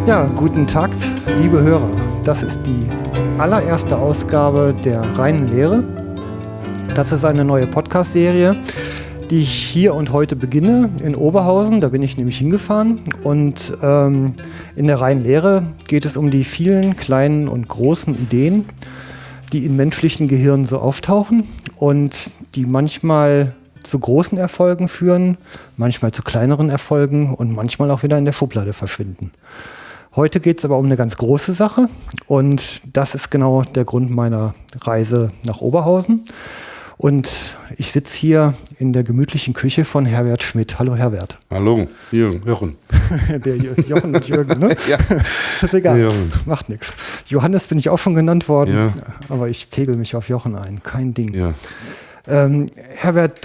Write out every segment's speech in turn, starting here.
Ja, guten Tag, liebe Hörer. Das ist die allererste Ausgabe der reinen Lehre. Das ist eine neue Podcast-Serie, die ich hier und heute beginne in Oberhausen. Da bin ich nämlich hingefahren. Und in der reinen Lehre geht es um die vielen kleinen und großen Ideen, die in menschlichen Gehirnen so auftauchen und die manchmal zu großen Erfolgen führen, manchmal zu kleineren Erfolgen und manchmal auch wieder in der Schublade verschwinden. Heute geht es aber um eine ganz große Sache und das ist genau der Grund meiner Reise nach Oberhausen. Und ich sitze hier in der gemütlichen Küche von Herbert Schmidt. Hallo Herbert. Hallo, Jochen. Der Jochen und Jürgen, ne? Ja. Ist egal, Jochen. Macht nichts. Johannes bin ich auch schon genannt worden, Ja. aber ich pegel mich auf Jochen ein. Kein Ding. Ja. Herbert,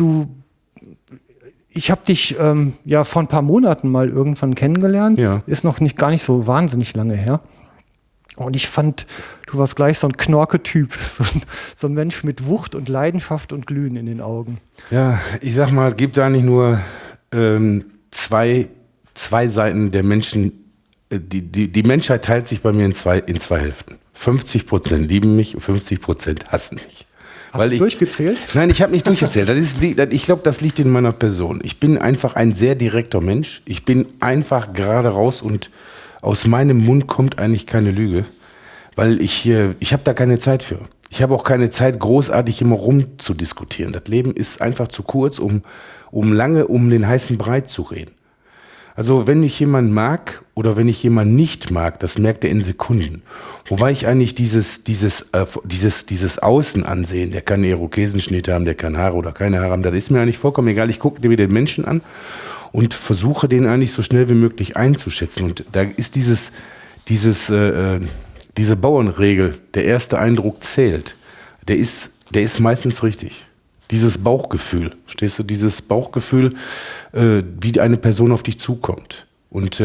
ich habe dich vor ein paar Monaten mal irgendwann kennengelernt. Ja. Ist noch gar nicht so wahnsinnig lange her. Und ich fand, du warst gleich so ein Knorke-Typ. So ein Mensch mit Wucht und Leidenschaft und Glühen in den Augen. Ja, ich sag mal, gibt da nicht nur zwei Seiten der Menschen. Die Menschheit teilt sich bei mir in zwei Hälften. 50% lieben mich und 50% hassen mich. Hast du durchgezählt? Nein, ich habe nicht durchgezählt. Ich glaube, das liegt in meiner Person. Ich bin einfach ein sehr direkter Mensch. Ich bin einfach gerade raus und aus meinem Mund kommt eigentlich keine Lüge, weil ich habe da keine Zeit für. Ich habe auch keine Zeit, großartig immer rumzudiskutieren. Das Leben ist einfach zu kurz, um lange um den heißen Brei zu reden. Also wenn ich jemanden mag oder wenn ich jemanden nicht mag, das merkt er in Sekunden. Wobei ich eigentlich dieses Außenansehen, der kann einen Irokesenschnitt haben, der kann Haare oder keine Haare haben, das ist mir eigentlich vollkommen egal. Ich gucke mir den Menschen an und versuche den eigentlich so schnell wie möglich einzuschätzen. Und da ist diese Bauernregel, der erste Eindruck zählt, der ist meistens richtig. Dieses Bauchgefühl, verstehst du, dieses Bauchgefühl, wie eine Person auf dich zukommt. Und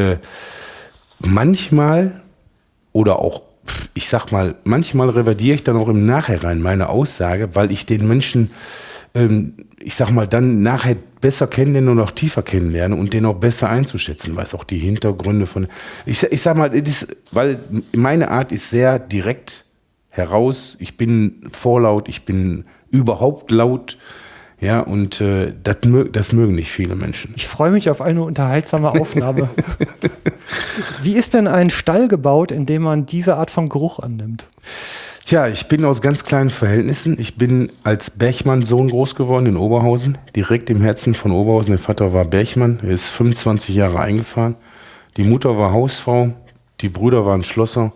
manchmal, oder auch, ich sag mal, manchmal revidiere ich dann auch im Nachhinein meine Aussage, weil ich den Menschen, ich sag mal, dann nachher besser kennenlernen und auch tiefer kennenlernen und den auch besser einzuschätzen weiß, auch die Hintergründe von, ich sag mal, weil meine Art ist sehr direkt heraus, ich bin vorlaut, ich bin überhaupt laut, ja, und das mögen nicht viele Menschen. Ich freue mich auf eine unterhaltsame Aufnahme. Wie ist denn ein Stall gebaut, in dem man diese Art von Geruch annimmt? Tja, ich bin aus ganz kleinen Verhältnissen. Ich bin als Berchmann-Sohn groß geworden in Oberhausen, direkt im Herzen von Oberhausen. Der Vater war Berchmann, er ist 25 Jahre eingefahren. Die Mutter war Hausfrau, die Brüder waren Schlosser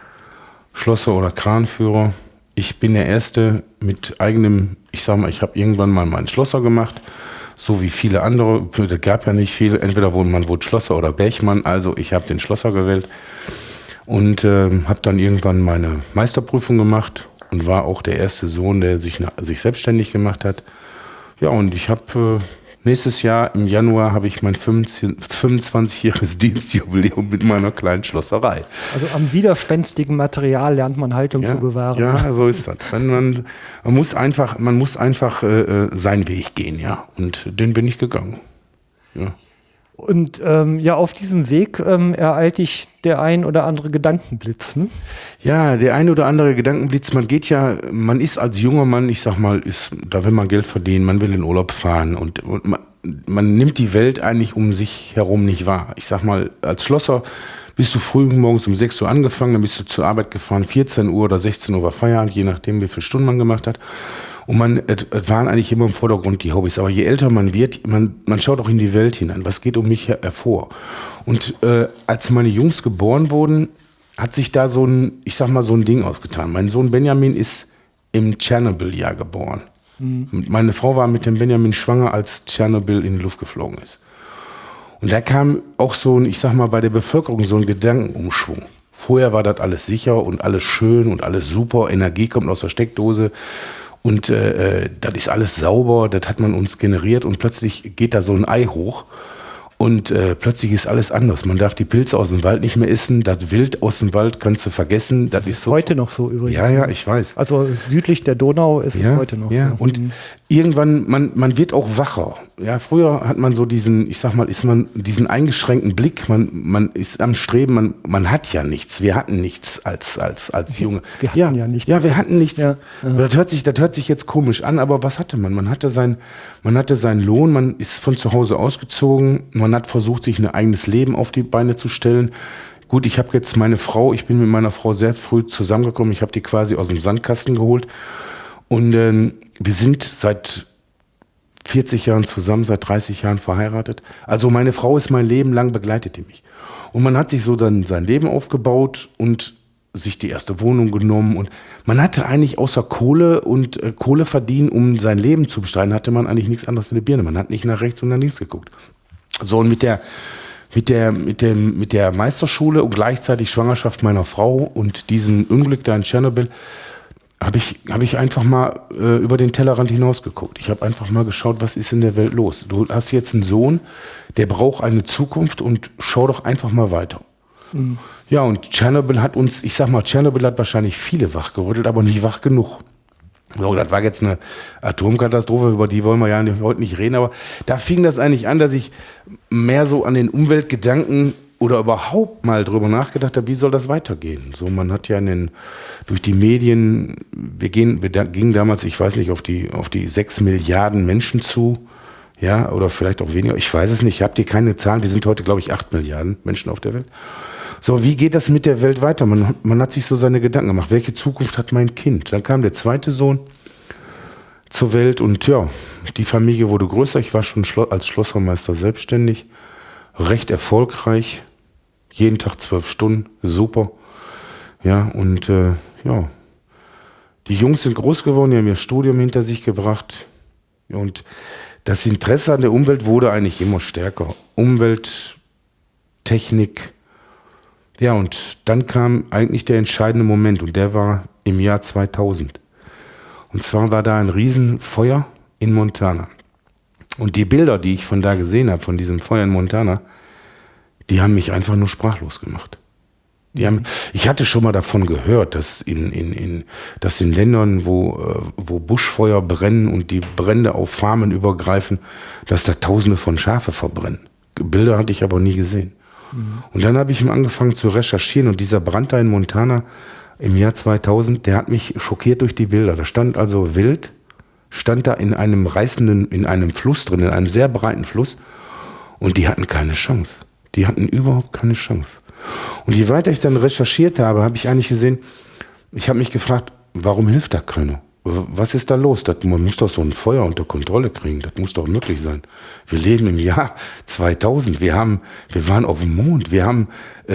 oder Kranführer. Ich bin der Erste mit eigenem, ich sag mal, ich habe irgendwann mal meinen Schlosser gemacht, so wie viele andere. Da gab ja nicht viele, entweder man wurde Schlosser oder Berchmann, also ich habe den Schlosser gewählt und habe dann irgendwann meine Meisterprüfung gemacht und war auch der erste Sohn, der sich selbstständig gemacht hat. Ja, und ich habe nächstes Jahr im Januar habe ich mein 25-jähriges Dienstjubiläum mit meiner kleinen Schlosserei. Also am widerspenstigen Material lernt man Haltung zu bewahren. Ja, so ist das. Man muss einfach seinen Weg gehen, ja. Und den bin ich gegangen. Ja. Und auf diesem Weg ereilt dich der ein oder andere Gedankenblitz, ne? Ja, der ein oder andere Gedankenblitz. Man ist als junger Mann, ich sag mal, da will man Geld verdienen, man will in Urlaub fahren und man nimmt die Welt eigentlich um sich herum nicht wahr. Ich sag mal, als Schlosser bist du früh morgens um 6 Uhr angefangen, dann bist du zur Arbeit gefahren, 14 Uhr oder 16 Uhr war Feierabend, je nachdem, wie viele Stunden man gemacht hat. Und es waren eigentlich immer im Vordergrund die Hobbys. Aber je älter man wird, man schaut auch in die Welt hinein. Was geht um mich hervor? Und als meine Jungs geboren wurden, hat sich da so ein Ding ausgetan. Mein Sohn Benjamin ist im Tschernobyl-Jahr geboren. Mhm. Meine Frau war mit dem Benjamin schwanger, als Tschernobyl in die Luft geflogen ist. Und da kam auch bei der Bevölkerung so ein Gedankenumschwung. Vorher war das alles sicher und alles schön und alles super. Energie kommt aus der Steckdose. Und das ist alles sauber, das hat man uns generiert und plötzlich geht da so ein Ei hoch und plötzlich ist alles anders. Man darf die Pilze aus dem Wald nicht mehr essen, das Wild aus dem Wald kannst du vergessen. Das ist so, heute noch so übrigens. Ja, ich weiß. Also südlich der Donau ist es heute noch so. so. Und irgendwann, man wird auch wacher. Ja, früher hat man so diesen, ich sag mal, diesen eingeschränkten Blick, man ist am Streben, man hat ja nichts. Wir hatten nichts als Junge. Wir hatten ja nichts. Ja, wir hatten nichts. Ja. Das hört sich jetzt komisch an, aber was hatte man? Man hatte seinen Lohn, man ist von zu Hause ausgezogen, man hat versucht, sich ein eigenes Leben auf die Beine zu stellen. Gut, ich habe jetzt ich bin mit meiner Frau sehr früh zusammengekommen, ich habe die quasi aus dem Sandkasten geholt. Und wir sind seit 40 Jahren zusammen, seit 30 Jahren verheiratet. Also meine Frau ist mein Leben lang, begleitete mich. Und man hat sich so dann sein Leben aufgebaut und sich die erste Wohnung genommen. Und man hatte eigentlich außer Kohle und Kohle verdienen, um sein Leben zu bestreiten, hatte man eigentlich nichts anderes in der Birne. Man hat nicht nach rechts und nach links geguckt. So, und mit der Meisterschule und gleichzeitig Schwangerschaft meiner Frau und diesem Unglück da in Tschernobyl habe ich einfach mal über den Tellerrand hinausgeguckt. Ich habe einfach mal geschaut, was ist in der Welt los. Du hast jetzt einen Sohn, der braucht eine Zukunft und schau doch einfach mal weiter. Mhm. Ja, und Tschernobyl hat wahrscheinlich viele wachgerüttelt, aber nicht wach genug. So, das war jetzt eine Atomkatastrophe, über die wollen wir ja heute nicht reden, aber da fing das eigentlich an, dass ich mehr so an den Umweltgedanken oder überhaupt mal drüber nachgedacht habe, wie soll das weitergehen? So, man hat ja durch die Medien, wir gingen damals, ich weiß nicht, auf die 6 Milliarden Menschen zu, ja, oder vielleicht auch weniger, ich weiß es nicht, ich habe dir keine Zahlen, wir sind heute, glaube ich, 8 Milliarden Menschen auf der Welt. So, wie geht das mit der Welt weiter? Man hat sich so seine Gedanken gemacht, welche Zukunft hat mein Kind? Dann kam der zweite Sohn zur Welt und ja, die Familie wurde größer, ich war schon als Schlossermeister selbstständig, recht erfolgreich, jeden Tag 12 Stunden, super. Ja, und ja, die Jungs sind groß geworden, die haben ihr Studium hinter sich gebracht. Und das Interesse an der Umwelt wurde eigentlich immer stärker. Umwelt, Technik. Ja, und dann kam eigentlich der entscheidende Moment und der war im Jahr 2000. Und zwar war da ein Riesenfeuer in Montana. Und die Bilder, die ich von da gesehen habe, von diesem Feuer in Montana, die haben mich einfach nur sprachlos gemacht. Ich hatte schon mal davon gehört, dass in Ländern, wo Buschfeuer brennen und die Brände auf Farmen übergreifen, dass da Tausende von Schafe verbrennen. Bilder hatte ich aber nie gesehen. Mhm. Und dann habe ich angefangen zu recherchieren und dieser Brand da in Montana im Jahr 2000, der hat mich schockiert durch die Bilder. Da stand also Wild, stand da in einem Fluss drin, in einem sehr breiten Fluss und die hatten keine Chance. Die hatten überhaupt keine Chance. Und je weiter ich dann recherchiert habe, habe ich eigentlich gesehen, ich habe mich gefragt, warum hilft da keiner? Was ist da los? Man muss doch so ein Feuer unter Kontrolle kriegen. Das muss doch möglich sein. Wir leben im Jahr 2000. Wir waren auf dem Mond. Wir haben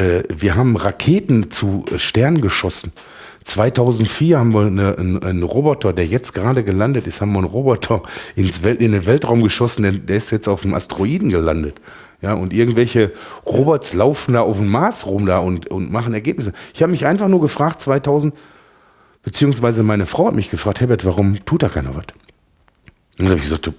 Raketen zu Sternen geschossen. 2004 haben wir einen Roboter, der jetzt gerade gelandet ist, haben wir einen Roboter in den Weltraum geschossen. Der ist jetzt auf dem Asteroiden gelandet. Ja, und irgendwelche Robots laufen da auf dem Mars rum da und machen Ergebnisse. Ich habe mich einfach nur gefragt, 2000, beziehungsweise meine Frau hat mich gefragt, Herbert, warum tut da keiner was? Und dann habe ich gesagt,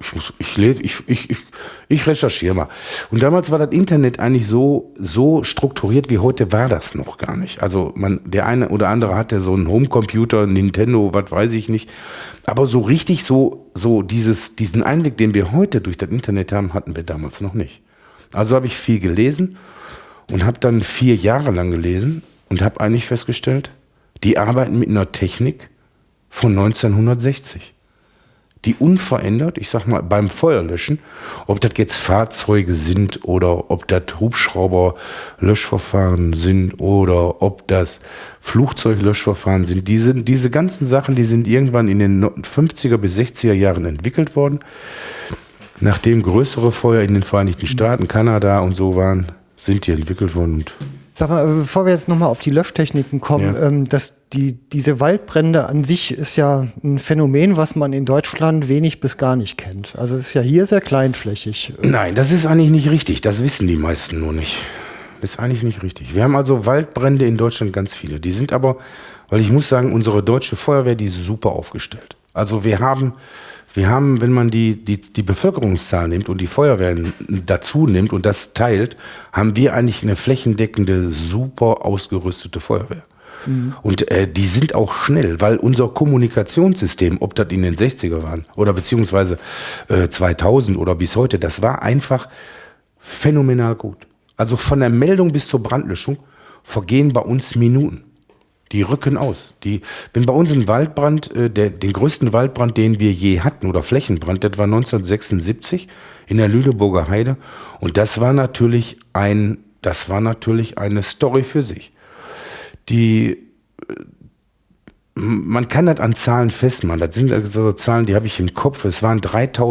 ich recherchiere mal. Und damals war das Internet eigentlich so strukturiert wie heute war das noch gar nicht. Also der eine oder andere hatte so einen Homecomputer, Nintendo, was weiß ich nicht. Aber so richtig so diesen Einblick, den wir heute durch das Internet haben, hatten wir damals noch nicht. Also habe ich viel gelesen und habe dann 4 Jahre lang gelesen und habe eigentlich festgestellt, die arbeiten mit einer Technik von 1960. Die unverändert, ich sag mal, beim Feuerlöschen, ob das jetzt Fahrzeuge sind oder ob das Hubschrauber-Löschverfahren sind oder ob das Flugzeuglöschverfahren sind. Diese ganzen Sachen, die sind irgendwann in den 50er bis 60er Jahren entwickelt worden. Nachdem größere Feuer in den Vereinigten Staaten, Kanada und so waren, sind die entwickelt worden. Sag mal, bevor wir jetzt nochmal auf die Löschtechniken kommen, ja. Diese Waldbrände an sich ist ja ein Phänomen, was man in Deutschland wenig bis gar nicht kennt. Also es ist ja hier sehr kleinflächig. Nein, das ist eigentlich nicht richtig. Das wissen die meisten nur nicht. Das ist eigentlich nicht richtig. Wir haben also Waldbrände in Deutschland ganz viele. Die sind aber, weil ich muss sagen, unsere deutsche Feuerwehr, die ist super aufgestellt. Also wir haben, wenn man die Bevölkerungszahl nimmt und die Feuerwehren dazu nimmt und das teilt, haben wir eigentlich eine flächendeckende, super ausgerüstete Feuerwehr. Und die sind auch schnell, weil unser Kommunikationssystem, ob das in den 60er waren oder beziehungsweise 2000 oder bis heute, das war einfach phänomenal gut. Also von der Meldung bis zur Brandlöschung vergehen bei uns Minuten. Die rücken aus. Wenn bei uns ein Waldbrand, den größten Waldbrand, den wir je hatten, oder Flächenbrand, das war 1976 in der Lüneburger Heide. Und das war natürlich eine Story für sich. Man kann das an Zahlen festmachen. Das sind also Zahlen, die habe ich im Kopf. Es waren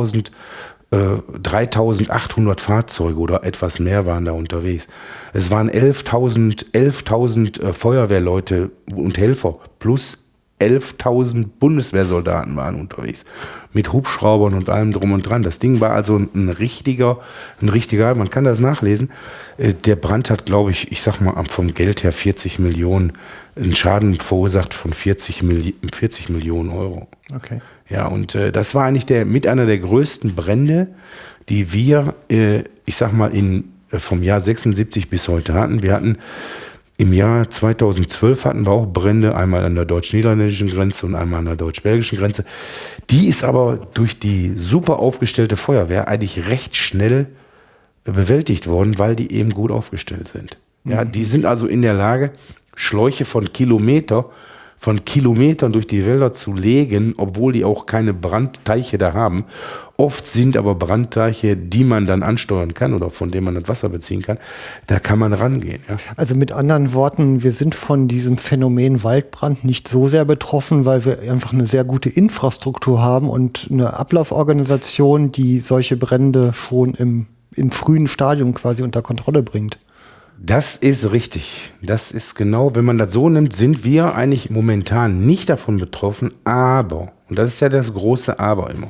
3.800 Fahrzeuge oder etwas mehr waren da unterwegs. Es waren 11.000 Feuerwehrleute und Helfer plus 11.000 Bundeswehrsoldaten waren unterwegs. Mit Hubschraubern und allem drum und dran. Das Ding war also ein richtiger, man kann das nachlesen. Der Brand hat, glaube ich sag mal, vom Geld her 40 Millionen, einen Schaden verursacht von 40 Millionen Euro. Okay. Ja, und das war eigentlich mit einer der größten Brände, die wir, ich sag mal, vom Jahr 76 bis heute hatten. Wir hatten im Jahr 2012 hatten wir auch Brände, einmal an der deutsch-niederländischen Grenze und einmal an der deutsch-belgischen Grenze. Die ist aber durch die super aufgestellte Feuerwehr eigentlich recht schnell bewältigt worden, weil die eben gut aufgestellt sind. Ja, die sind also in der Lage, Schläuche von Kilometern durch die Wälder zu legen, obwohl die auch keine Brandteiche da haben. Oft sind aber Brandteiche, die man dann ansteuern kann oder von denen man das Wasser beziehen kann. Da kann man rangehen. Ja. Also mit anderen Worten, wir sind von diesem Phänomen Waldbrand nicht so sehr betroffen, weil wir einfach eine sehr gute Infrastruktur haben und eine Ablauforganisation, die solche Brände schon im frühen Stadium quasi unter Kontrolle bringt. Das ist richtig. Das ist genau, wenn man das so nimmt, sind wir eigentlich momentan nicht davon betroffen, aber, und das ist ja das große Aber immer,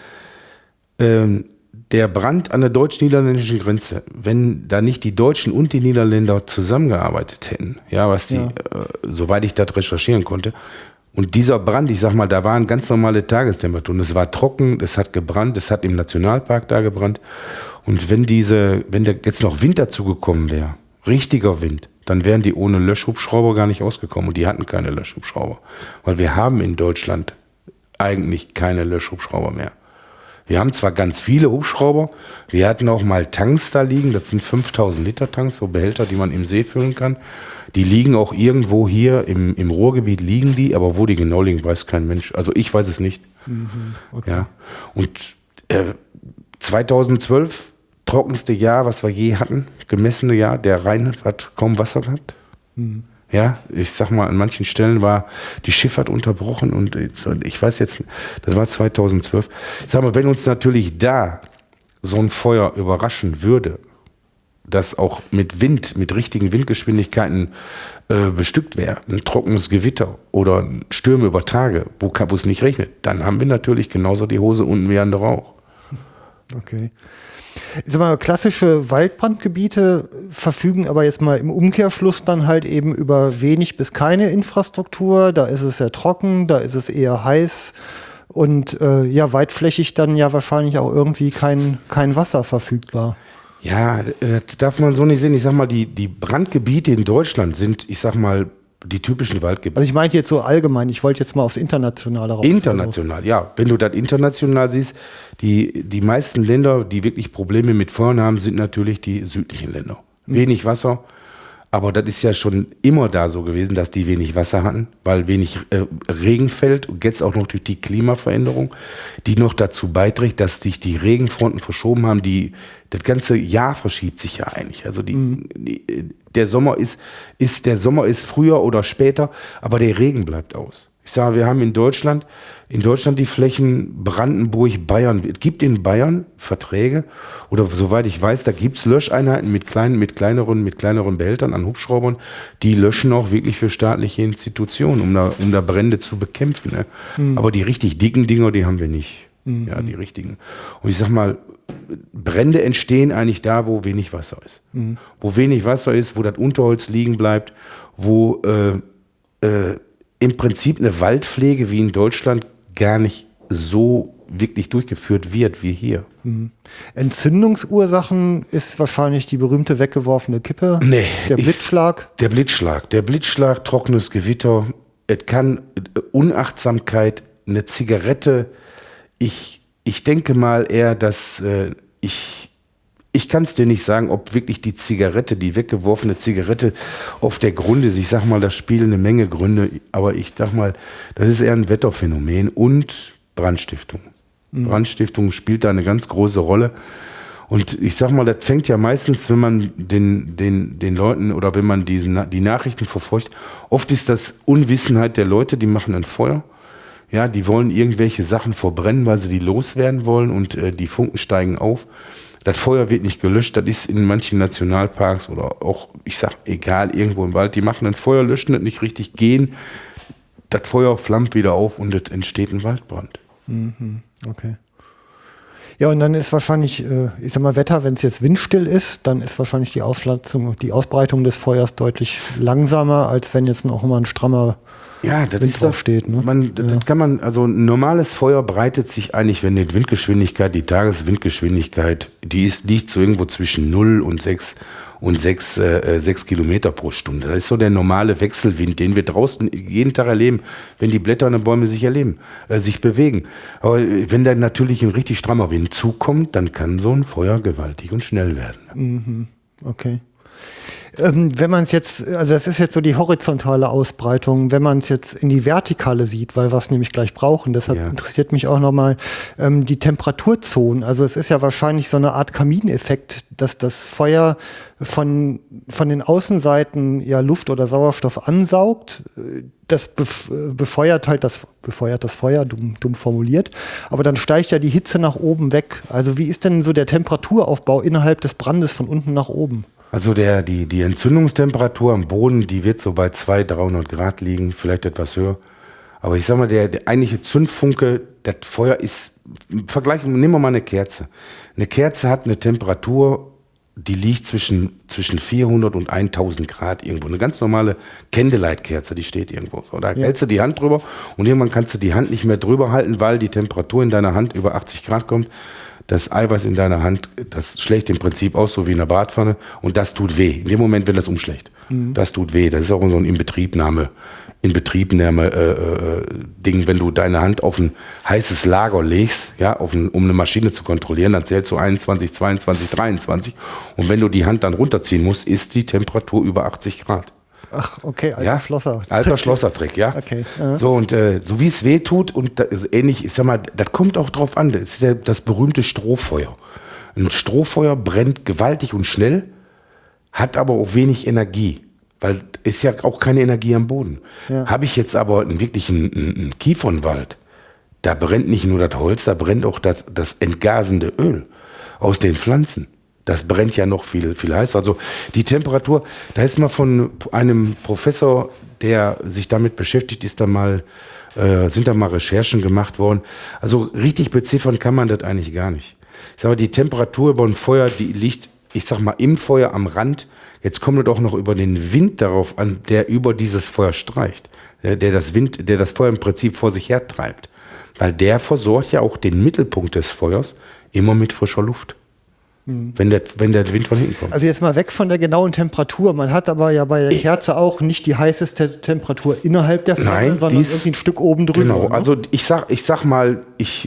der Brand an der deutsch-niederländischen Grenze, wenn da nicht die Deutschen und die Niederländer zusammengearbeitet hätten, soweit ich das recherchieren konnte, und dieser Brand, ich sag mal, da waren ganz normale Tagestemperaturen, es war trocken, es hat gebrannt, es hat im Nationalpark da gebrannt, und wenn da jetzt noch Wind dazugekommen wäre, richtiger Wind, dann wären die ohne Löschhubschrauber gar nicht ausgekommen. Und die hatten keine Löschhubschrauber. Weil wir haben in Deutschland eigentlich keine Löschhubschrauber mehr. Wir haben zwar ganz viele Hubschrauber, wir hatten auch mal Tanks da liegen, das sind 5000 Liter Tanks, so Behälter, die man im See füllen kann. Die liegen auch irgendwo hier im Ruhrgebiet liegen die, aber wo die genau liegen, weiß kein Mensch. Also ich weiß es nicht. Okay. Ja. Und 2012 trockenste Jahr, was wir je hatten, gemessene Jahr, der Rhein hat kaum Wasser gehabt. Ja, ich sag mal, an manchen Stellen war die Schifffahrt unterbrochen und ich weiß jetzt, das war 2012. Ich sag mal, wenn uns natürlich da so ein Feuer überraschen würde, das auch mit Wind, mit richtigen Windgeschwindigkeiten bestückt wäre, ein trockenes Gewitter oder Stürme über Tage, wo es nicht regnet, dann haben wir natürlich genauso die Hose unten wie andere auch. Okay. Ich sag mal, klassische Waldbrandgebiete verfügen aber jetzt mal im Umkehrschluss dann halt eben über wenig bis keine Infrastruktur. Da ist es sehr trocken, da ist es eher heiß und weitflächig dann ja wahrscheinlich auch irgendwie kein Wasser verfügbar. Ja, das darf man so nicht sehen. Ich sag mal, die Brandgebiete in Deutschland sind, ich sag mal, die typischen Waldgebiete. Also ich meinte jetzt so allgemein, ich wollte jetzt mal aufs Internationale raus. International, also. Ja. Wenn du das international siehst, die meisten Länder, die wirklich Probleme mit Feuern haben, sind natürlich die südlichen Länder. Wenig Wasser, aber das ist ja schon immer da so gewesen, dass die wenig Wasser hatten, weil wenig Regen fällt und jetzt auch noch durch die Klimaveränderung, die noch dazu beiträgt, dass sich die Regenfronten verschoben haben, das ganze Jahr verschiebt sich ja eigentlich. Also der Sommer ist früher oder später, aber der Regen bleibt aus. Ich sage, wir haben in Deutschland die Flächen Brandenburg, Bayern. Es gibt in Bayern Verträge, oder soweit ich weiß, da gibt es Löscheinheiten mit kleineren Behältern an Hubschraubern, die löschen auch wirklich für staatliche Institutionen, um da Brände zu bekämpfen. Ne? Aber die richtig dicken Dinger, die haben wir nicht. Ja, die richtigen. Und ich sag mal, Brände entstehen eigentlich da, wo wenig Wasser ist. Wo wenig Wasser ist, wo das Unterholz liegen bleibt, wo im Prinzip eine Waldpflege wie in Deutschland gar nicht so wirklich durchgeführt wird wie hier. Entzündungsursachen ist wahrscheinlich die berühmte weggeworfene Kippe. Nee. Der Blitzschlag. Der Blitzschlag, trockenes Gewitter. Es kann Unachtsamkeit, eine Zigarette. Ich denke mal eher, dass ich kann es dir nicht sagen, ob wirklich die Zigarette, die weggeworfene Zigarette auf der Grund ist. Ich sag mal, da spielen eine Menge Gründe, aber ich sag mal, das ist eher ein Wetterphänomen und Brandstiftung. Brandstiftung spielt da eine ganz große Rolle. Und ich sag mal, das fängt ja meistens, wenn man den Leuten oder wenn man die Nachrichten verfolgt, oft ist das Unwissenheit der Leute, die machen ein Feuer. Ja, die wollen irgendwelche Sachen verbrennen, weil sie die loswerden wollen und die Funken steigen auf. Das Feuer wird nicht gelöscht, das ist in manchen Nationalparks oder auch, ich sag, egal, irgendwo im Wald, die machen ein Feuer, löschen das nicht richtig, gehen, das Feuer flammt wieder auf und es entsteht ein Waldbrand. Okay. Ja, und dann ist wahrscheinlich, ich sag mal, Wetter, wenn es jetzt windstill ist, dann ist wahrscheinlich die Ausbreitung des Feuers deutlich langsamer, als wenn jetzt noch mal ein strammer Wind drauf steht. Ne? Das kann man, also ein normales Feuer breitet sich eigentlich, wenn die Windgeschwindigkeit, die Tageswindgeschwindigkeit, liegt so irgendwo zwischen 0 und 6 Kilometer pro Stunde. Das ist so der normale Wechselwind, den wir draußen jeden Tag erleben, wenn die Blätter an den Bäumen sich bewegen. Aber wenn da natürlich ein richtig strammer Wind zukommt, dann kann so ein Feuer gewaltig und schnell werden. Okay. Wenn man es jetzt, also das ist jetzt so die horizontale Ausbreitung, wenn man es jetzt in die vertikale sieht, weil wir es nämlich gleich brauchen, deshalb interessiert mich auch nochmal die Temperaturzonen. Also es ist ja wahrscheinlich so eine Art Kamineffekt, dass das Feuer von den Außenseiten ja Luft oder Sauerstoff ansaugt. Das befeuert das Feuer, dumm formuliert. Aber dann steigt ja die Hitze nach oben weg. Also wie ist denn so der Temperaturaufbau innerhalb des Brandes von unten nach oben? Also die Entzündungstemperatur am Boden, die wird so bei 200-300 Grad liegen, vielleicht etwas höher. Aber ich sag mal, der eigentliche Zündfunke, das Feuer ist, nehmen wir mal eine Kerze. Eine Kerze hat eine Temperatur, die liegt zwischen 400 und 1000 Grad irgendwo. Eine ganz normale Candlelight-Kerze, die steht irgendwo. So, da hältst du die Hand drüber und irgendwann kannst du die Hand nicht mehr drüber halten, weil die Temperatur in deiner Hand über 80 Grad kommt. Das Eiweiß in deiner Hand, das schlägt im Prinzip aus, so wie in einer Bratpfanne. Und das tut weh. In dem Moment, wenn das umschlägt. Das tut weh. Das ist auch so ein Inbetriebnahme-Ding. Wenn du deine Hand auf ein heißes Lager legst, ja, um eine Maschine zu kontrollieren, dann zählst du 21, 22, 23. Und wenn du die Hand dann runterziehen musst, ist die Temperatur über 80 Grad. Ach, okay, alter Schlosser. Alter Schlossertrick, ja. Okay. So, und so wie es weh tut und ähnlich, ich sag mal, das kommt auch drauf an. Das ist ja das berühmte Strohfeuer. Ein Strohfeuer brennt gewaltig und schnell, hat aber auch wenig Energie, weil ist ja auch keine Energie am Boden. Ja. Habe ich jetzt aber wirklich einen Kiefernwald, da brennt nicht nur das Holz, da brennt auch das entgasende Öl aus den Pflanzen. Das brennt ja noch viel, viel heißer. Also die Temperatur, da ist mal von einem Professor, der sich damit beschäftigt, sind da mal Recherchen gemacht worden. Also richtig beziffern kann man das eigentlich gar nicht. Ich sag mal, die Temperatur über ein Feuer, die liegt, ich sag mal, im Feuer am Rand. Jetzt kommt es auch noch über den Wind darauf an, der über dieses Feuer streicht. Der das Feuer im Prinzip vor sich her treibt. Weil der versorgt ja auch den Mittelpunkt des Feuers immer mit frischer Luft. Wenn der Wind von hinten kommt. Also jetzt mal weg von der genauen Temperatur. Man hat aber ja bei der Kerze auch nicht die heißeste Temperatur innerhalb der Flamme, sondern irgendwie ein Stück oben drüber. Genau, ne? also ich sag mal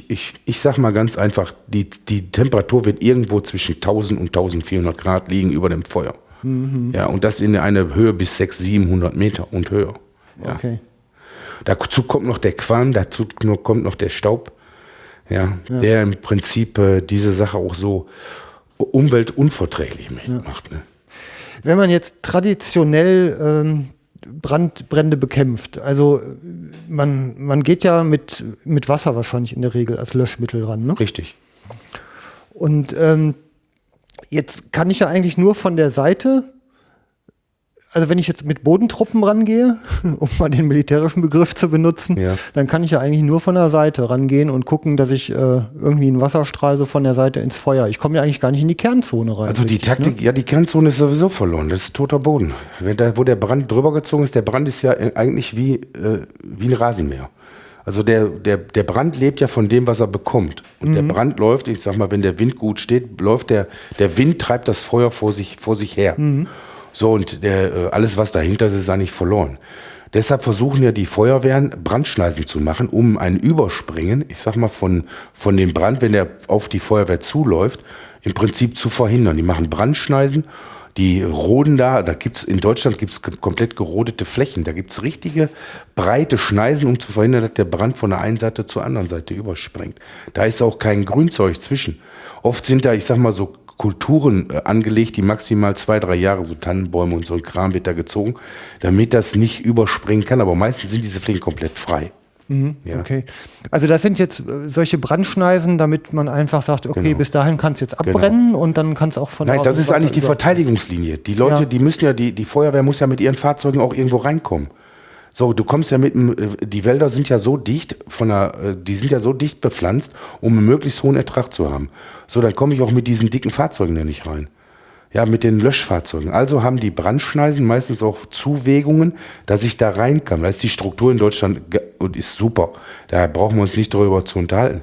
ganz einfach, die Temperatur wird irgendwo zwischen 1000 und 1400 Grad liegen über dem Feuer. Ja, und das in einer Höhe bis 600, 700 Meter und höher. Ja. Okay. Dazu kommt noch der Qualm, dazu kommt noch der Staub, der im Prinzip diese Sache auch so umweltunverträglich macht. Ne? Wenn man jetzt traditionell Brände bekämpft, also man geht ja mit Wasser wahrscheinlich in der Regel als Löschmittel ran. Ne? Richtig. Und jetzt kann ich ja eigentlich nur von der Seite, also wenn ich jetzt mit Bodentruppen rangehe, um mal den militärischen Begriff zu benutzen, dann kann ich ja eigentlich nur von der Seite rangehen und gucken, dass ich irgendwie einen Wasserstrahl so von der Seite ins Feuer. Ich komme ja eigentlich gar nicht in die Kernzone rein. Also die Taktik, die Kernzone ist sowieso verloren. Das ist toter Boden. Wo der Brand drüber gezogen ist, der Brand ist ja eigentlich wie ein Rasenmäher. Also der Brand lebt ja von dem, was er bekommt. Und der Brand läuft, ich sag mal, wenn der Wind gut steht, läuft der Wind treibt das Feuer vor sich her. So, und alles, was dahinter ist eigentlich verloren. Deshalb versuchen ja die Feuerwehren, Brandschneisen zu machen, um ein Überspringen, ich sag mal, von dem Brand, wenn der auf die Feuerwehr zuläuft, im Prinzip zu verhindern. Die machen Brandschneisen. Die roden in Deutschland gibt es komplett gerodete Flächen. Da gibt es richtige breite Schneisen, um zu verhindern, dass der Brand von der einen Seite zur anderen Seite überspringt. Da ist auch kein Grünzeug zwischen. Oft sind da, ich sag mal, so Kulturen angelegt, die maximal 2-3 Jahre, so Tannenbäume und so ein Kram wird da gezogen, damit das nicht überspringen kann. Aber meistens sind diese Flächen komplett frei. Ja. Okay. Also das sind jetzt solche Brandschneisen, damit man einfach sagt, okay, bis dahin kann es jetzt abbrennen und dann kann es auch von Nein, das ist eigentlich die Verteidigungslinie. Die Leute, die müssen ja, die Feuerwehr muss ja mit ihren Fahrzeugen auch irgendwo reinkommen. So, du kommst ja die Wälder sind ja so dicht die sind ja so dicht bepflanzt, um einen möglichst hohen Ertrag zu haben. So, dann komme ich auch mit diesen dicken Fahrzeugen da nicht rein. Ja, mit den Löschfahrzeugen. Also haben die Brandschneisen meistens auch Zuwägungen, dass ich da rein kann. Da ist die Struktur in Deutschland und ist super. Da brauchen wir uns nicht darüber zu unterhalten.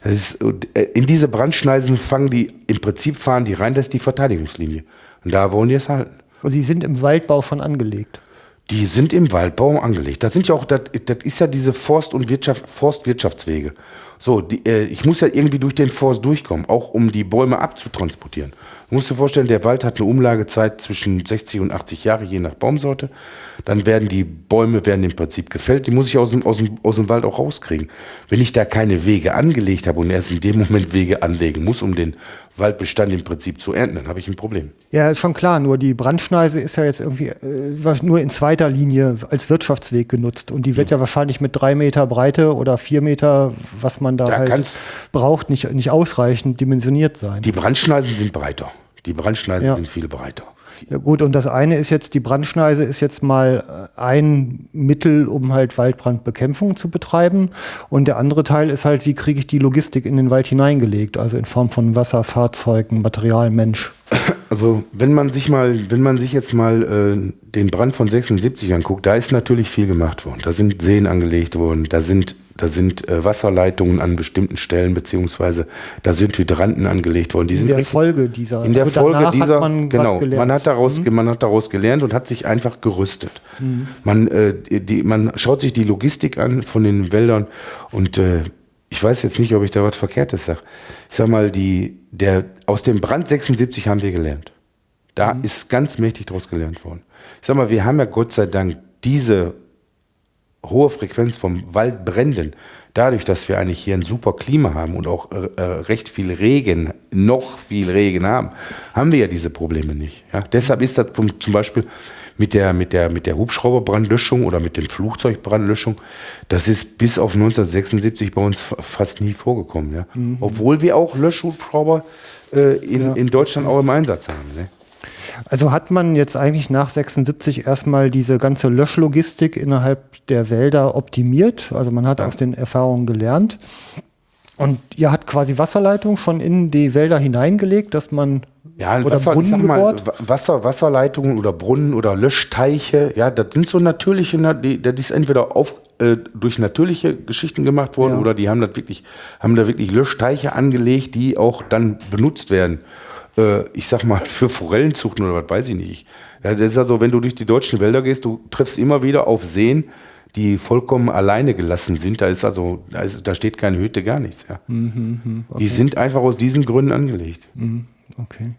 In diese Brandschneisen fahren die rein, das ist die Verteidigungslinie. Und da wollen die es halten. Und sie sind im Waldbau schon angelegt. Die sind im Waldbau angelegt. Das sind ja auch, das ist ja diese Forstwirtschaftswege. So, ich muss ja irgendwie durch den Forst durchkommen, auch um die Bäume abzutransportieren. Du musst dir vorstellen, der Wald hat eine Umlagezeit zwischen 60 und 80 Jahre, je nach Baumsorte. Dann werden die Bäume im Prinzip gefällt. Die muss ich aus dem Wald auch rauskriegen. Wenn ich da keine Wege angelegt habe und erst in dem Moment Wege anlegen muss, um den Waldbestand im Prinzip zu ernten, dann habe ich ein Problem. Ja, ist schon klar. Nur die Brandschneise ist ja jetzt irgendwie nur in zweiter Linie als Wirtschaftsweg genutzt. Und die wird ja wahrscheinlich mit 3 Meter Breite oder 4 Meter, was man da halt braucht, nicht ausreichend dimensioniert sein. Die Brandschneisen sind breiter. Die Brandschneisen sind viel breiter. Ja gut, und das eine ist jetzt, die Brandschneise ist jetzt mal ein Mittel, um halt Waldbrandbekämpfung zu betreiben. Und der andere Teil ist halt, wie kriege ich die Logistik in den Wald hineingelegt? Also in Form von Wasser, Fahrzeugen, Material, Mensch. Also wenn man sich jetzt mal den Brand von 76 anguckt, da ist natürlich viel gemacht worden. Da sind Seen angelegt worden, da sind Wasserleitungen an bestimmten Stellen, beziehungsweise da sind Hydranten angelegt worden. In der Folge dieser. Man hat daraus gelernt und hat sich einfach gerüstet. Man schaut sich die Logistik an von den Wäldern und ich weiß jetzt nicht, ob ich da was Verkehrtes sage. Ich sag mal, aus dem Brand 76 haben wir gelernt. Da ist ganz mächtig daraus gelernt worden. Ich sag mal, wir haben ja Gott sei Dank diese hohe Frequenz vom Waldbränden, dadurch, dass wir eigentlich hier ein super Klima haben und auch recht viel Regen, noch viel Regen haben wir ja diese Probleme nicht. Ja? Deshalb ist das zum Beispiel mit der Hubschrauberbrandlöschung oder mit den Flugzeugbrandlöschung, das ist bis auf 1976 bei uns fast nie vorgekommen. Ja? Obwohl wir auch Löschhubschrauber in Deutschland auch im Einsatz haben. Ne? Also hat man jetzt eigentlich nach 76 erstmal diese ganze Löschlogistik innerhalb der Wälder optimiert. Also man hat aus den Erfahrungen gelernt. Und ihr habt quasi Wasserleitung schon in die Wälder hineingelegt, dass man Brunnen gebohrt? Wasserleitungen oder Brunnen oder Löschteiche, ja, das sind so natürliche, das ist entweder durch natürliche Geschichten gemacht worden oder die haben da wirklich Löschteiche angelegt, die auch dann benutzt werden. Ich sag mal, für Forellenzuchten oder was weiß ich nicht. Ja, das ist also, wenn du durch die deutschen Wälder gehst, du triffst immer wieder auf Seen, die vollkommen alleine gelassen sind. Da steht keine Hütte, gar nichts. Ja. Okay. Die sind einfach aus diesen Gründen angelegt. Okay.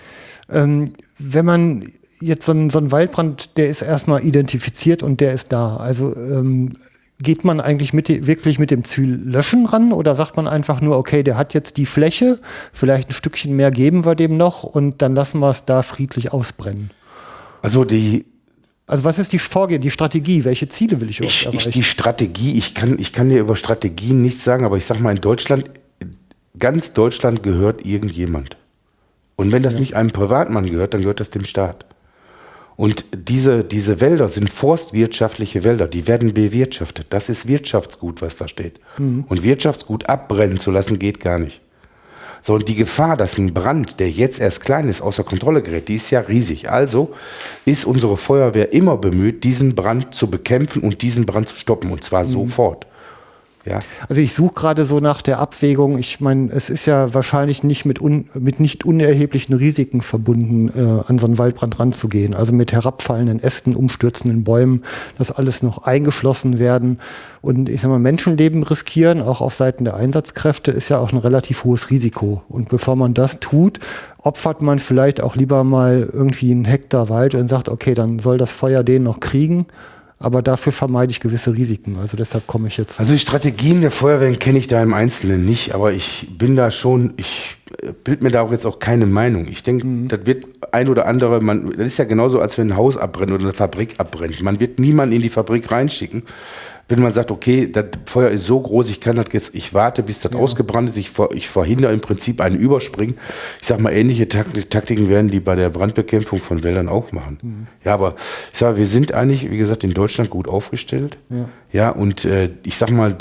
Wenn man jetzt so einen Waldbrand, der ist erstmal identifiziert und der ist da. Also geht man eigentlich wirklich mit dem Ziel Löschen ran oder sagt man einfach nur, okay, der hat jetzt die Fläche, vielleicht ein Stückchen mehr geben wir dem noch und dann lassen wir es da friedlich ausbrennen? Also was ist die Strategie? Welche Ziele will ich erreichen? Die Strategie, ich kann dir über Strategien nichts sagen, aber ich sag mal, in Deutschland, ganz Deutschland gehört irgendjemand. Und wenn das nicht einem Privatmann gehört, dann gehört das dem Staat. Und diese Wälder sind forstwirtschaftliche Wälder, die werden bewirtschaftet. Das ist Wirtschaftsgut, was da steht. Und Wirtschaftsgut abbrennen zu lassen, geht gar nicht. So, und die Gefahr, dass ein Brand, der jetzt erst klein ist, außer Kontrolle gerät, die ist ja riesig. Also ist unsere Feuerwehr immer bemüht, diesen Brand zu bekämpfen und diesen Brand zu stoppen. Und zwar sofort. Ja. Also ich suche gerade so nach der Abwägung. Ich meine, es ist ja wahrscheinlich nicht mit nicht unerheblichen Risiken verbunden, an so einen Waldbrand ranzugehen. Also mit herabfallenden Ästen, umstürzenden Bäumen, das alles noch eingeschlossen werden. Und ich sag mal, Menschenleben riskieren, auch auf Seiten der Einsatzkräfte, ist ja auch ein relativ hohes Risiko. Und bevor man das tut, opfert man vielleicht auch lieber mal irgendwie einen Hektar Wald und sagt, okay, dann soll das Feuer den noch kriegen. Aber dafür vermeide ich gewisse Risiken. Also deshalb komme ich jetzt. Also die Strategien der Feuerwehren kenne ich da im Einzelnen nicht, aber ich bin da schon, ich bilde mir da auch jetzt auch keine Meinung. Ich denke, das wird ein oder andere, das ist ja genauso, als wenn ein Haus abbrennt oder eine Fabrik abbrennt. Man wird niemanden in die Fabrik reinschicken. Wenn man sagt, okay, das Feuer ist so groß, ich warte, bis das ausgebrannt ist, ich verhindere im Prinzip einen Überspringen. Ich sag mal, ähnliche Taktiken werden die bei der Brandbekämpfung von Wäldern auch machen. Ja, aber ich sage, wir sind eigentlich, wie gesagt, in Deutschland gut aufgestellt. Ja, und ich sag mal,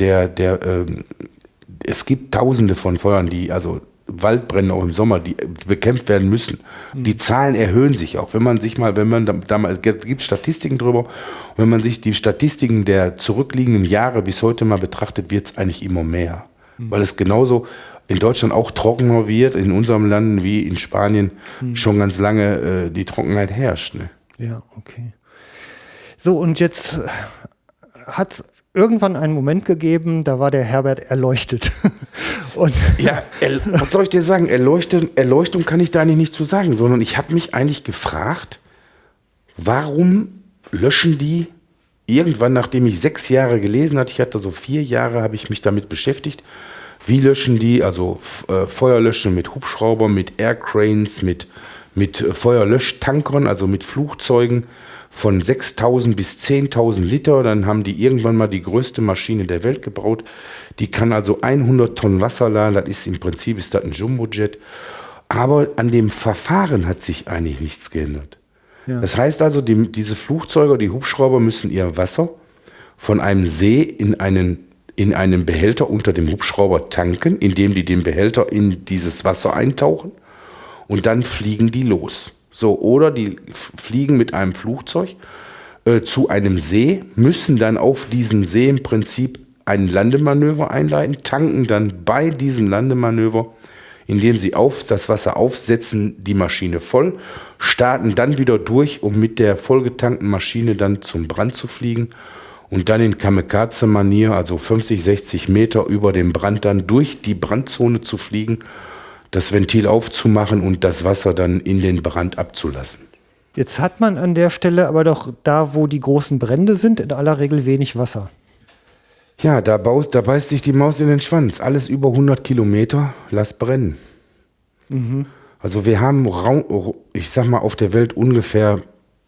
es gibt Tausende von Feuern, Waldbrände auch im Sommer, die bekämpft werden müssen. Die Zahlen erhöhen sich auch. Es gibt Statistiken drüber, und wenn man sich die Statistiken der zurückliegenden Jahre bis heute mal betrachtet, wird es eigentlich immer mehr. Weil es genauso in Deutschland auch trockener wird, in unserem Land wie in Spanien schon ganz lange die Trockenheit herrscht. Ne? Ja, okay. So, und jetzt hat es irgendwann einen Moment gegeben, da war der Herbert erleuchtet. Und ja, was soll ich dir sagen? Erleuchtung kann ich da eigentlich nicht zu sagen, sondern ich habe mich eigentlich gefragt, warum löschen die irgendwann, nachdem ich 6 Jahre gelesen hatte, ich hatte so 4 Jahre, habe ich mich damit beschäftigt, wie löschen die, also Feuerlöschen mit Hubschraubern, mit Aircranes, mit Feuerlöschtankern, also mit Flugzeugen, von 6.000 bis 10.000 Liter. Dann haben die irgendwann mal die größte Maschine der Welt gebaut. Die kann also 100 Tonnen Wasser laden. Das ist im Prinzip ein Jumbojet. Aber an dem Verfahren hat sich eigentlich nichts geändert. Ja. Das heißt also, diese Flugzeuge, die Hubschrauber müssen ihr Wasser von einem See in einen Behälter unter dem Hubschrauber tanken, indem die den Behälter in dieses Wasser eintauchen. Und dann fliegen die los. So, oder die fliegen mit einem Flugzeug zu einem See, müssen dann auf diesem See im Prinzip ein Landemanöver einleiten, tanken dann bei diesem Landemanöver, indem sie auf das Wasser aufsetzen, die Maschine voll, starten dann wieder durch, um mit der vollgetankten Maschine dann zum Brand zu fliegen und dann in Kamikaze-Manier, also 50, 60 Meter über dem Brand, dann durch die Brandzone zu fliegen, das Ventil aufzumachen und das Wasser dann in den Brand abzulassen. Jetzt hat man an der Stelle aber doch da, wo die großen Brände sind, in aller Regel wenig Wasser. Ja, da beißt sich die Maus in den Schwanz. Alles über 100 Kilometer, lass brennen. Also wir haben, ich sag mal, auf der Welt ungefähr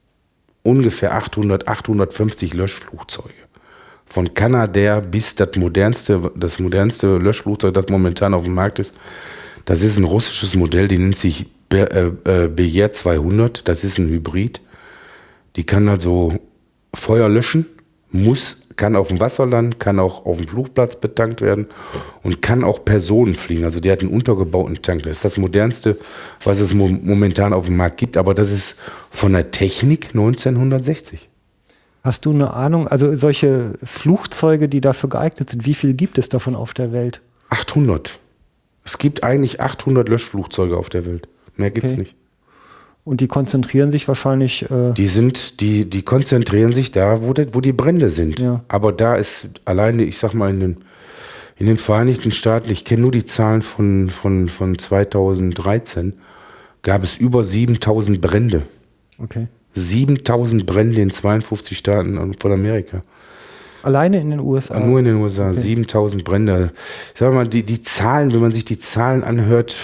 850 Löschflugzeuge. Von Canadair bis das modernste Löschflugzeug, das momentan auf dem Markt ist. Das ist ein russisches Modell, die nennt sich BR 200. Das ist ein Hybrid. Die kann also Feuer löschen, kann auf dem Wasser landen, kann auch auf dem Flugplatz betankt werden und kann auch Personen fliegen. Also die hat einen untergebauten Tank. Das ist das modernste, was es momentan auf dem Markt gibt. Aber das ist von der Technik 1960. Hast du eine Ahnung, also solche Flugzeuge, die dafür geeignet sind, wie viel gibt es davon auf der Welt? 800. Es gibt eigentlich 800 Löschflugzeuge auf der Welt. Mehr gibt's nicht. Und die konzentrieren sich wahrscheinlich... Die konzentrieren sich da, wo die Brände sind. Ja. Aber da ist alleine, ich sag mal, in den Vereinigten Staaten, ich kenne nur die Zahlen von 2013, gab es über 7.000 Brände. Okay. 7.000 Brände in 52 Staaten von Amerika. Alleine in den USA? Nur in den USA, okay. 7.000 Brände. Ich sag mal, die Zahlen, wenn man sich die Zahlen anhört,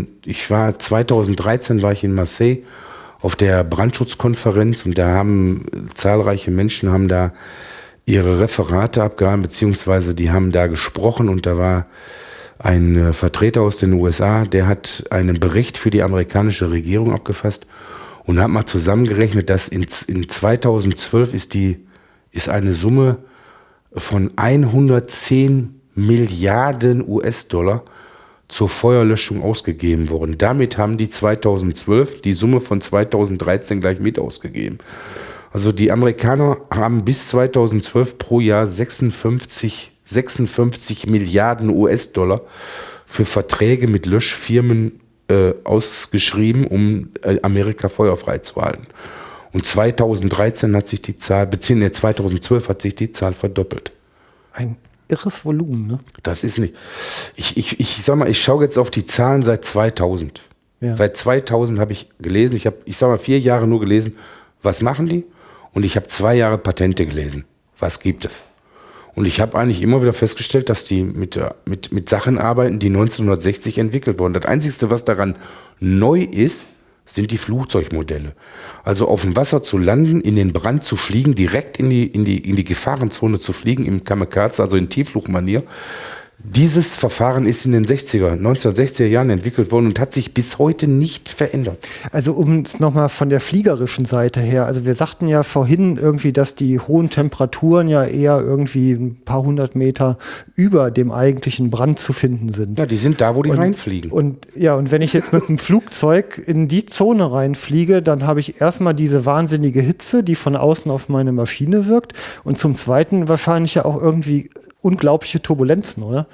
2013 war ich in Marseille auf der Brandschutzkonferenz und da haben zahlreiche Menschen da ihre Referate abgehalten, beziehungsweise die haben da gesprochen und da war ein Vertreter aus den USA, der hat einen Bericht für die amerikanische Regierung abgefasst und hat mal zusammengerechnet, dass in 2012 ist eine Summe von 110 Milliarden US-Dollar zur Feuerlöschung ausgegeben worden. Damit haben die 2012 die Summe von 2013 gleich mit ausgegeben. Also die Amerikaner haben bis 2012 pro Jahr 56 56 Milliarden US-Dollar für Verträge mit Löschfirmen ausgeschrieben, um Amerika feuerfrei zu halten. Und 2013 hat sich die Zahl, beziehungsweise 2012 hat sich die Zahl verdoppelt. Ein irres Volumen, ne? Das ist nicht. Ich sag mal, ich schaue jetzt auf die Zahlen seit 2000. Ja. Seit 2000 habe ich gelesen, ich sag mal 4 Jahre nur gelesen, was machen die? Und ich habe 2 Jahre Patente gelesen. Was gibt es? Und ich habe eigentlich immer wieder festgestellt, dass die mit Sachen arbeiten, die 1960 entwickelt wurden. Das Einzige, was daran neu ist, sind die Flugzeugmodelle. Also auf dem Wasser zu landen, in den Brand zu fliegen, direkt in die Gefahrenzone zu fliegen, im Kamikaze, also in Tiefflugmanier. Dieses Verfahren ist in den 1960er Jahren entwickelt worden und hat sich bis heute nicht verändert. Also um es nochmal von der fliegerischen Seite her, also wir sagten ja vorhin irgendwie, dass die hohen Temperaturen ja eher irgendwie ein paar 100 Meter über dem eigentlichen Brand zu finden sind. Ja, die sind da, wo die reinfliegen. Und wenn ich jetzt mit einem Flugzeug in die Zone reinfliege, dann habe ich erstmal diese wahnsinnige Hitze, die von außen auf meine Maschine wirkt, und zum Zweiten wahrscheinlich ja auch irgendwie unglaubliche Turbulenzen, oder?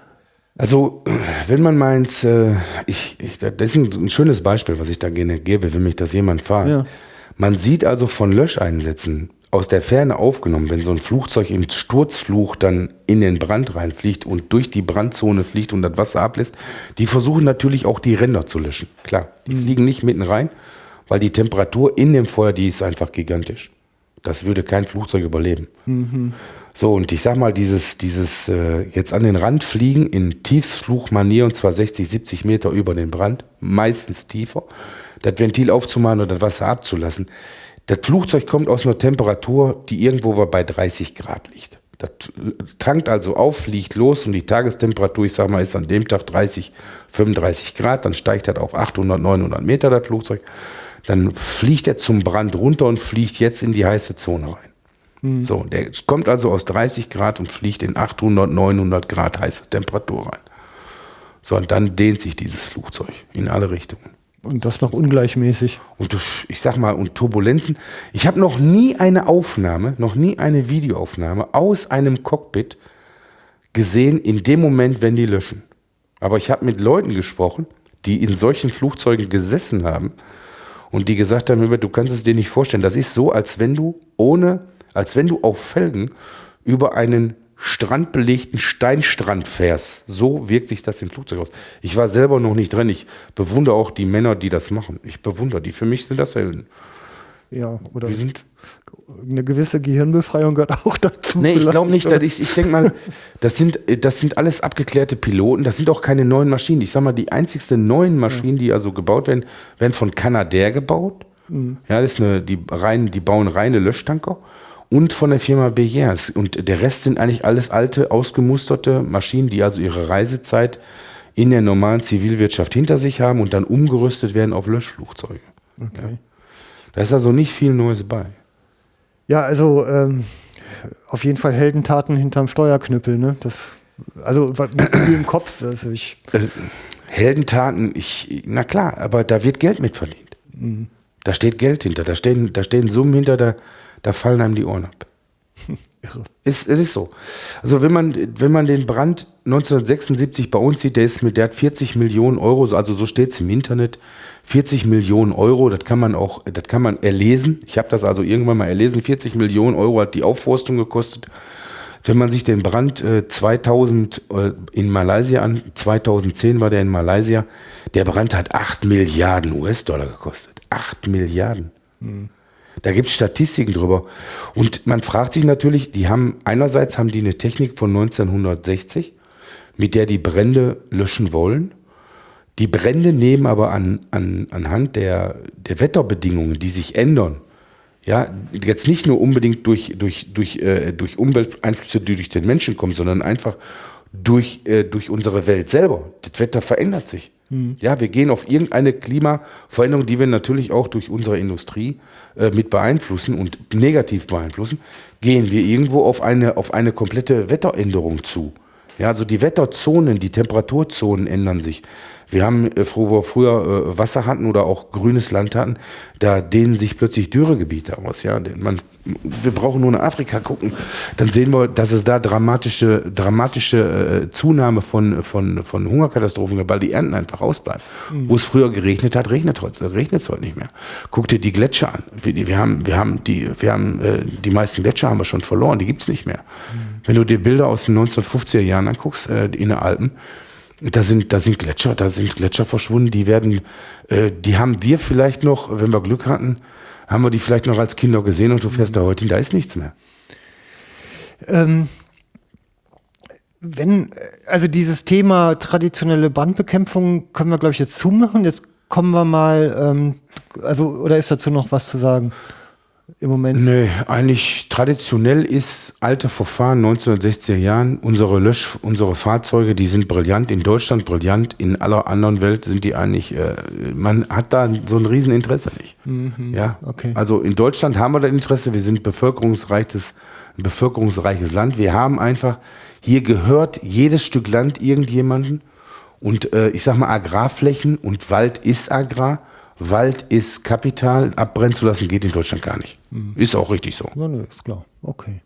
Also, wenn man meint, das ist ein schönes Beispiel, was ich da gerne gebe, wenn mich das jemand fragt. Ja. Man sieht also von Löscheinsätzen aus der Ferne aufgenommen, wenn so ein Flugzeug im Sturzflug dann in den Brand reinfliegt und durch die Brandzone fliegt und das Wasser ablässt, die versuchen natürlich auch die Ränder zu löschen. Klar, die fliegen nicht mitten rein, weil die Temperatur in dem Feuer, die ist einfach gigantisch. Das würde kein Flugzeug überleben. Mhm. So, und ich sag mal, dieses jetzt an den Rand fliegen in Tiefsflugmanier, und zwar 60, 70 Meter über den Brand, meistens tiefer, das Ventil aufzumachen oder das Wasser abzulassen. Das Flugzeug kommt aus einer Temperatur, die irgendwo bei 30 Grad liegt. Das tankt also auf, fliegt los, und die Tagestemperatur, ich sag mal, ist an dem Tag 30, 35 Grad, dann steigt das auf 800, 900 Meter, das Flugzeug. Dann fliegt er zum Brand runter und fliegt jetzt in die heiße Zone rein. So, der kommt also aus 30 Grad und fliegt in 800, 900 Grad heiße Temperatur rein. So, und dann dehnt sich dieses Flugzeug in alle Richtungen. Und das noch ungleichmäßig. Und ich sag mal, und Turbulenzen. Ich habe noch nie eine Videoaufnahme aus einem Cockpit gesehen in dem Moment, wenn die löschen. Aber ich habe mit Leuten gesprochen, die in solchen Flugzeugen gesessen haben und die gesagt haben, du kannst es dir nicht vorstellen. Das ist so, als wenn du auf Felgen über einen strandbelegten Steinstrand fährst. So wirkt sich das im Flugzeug aus. Ich war selber noch nicht drin. Ich bewundere auch die Männer, die das machen. Ich bewundere die. Für mich sind das Helden. Ja, oder eine gewisse Gehirnbefreiung gehört auch dazu. Nee, ich glaube nicht. Ich denke mal, das sind alles abgeklärte Piloten. Das sind auch keine neuen Maschinen. Ich sag mal, die einzigsten neuen Maschinen, die also gebaut werden, werden von Canadair gebaut. Mhm. Ja, die bauen reine Löschtanker. Und von der Firma Beyers. Und der Rest sind eigentlich alles alte, ausgemusterte Maschinen, die also ihre Reisezeit in der normalen Zivilwirtschaft hinter sich haben und dann umgerüstet werden auf Löschflugzeuge. Okay. Ja. Da ist also nicht viel Neues bei. Ja, also auf jeden Fall Heldentaten hinterm Steuerknüppel, ne? Mit im Kopf. Heldentaten, na klar, aber da wird Geld mit verdient. Mhm. Da steht Geld hinter, da stehen Summen hinter, da fallen einem die Ohren ab. Es ist so. Also wenn man den Brand 1976 bei uns sieht, der hat 40 Millionen Euro, also so steht es im Internet, 40 Millionen Euro, das kann man erlesen. Ich habe das also irgendwann mal erlesen, 40 Millionen Euro hat die Aufforstung gekostet. Wenn man sich den Brand 2000 in Malaysia an, 2010 war der in Malaysia, der Brand hat 8 Milliarden US-Dollar gekostet. 8 Milliarden. Mhm. Da gibt es Statistiken drüber. Und man fragt sich natürlich, einerseits haben die eine Technik von 1960, mit der die Brände löschen wollen. Die Brände nehmen aber anhand der Wetterbedingungen, die sich ändern, ja, jetzt nicht nur unbedingt durch Umwelteinflüsse, die durch den Menschen kommen, sondern einfach durch unsere Welt selber. Das Wetter verändert sich. Ja, wir gehen auf irgendeine Klimaveränderung, die wir natürlich auch durch unsere Industrie mit beeinflussen und negativ beeinflussen, gehen wir irgendwo auf eine komplette Wetteränderung zu. Ja, also die Wetterzonen, die Temperaturzonen ändern sich. Wir haben, wo wir früher Wasser hatten oder auch grünes Land hatten, da dehnen sich plötzlich Dürregebiete aus. Ja? Wir brauchen nur nach Afrika gucken, dann sehen wir, dass es da dramatische Zunahme von Hungerkatastrophen gibt, weil die Ernten einfach ausbleiben. Wo es früher geregnet hat, regnet es heute nicht mehr. Guck dir die Gletscher an. Wir haben die meisten Gletscher haben wir schon verloren, die gibt es nicht mehr. Wenn du dir Bilder aus den 1950er Jahren anguckst, in den Alpen, da sind Gletscher verschwunden, die haben wir vielleicht noch, wenn wir Glück hatten, haben wir die vielleicht noch als Kinder gesehen und du fährst da heute hin, da ist nichts mehr. Also dieses Thema traditionelle Brandbekämpfung können wir, glaube ich, jetzt zumachen. Jetzt kommen wir mal, oder ist dazu noch was zu sagen? Im Moment? Nee, eigentlich traditionell ist alte Verfahren 1960er Jahren. Unsere Fahrzeuge, die sind brillant, in Deutschland brillant, in aller anderen Welt sind die eigentlich, man hat da so ein Rieseninteresse nicht. Ja, okay. Also in Deutschland haben wir das Interesse, wir sind ein bevölkerungsreiches Land. Wir haben einfach, hier gehört jedes Stück Land irgendjemandem und ich sag mal Agrarflächen und Wald ist Agrar. Wald ist Kapital, abbrennen zu lassen geht in Deutschland gar nicht. Ist auch richtig so. Ja, ne, ist klar. Okay.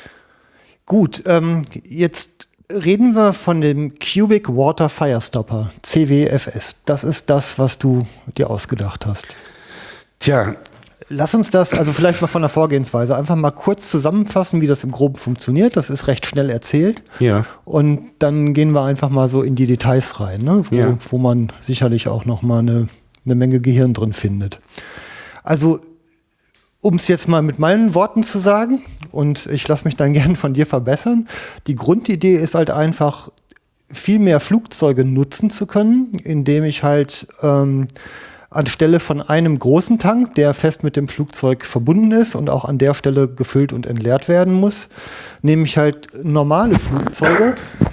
Gut, jetzt reden wir von dem Cubic Water Firestopper, CWFS. Das ist das, was du dir ausgedacht hast. Tja. Lass uns das, also vielleicht mal von der Vorgehensweise, einfach mal kurz zusammenfassen, wie das im Groben funktioniert. Das ist recht schnell erzählt. Ja. Und dann gehen wir einfach mal so in die Details rein, ne? Wo man sicherlich auch noch mal eine Menge Gehirn drin findet. Also, um es jetzt mal mit meinen Worten zu sagen, und ich lasse mich dann gern von dir verbessern, die Grundidee ist halt einfach, viel mehr Flugzeuge nutzen zu können, indem ich halt anstelle von einem großen Tank, der fest mit dem Flugzeug verbunden ist und auch an der Stelle gefüllt und entleert werden muss, nehme ich halt normale Flugzeuge,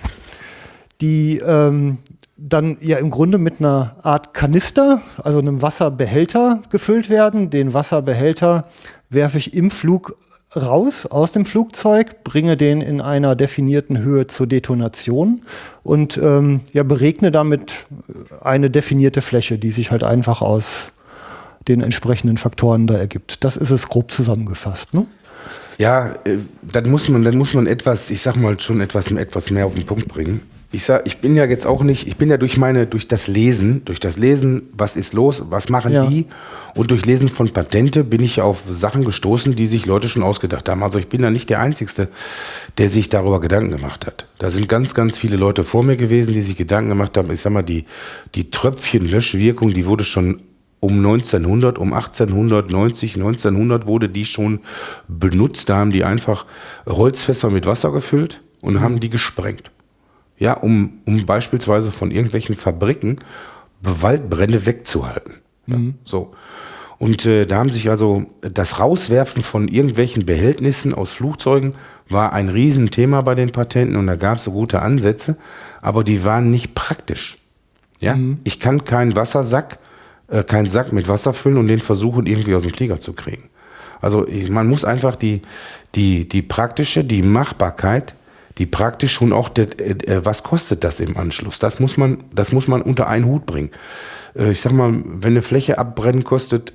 die dann ja im Grunde mit einer Art Kanister, also einem Wasserbehälter gefüllt werden. Den Wasserbehälter werfe ich im Flug raus aus dem Flugzeug, bringe den in einer definierten Höhe zur Detonation und beregne damit eine definierte Fläche, die sich halt einfach aus den entsprechenden Faktoren da ergibt. Das ist es grob zusammengefasst, ne? Ja, dann muss man etwas, ich sag mal schon etwas mehr auf den Punkt bringen. Ich bin ja jetzt auch nicht, ich bin ja durch das Lesen, was ist los, was machen die, und durch Lesen von Patente bin ich auf Sachen gestoßen, die sich Leute schon ausgedacht haben. Also ich bin ja nicht der Einzige, der sich darüber Gedanken gemacht hat. Da sind ganz, ganz viele Leute vor mir gewesen, die sich Gedanken gemacht haben. Ich sag mal, die Tröpfchenlöschwirkung, die wurde schon um 1900, um 1890, 1900 wurde die schon benutzt. Da haben die einfach Holzfässer mit Wasser gefüllt und haben die gesprengt. Ja, um beispielsweise von irgendwelchen Fabriken Waldbrände wegzuhalten. Ja, so. Und da haben sich also das Rauswerfen von irgendwelchen Behältnissen aus Flugzeugen war ein Riesenthema bei den Patenten und da gab es so gute Ansätze, aber die waren nicht praktisch. Ja, ich kann keinen Sack mit Wasser füllen und den versuchen irgendwie aus dem Flieger zu kriegen. Also man muss einfach die praktische, die Machbarkeit, die praktisch schon auch, was kostet das im Anschluss? Das muss man unter einen Hut bringen. Ich sag mal, wenn eine Fläche abbrennen kostet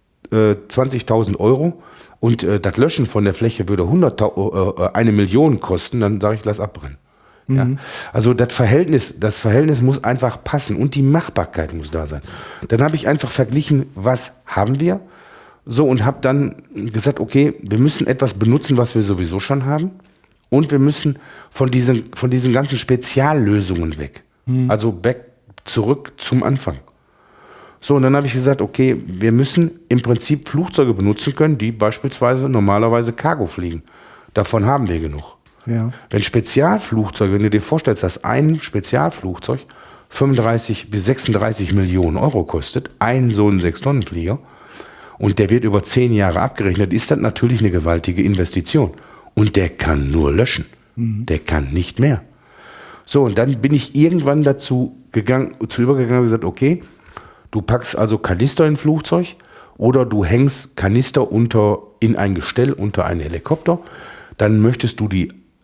20.000 Euro und das Löschen von der Fläche würde 1 Million kosten, dann sage ich, lass abbrennen. Ja? Also das Verhältnis muss einfach passen und die Machbarkeit muss da sein. Dann habe ich einfach verglichen, was haben wir? So, und habe dann gesagt, okay, wir müssen etwas benutzen, was wir sowieso schon haben. Und wir müssen von diesen ganzen Speziallösungen weg. Also zurück zum Anfang. So, und dann habe ich gesagt, okay, wir müssen im Prinzip Flugzeuge benutzen können, die beispielsweise normalerweise Cargo fliegen. Davon haben wir genug. Ja. Wenn du dir vorstellst, dass ein Spezialflugzeug 35 bis 36 Millionen Euro kostet, ein so ein 6-Tonnen-Flieger, und der wird über 10 Jahre abgerechnet, ist das natürlich eine gewaltige Investition. Und der kann nur löschen. Der kann nicht mehr. So, und dann bin ich irgendwann dazu übergegangen und gesagt, okay, du packst also Kanister in ein Flugzeug oder du hängst Kanister in ein Gestell unter einen Helikopter. Dann möchtest du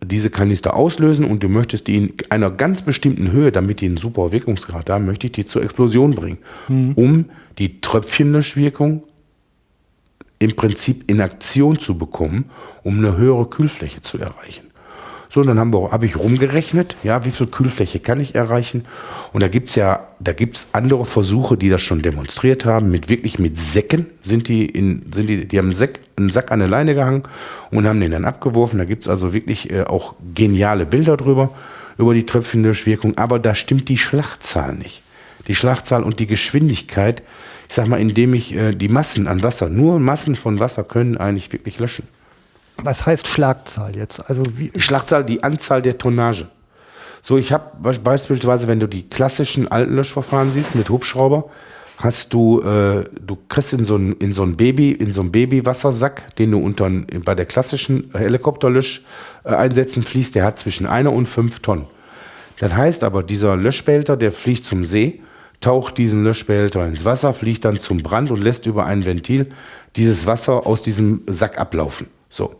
diese Kanister auslösen und du möchtest die in einer ganz bestimmten Höhe, damit die einen super Wirkungsgrad haben, möchte ich die zur Explosion bringen, um die Tröpfchenlöschwirkung im Prinzip in Aktion zu bekommen, um eine höhere Kühlfläche zu erreichen. So, dann habe ich rumgerechnet, ja, wie viel Kühlfläche kann ich erreichen? Und da gibt's andere Versuche, die das schon demonstriert haben, mit Säcken die haben einen Sack an eine Leine gehangen und haben den dann abgeworfen. Da gibt's also wirklich auch geniale Bilder drüber, über die Tröpfchenlöschwirkung, aber da stimmt die Schlachtzahl nicht. Die Schlachtzahl und die Geschwindigkeit, ich sag mal, indem ich die Massen an Wasser, nur Massen von Wasser können eigentlich wirklich löschen. Was heißt Schlagzahl jetzt? Also Schlagzahl, die Anzahl der Tonnage. So, ich habe beispielsweise, wenn du die klassischen alten Löschverfahren siehst mit Hubschrauber, hast du kriegst in so einen Babywassersack, den du bei der klassischen Helikopterlösch-Einsätzen fließt, der hat zwischen 1 und 5 Tonnen. Das heißt aber, dieser Löschbehälter, der fliegt zum See, taucht diesen Löschbehälter ins Wasser, fliegt dann zum Brand und lässt über ein Ventil dieses Wasser aus diesem Sack ablaufen. So.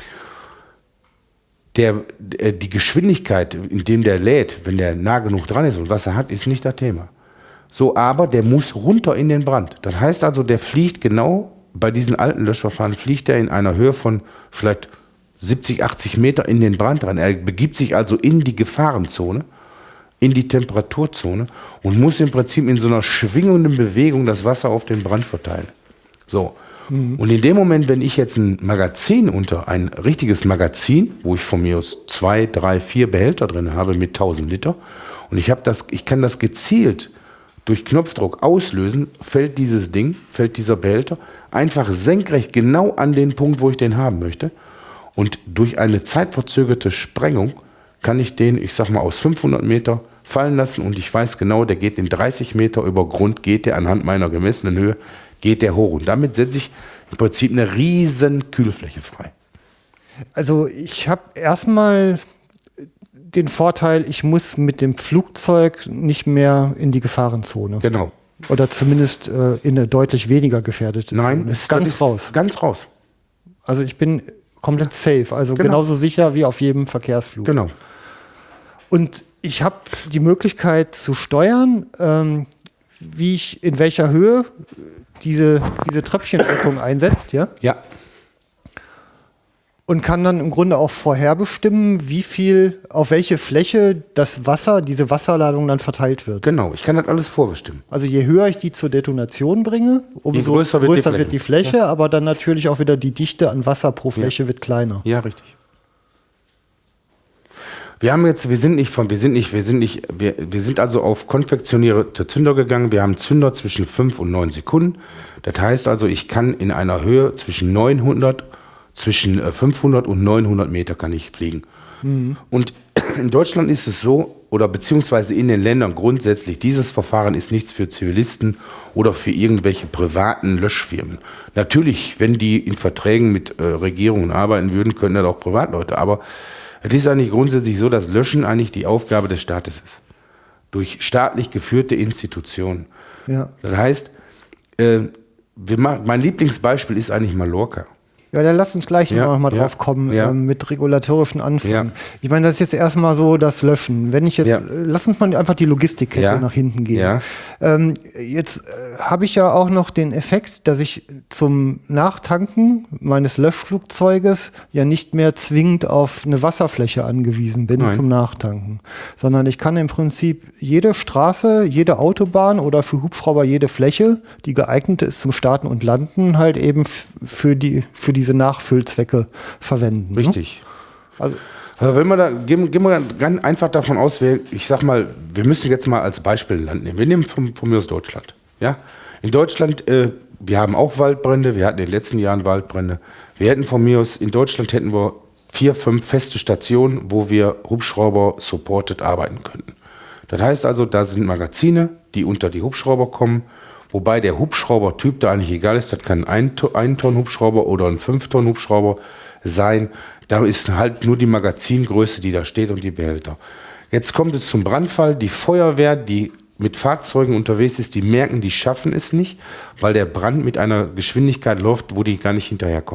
Die Geschwindigkeit, in dem der lädt, wenn der nah genug dran ist und Wasser hat, ist nicht das Thema. So, aber der muss runter in den Brand. Das heißt also, der fliegt genau bei diesen alten Löschverfahren, fliegt er in einer Höhe von vielleicht 70, 80 Meter in den Brand rein. Er begibt sich also in die Gefahrenzone, in die Temperaturzone und muss im Prinzip in so einer schwingenden Bewegung das Wasser auf den Brand verteilen. So. Und in dem Moment, wenn ich jetzt ein richtiges Magazin, wo ich von mir aus 2, 3, 4 Behälter drin habe mit 1000 Liter und ich kann das gezielt durch Knopfdruck auslösen, fällt dieser Behälter einfach senkrecht genau an den Punkt, wo ich den haben möchte. Und durch eine zeitverzögerte Sprengung kann ich den, ich sag mal, aus 500 Meter fallen lassen und ich weiß genau, der geht in 30 Meter über Grund, geht der anhand meiner gemessenen Höhe, geht der hoch. Und damit setze ich im Prinzip eine riesen Kühlfläche frei. Also ich habe erstmal den Vorteil, ich muss mit dem Flugzeug nicht mehr in die Gefahrenzone. Genau. Oder zumindest in eine deutlich weniger gefährdete Zone. Nein, ganz raus. Ganz raus. Also ich bin komplett safe, also Genau. genauso sicher wie auf jedem Verkehrsflug. Genau. Und ich habe die Möglichkeit zu steuern, in welcher Höhe diese Tröpfchenwirkung einsetzt, ja? Ja. Und kann dann im Grunde auch vorherbestimmen, auf welche Fläche diese Wasserladung dann verteilt wird. Genau, ich kann das alles vorbestimmen. Also je höher ich die zur Detonation bringe, umso größer wird die Fläche, ja. Aber dann natürlich auch wieder die Dichte an Wasser pro Fläche wird kleiner. Ja, richtig. Wir sind also auf konfektionierte Zünder gegangen. Wir haben Zünder zwischen 5 und 9 Sekunden. Das heißt also, ich kann in einer Höhe zwischen 500 und 900 Meter kann ich fliegen. Mhm. Und in Deutschland ist es so, oder beziehungsweise in den Ländern grundsätzlich, dieses Verfahren ist nichts für Zivilisten oder für irgendwelche privaten Löschfirmen. Natürlich, wenn die in Verträgen mit Regierungen arbeiten würden, können das auch Privatleute. Aber es ist eigentlich grundsätzlich so, dass Löschen eigentlich die Aufgabe des Staates ist. Durch staatlich geführte Institutionen. Ja. Das heißt, mein Lieblingsbeispiel ist eigentlich Mallorca. Ja, dann lass uns gleich noch mal drauf kommen, mit regulatorischen Anfängen. Ja. Ich meine, das ist jetzt erstmal so das Löschen. Lass uns mal einfach die Logistikkette nach hinten gehen. Ja. Jetzt habe ich ja auch noch den Effekt, dass ich zum Nachtanken meines Löschflugzeuges ja nicht mehr zwingend auf eine Wasserfläche angewiesen bin zum Nachtanken, sondern ich kann im Prinzip jede Straße, jede Autobahn oder für Hubschrauber jede Fläche, die geeignet ist zum Starten und Landen, halt eben für diese Nachfüllzwecke verwenden. Richtig. Ne? Also gehen wir ganz einfach davon aus, ich sag mal, wir müssen jetzt mal als Beispiel ein Land nehmen. Wir nehmen von mir aus Deutschland. Ja? In Deutschland, wir haben auch Waldbrände, wir hatten in den letzten Jahren Waldbrände. In Deutschland hätten wir 4, 5 feste Stationen, wo wir Hubschrauber-supported arbeiten könnten. Das heißt also, da sind Magazine, die unter die Hubschrauber kommen, wobei der Hubschraubertyp da eigentlich egal ist. Das kann ein 1-Tonnen-Hubschrauber oder ein 5-Tonnen-Hubschrauber sein. Da ist halt nur die Magazingröße, die da steht und die Behälter. Jetzt kommt es zum Brandfall. Die Feuerwehr, die mit Fahrzeugen unterwegs ist, die merken, die schaffen es nicht, weil der Brand mit einer Geschwindigkeit läuft, wo die gar nicht hinterherkommen.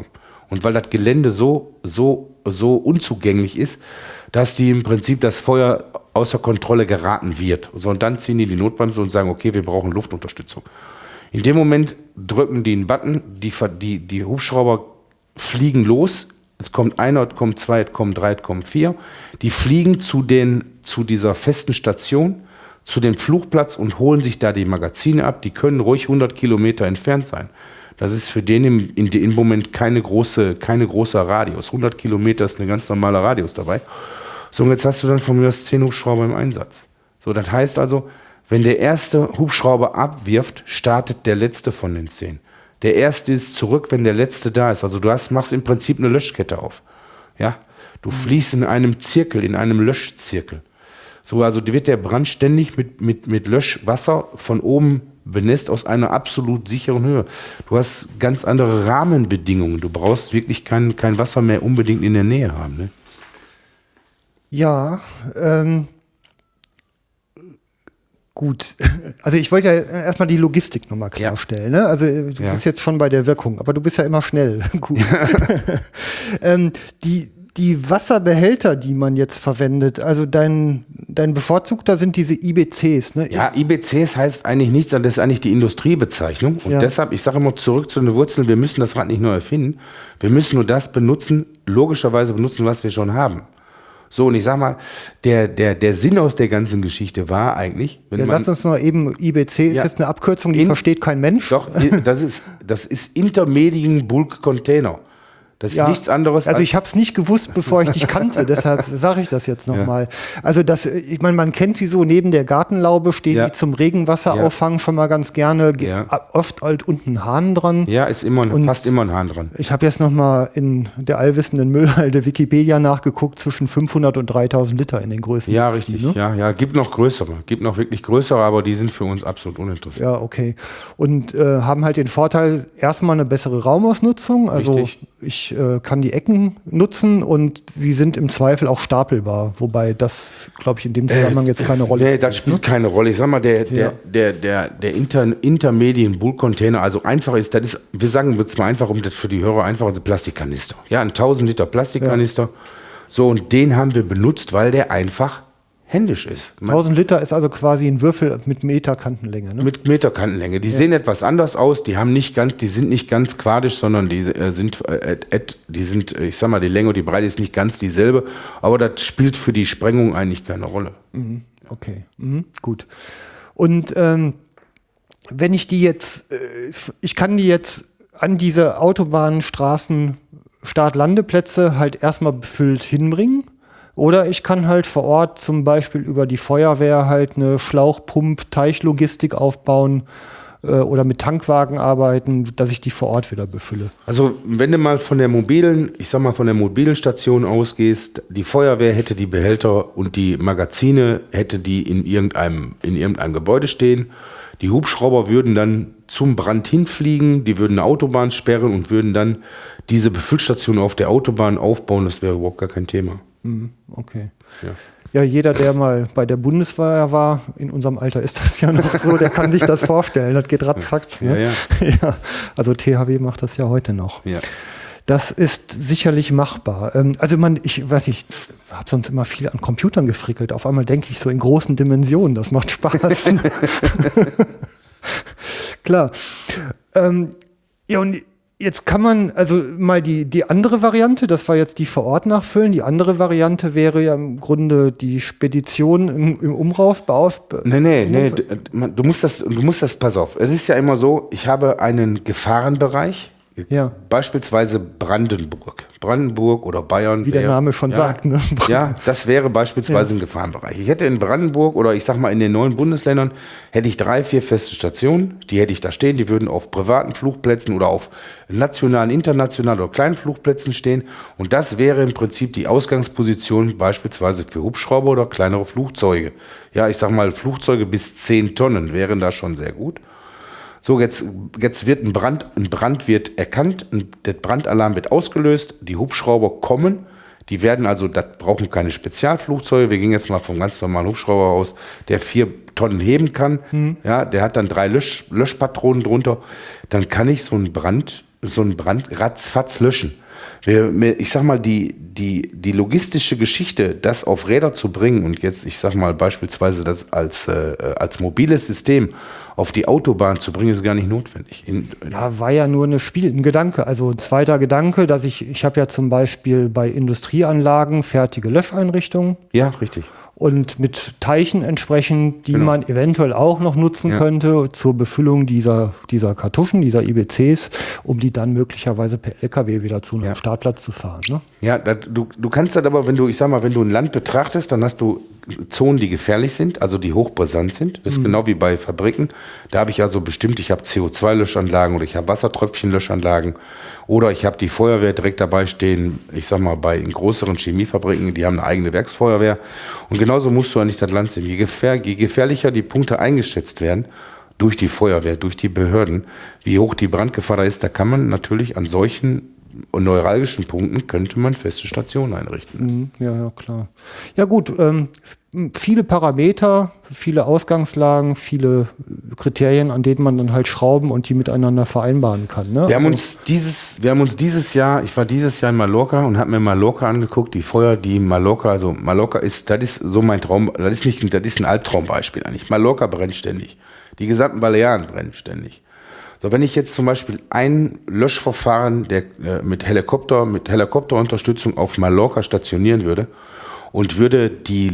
Und weil das Gelände so unzugänglich ist, dass die im Prinzip das Feuer außer Kontrolle geraten wird. So, und dann ziehen die Notbremse und sagen, okay, wir brauchen Luftunterstützung. In dem Moment drücken die einen Button, die Hubschrauber fliegen los. Es kommt einer, es kommt zwei, es kommen drei, es kommen vier. Die fliegen zu dieser festen Station, zu dem Flugplatz und holen sich da die Magazine ab. Die können ruhig 100 Kilometer entfernt sein. Das ist für den im Moment keine großer Radius. 100 Kilometer ist ein ganz normaler Radius dabei. So, und jetzt hast du dann von mir aus 10 Hubschrauber im Einsatz. So, das heißt also, wenn der erste Hubschrauber abwirft, startet der letzte von den 10. Der erste ist zurück, wenn der letzte da ist. Also du machst im Prinzip eine Löschkette auf. Ja? Du fliegst in einem Zirkel, in einem Löschzirkel. So, also wird der Brand ständig mit Löschwasser von oben benässt aus einer absolut sicheren Höhe. Du hast ganz andere Rahmenbedingungen. Du brauchst wirklich kein Wasser mehr unbedingt in der Nähe haben. Ne? Ja, gut. Also ich wollte ja erstmal die Logistik nochmal klarstellen. Ne? Also du bist jetzt schon bei der Wirkung, aber du bist ja immer schnell. Gut. Die Wasserbehälter, die man jetzt verwendet, also dein bevorzugter sind diese IBCs, ne? Ja, IBCs heißt eigentlich nichts, das ist eigentlich die Industriebezeichnung. Und deshalb, ich sage immer zurück zu den Wurzeln, wir müssen das Rad nicht neu erfinden. Wir müssen nur das logischerweise benutzen, was wir schon haben. So, und ich sag mal, der Sinn aus der ganzen Geschichte war eigentlich, lass uns noch eben, IBC ist jetzt eine Abkürzung, die versteht kein Mensch. Doch, das ist Intermediate Bulk Container. Das ist nichts anderes. Also ich habe es nicht gewusst, bevor ich dich kannte, deshalb sage ich das jetzt nochmal. Also ich meine, man kennt sie so, neben der Gartenlaube stehen die zum Regenwasserauffang schon mal ganz gerne, oft halt unten ein Hahn dran. Ja, ist fast immer ein Hahn dran. Ich habe jetzt nochmal in der allwissenden Müllhalde Wikipedia nachgeguckt, zwischen 500 und 3000 Liter in den Größen. Ja, richtig, ne? Ja, gibt noch wirklich größere, aber die sind für uns absolut uninteressant. Ja, okay. Und haben halt den Vorteil, erstmal eine bessere Raumausnutzung, also richtig. Ich kann die Ecken nutzen und sie sind im Zweifel auch stapelbar, wobei das, glaube ich, in dem Zusammenhang jetzt keine Rolle spielt. Nee, das spielt keine Rolle. Ich sag mal, der Intermediate Bulk Container, also einfach ist, wir sagen jetzt mal einfach, um das für die Hörer einfach, ein Plastikkanister. Ja, ein 1000 Liter Plastikkanister. Ja. So, und den haben wir benutzt, weil der einfach händisch ist. 1000 Liter ist also quasi ein Würfel mit Meterkantenlänge, ne? Mit Meterkantenlänge. Die sehen etwas anders aus, die sind nicht ganz quadisch, sondern die sind, ich sag mal, die Länge und die Breite ist nicht ganz dieselbe, aber das spielt für die Sprengung eigentlich keine Rolle. Okay, gut. Und wenn ich die jetzt, ich kann die jetzt an diese Autobahnen, Straßen, Start-Landeplätze halt erstmal befüllt hinbringen. Oder ich kann halt vor Ort zum Beispiel über die Feuerwehr halt eine Schlauchpump-Teichlogistik aufbauen oder mit Tankwagen arbeiten, dass ich die vor Ort wieder befülle. Also wenn du mal von der mobilen Station ausgehst, die Feuerwehr hätte die Behälter und die Magazine hätte die in irgendeinem Gebäude stehen. Die Hubschrauber würden dann zum Brand hinfliegen, die würden eine Autobahn sperren und würden dann diese Befüllstation auf der Autobahn aufbauen. Das wäre überhaupt gar kein Thema. Okay. Ja, jeder, der mal bei der Bundeswehr war, in unserem Alter ist das ja noch so, der kann sich das vorstellen. Das geht ratzfatz. Ne? Ja. Also THW macht das ja heute noch. Ja. Das ist sicherlich machbar. Also ich weiß nicht, ich habe sonst immer viel an Computern gefrickelt. Auf einmal denke ich so in großen Dimensionen. Das macht Spaß. Klar. Ja, und jetzt kann man also mal die andere Variante, das war jetzt die vor Ort nachfüllen, die andere Variante wäre ja im Grunde die Spedition im Umlauf. Nee, du musst das, pass auf, es ist ja immer so, ich habe einen Gefahrenbereich, beispielsweise Brandenburg oder Bayern. Wie der Name schon sagt. Ne? Ja, das wäre beispielsweise ein Gefahrenbereich. Ich hätte in Brandenburg oder ich sag mal in den 9 Bundesländern, hätte ich 3, 4 feste Stationen, die hätte ich da stehen, die würden auf privaten Flugplätzen oder auf nationalen, internationalen oder kleinen Flugplätzen stehen und das wäre im Prinzip die Ausgangsposition beispielsweise für Hubschrauber oder kleinere Flugzeuge. Ja, ich sag mal Flugzeuge bis 10 Tonnen wären da schon sehr gut. So, jetzt wird ein Brand wird erkannt, der Brandalarm wird ausgelöst, die Hubschrauber kommen, die werden also, das brauchen keine Spezialflugzeuge, wir gehen jetzt mal vom ganz normalen Hubschrauber aus, der 4 Tonnen heben kann, ja, der hat dann 3 Löschpatronen drunter, dann kann ich so einen Brand ratzfatz löschen. Ich sag mal, die logistische Geschichte, das auf Räder zu bringen und jetzt, ich sag mal, beispielsweise das als mobiles System auf die Autobahn zu bringen, ist gar nicht notwendig. Ja, war ja nur ein Gedanke. Also ein zweiter Gedanke, dass ich habe ja zum Beispiel bei Industrieanlagen fertige Löscheinrichtungen. Ja, richtig. Und mit Teichen entsprechend, die Genau. man eventuell auch noch nutzen könnte zur Befüllung dieser Kartuschen, dieser IBCs, um die dann möglicherweise per LKW wieder zu einem Startplatz zu fahren. Ne? Ja, du kannst das aber, wenn du ein Land betrachtest, dann hast du Zonen, die gefährlich sind, also die hochbrisant sind. Das ist genau wie bei Fabriken. Da habe ich also bestimmt, ich habe CO2-Löschanlagen oder ich habe Wassertröpfchen-Löschanlagen oder ich habe die Feuerwehr direkt dabei stehen. Ich sag mal, bei größeren Chemiefabriken, die haben eine eigene Werksfeuerwehr. Und genauso musst du eigentlich das Land sehen. Je gefährlicher die Punkte eingeschätzt werden, durch die Feuerwehr, durch die Behörden, wie hoch die Brandgefahr da ist, da kann man natürlich an solchen neuralgischen Punkten könnte man feste Stationen einrichten. Ja, klar. Ja gut, viele Parameter, viele Ausgangslagen, viele Kriterien, an denen man dann halt schrauben und die miteinander vereinbaren kann. Ne? Wir haben uns dieses Jahr, ich war dieses Jahr in Mallorca und habe mir Mallorca angeguckt, Mallorca ist, das ist so mein Traum, das ist ein Albtraumbeispiel eigentlich. Mallorca brennt ständig. Die gesamten Balearen brennen ständig. So, wenn ich jetzt zum Beispiel ein Löschverfahren mit Helikopterunterstützung auf Mallorca stationieren würde und würde die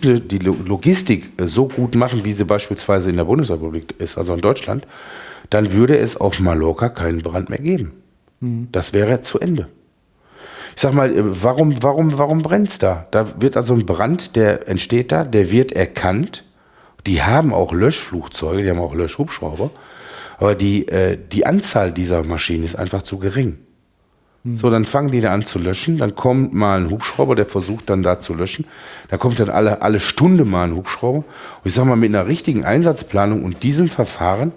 Logistik so gut machen, wie sie beispielsweise in der Bundesrepublik ist, also in Deutschland, dann würde es auf Mallorca keinen Brand mehr geben. Das wäre zu Ende. Ich sag mal, warum brennt's da? Da wird also ein Brand, der entsteht da, der wird erkannt. Die haben auch Löschflugzeuge, die haben auch Löschhubschrauber. Aber die Anzahl dieser Maschinen ist einfach zu gering. So, dann fangen die da an zu löschen. Dann kommt mal ein Hubschrauber, der versucht dann da zu löschen. Da kommt dann alle Stunde mal ein Hubschrauber. Und ich sag mal, mit einer richtigen Einsatzplanung und diesem Verfahren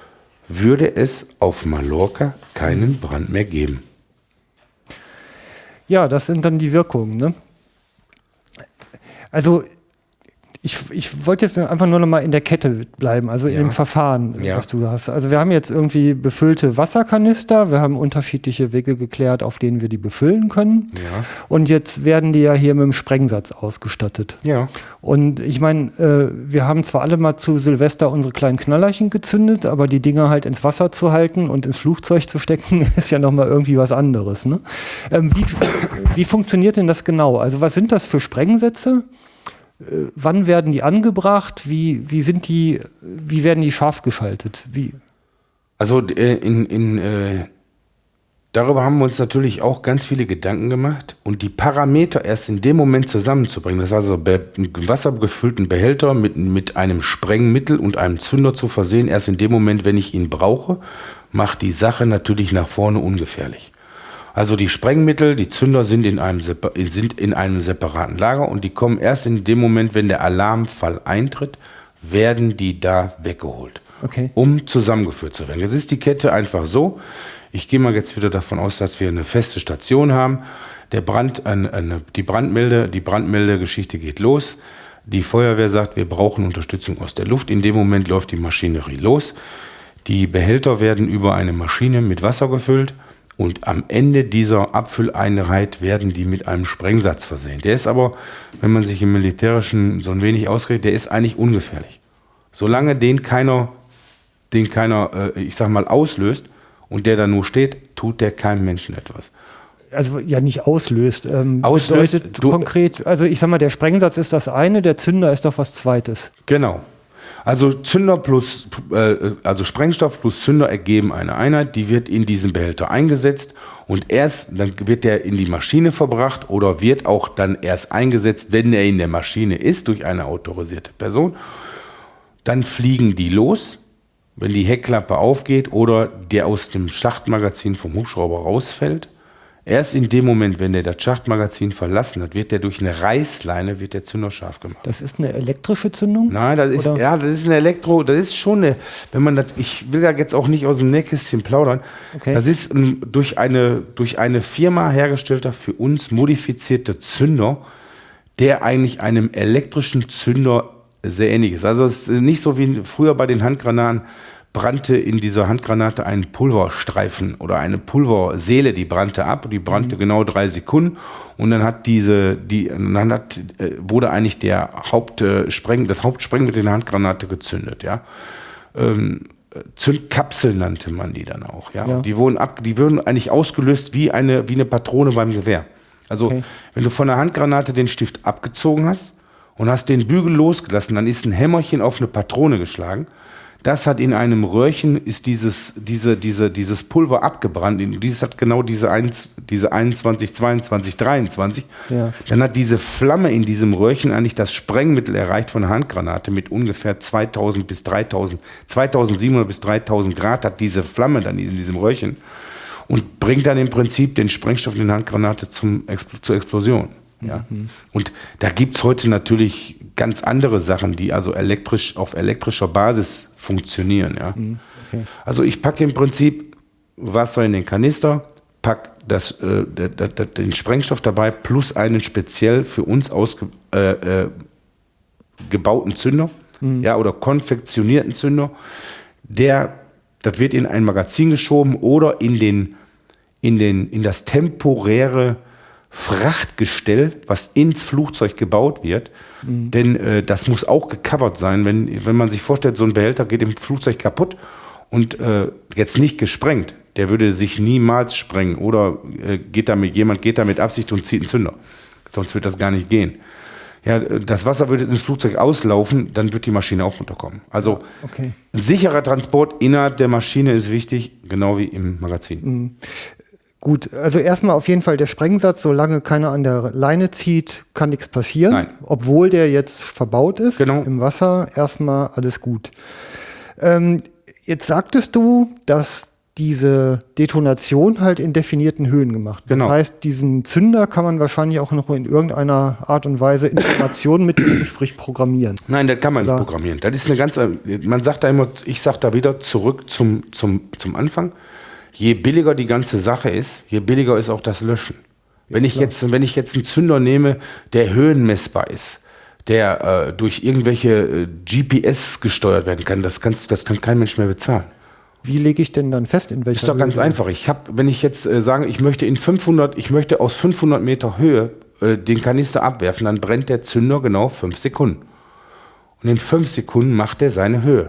würde es auf Mallorca keinen Brand mehr geben. Ja, das sind dann die Wirkungen. Ne? Also ich wollte jetzt einfach nur noch mal in der Kette bleiben, also in dem Verfahren, was du hast. Also wir haben jetzt irgendwie befüllte Wasserkanister, wir haben unterschiedliche Wege geklärt, auf denen wir die befüllen können. Ja. Und jetzt werden die ja hier mit dem Sprengsatz ausgestattet. Ja. Und ich meine, wir haben zwar alle mal zu Silvester unsere kleinen Knallerchen gezündet, aber die Dinger halt ins Wasser zu halten und ins Flugzeug zu stecken, ist ja noch mal irgendwie was anderes. Ne? Wie funktioniert denn das genau? Also was sind das für Sprengsätze? Wann werden die angebracht? Wie werden die scharf geschaltet? Also darüber haben wir uns natürlich auch ganz viele Gedanken gemacht und die Parameter erst in dem Moment zusammenzubringen. Das ist also einen wassergefüllten Behälter mit einem Sprengmittel und einem Zünder zu versehen, erst in dem Moment, wenn ich ihn brauche, macht die Sache natürlich nach vorne ungefährlich. Also die Sprengmittel, die Zünder sind in einem separaten Lager und die kommen erst in dem Moment, wenn der Alarmfall eintritt, werden die da weggeholt, um zusammengeführt zu werden. Jetzt ist die Kette einfach so, ich gehe mal jetzt wieder davon aus, dass wir eine feste Station haben, die Brandmeldegeschichte geht los, die Feuerwehr sagt, wir brauchen Unterstützung aus der Luft, in dem Moment läuft die Maschinerie los, die Behälter werden über eine Maschine mit Wasser gefüllt, und am Ende dieser Abfülleinheit werden die mit einem Sprengsatz versehen. Der ist aber, wenn man sich im Militärischen so ein wenig ausredet, der ist eigentlich ungefährlich. Solange den keiner, ich sag mal, auslöst und der da nur steht, tut der keinem Menschen etwas. Also ja, nicht auslöst. Auslöst konkret, also ich sag mal, der Sprengsatz ist das eine, der Zünder ist doch was Zweites. Genau. Also Sprengstoff plus Zünder ergeben eine Einheit, die wird in diesen Behälter eingesetzt und dann wird der in die Maschine verbracht oder wird auch dann erst eingesetzt, wenn er in der Maschine ist, durch eine autorisierte Person. Dann fliegen die los, wenn die Heckklappe aufgeht oder der aus dem Schachtmagazin vom Hubschrauber rausfällt. Erst in dem Moment, wenn der das Schachtmagazin verlassen hat, wird der durch eine Reißleine der Zünder scharf gemacht. Das ist eine elektrische Zündung? Nein, das ist ich will ja jetzt auch nicht aus dem Nähkästchen plaudern. Okay. Das ist durch eine Firma hergestellter, für uns modifizierter Zünder, der eigentlich einem elektrischen Zünder sehr ähnlich ist. Also es ist nicht so wie früher bei den Handgranaten, brannte in dieser Handgranate ein Pulverstreifen oder eine Pulverseele, die brannte ab, die brannte genau 3 Sekunden und dann wurde eigentlich das Hauptsprengmittel in der Handgranate gezündet, ja. Zündkapsel nannte man die dann auch, ja. Ja. Und die wurden eigentlich ausgelöst wie eine Patrone beim Gewehr. Also, wenn du von der Handgranate den Stift abgezogen hast und hast den Bügel losgelassen, dann ist ein Hämmerchen auf eine Patrone geschlagen. Das hat in einem Röhrchen ist dieses Pulver abgebrannt. Dieses hat genau diese 21, 22, 23. Ja. Dann hat diese Flamme in diesem Röhrchen eigentlich das Sprengmittel erreicht von der Handgranate mit ungefähr 2700 bis 3000 Grad hat diese Flamme dann in diesem Röhrchen und bringt dann im Prinzip den Sprengstoff in der Handgranate zur Explosion. Ja. Und da gibt es heute natürlich ganz andere Sachen, die also auf elektrischer Basis funktionieren. Ja. Okay. Also ich packe im Prinzip Wasser in den Kanister, packe den Sprengstoff dabei plus einen speziell für uns gebauten Zünder, ja, oder konfektionierten Zünder. Das wird in ein Magazin geschoben oder in das temporäre Frachtgestell, was ins Flugzeug gebaut wird. Denn das muss auch gecovert sein. Wenn man sich vorstellt, so ein Behälter geht im Flugzeug kaputt und jetzt nicht gesprengt, der würde sich niemals sprengen. Oder jemand geht da mit Absicht und zieht einen Zünder. Sonst wird das gar nicht gehen. Ja, das Wasser würde ins Flugzeug auslaufen, dann wird die Maschine auch runterkommen. Also Okay. ein sicherer Transport innerhalb der Maschine ist wichtig, genau wie im Magazin. Gut, also erstmal auf jeden Fall der Sprengsatz, solange keiner an der Leine zieht, kann nichts passieren. Nein. Obwohl der jetzt verbaut ist Genau. im Wasser, erstmal alles gut. Jetzt sagtest du, dass diese Detonation halt in definierten Höhen gemacht wird. Genau. Das heißt, diesen Zünder kann man wahrscheinlich auch noch in irgendeiner Art und Weise Informationen mitgeben, sprich programmieren. Nein, das kann man nicht Oder- programmieren. Das ist man sagt da immer, ich sage da wieder zurück zum Anfang. Je billiger die ganze Sache ist, je billiger ist auch das Löschen. Wenn ich jetzt einen Zünder nehme, der höhenmessbar ist, der durch irgendwelche GPS gesteuert werden kann, das kann kein Mensch mehr bezahlen. Wie lege ich denn dann fest, in welcher Ist doch ganz Höhe? einfach. Wenn ich jetzt sage, ich möchte aus 500 Meter Höhe den Kanister abwerfen, dann brennt der Zünder genau 5 Sekunden. Und in 5 Sekunden macht er seine Höhe.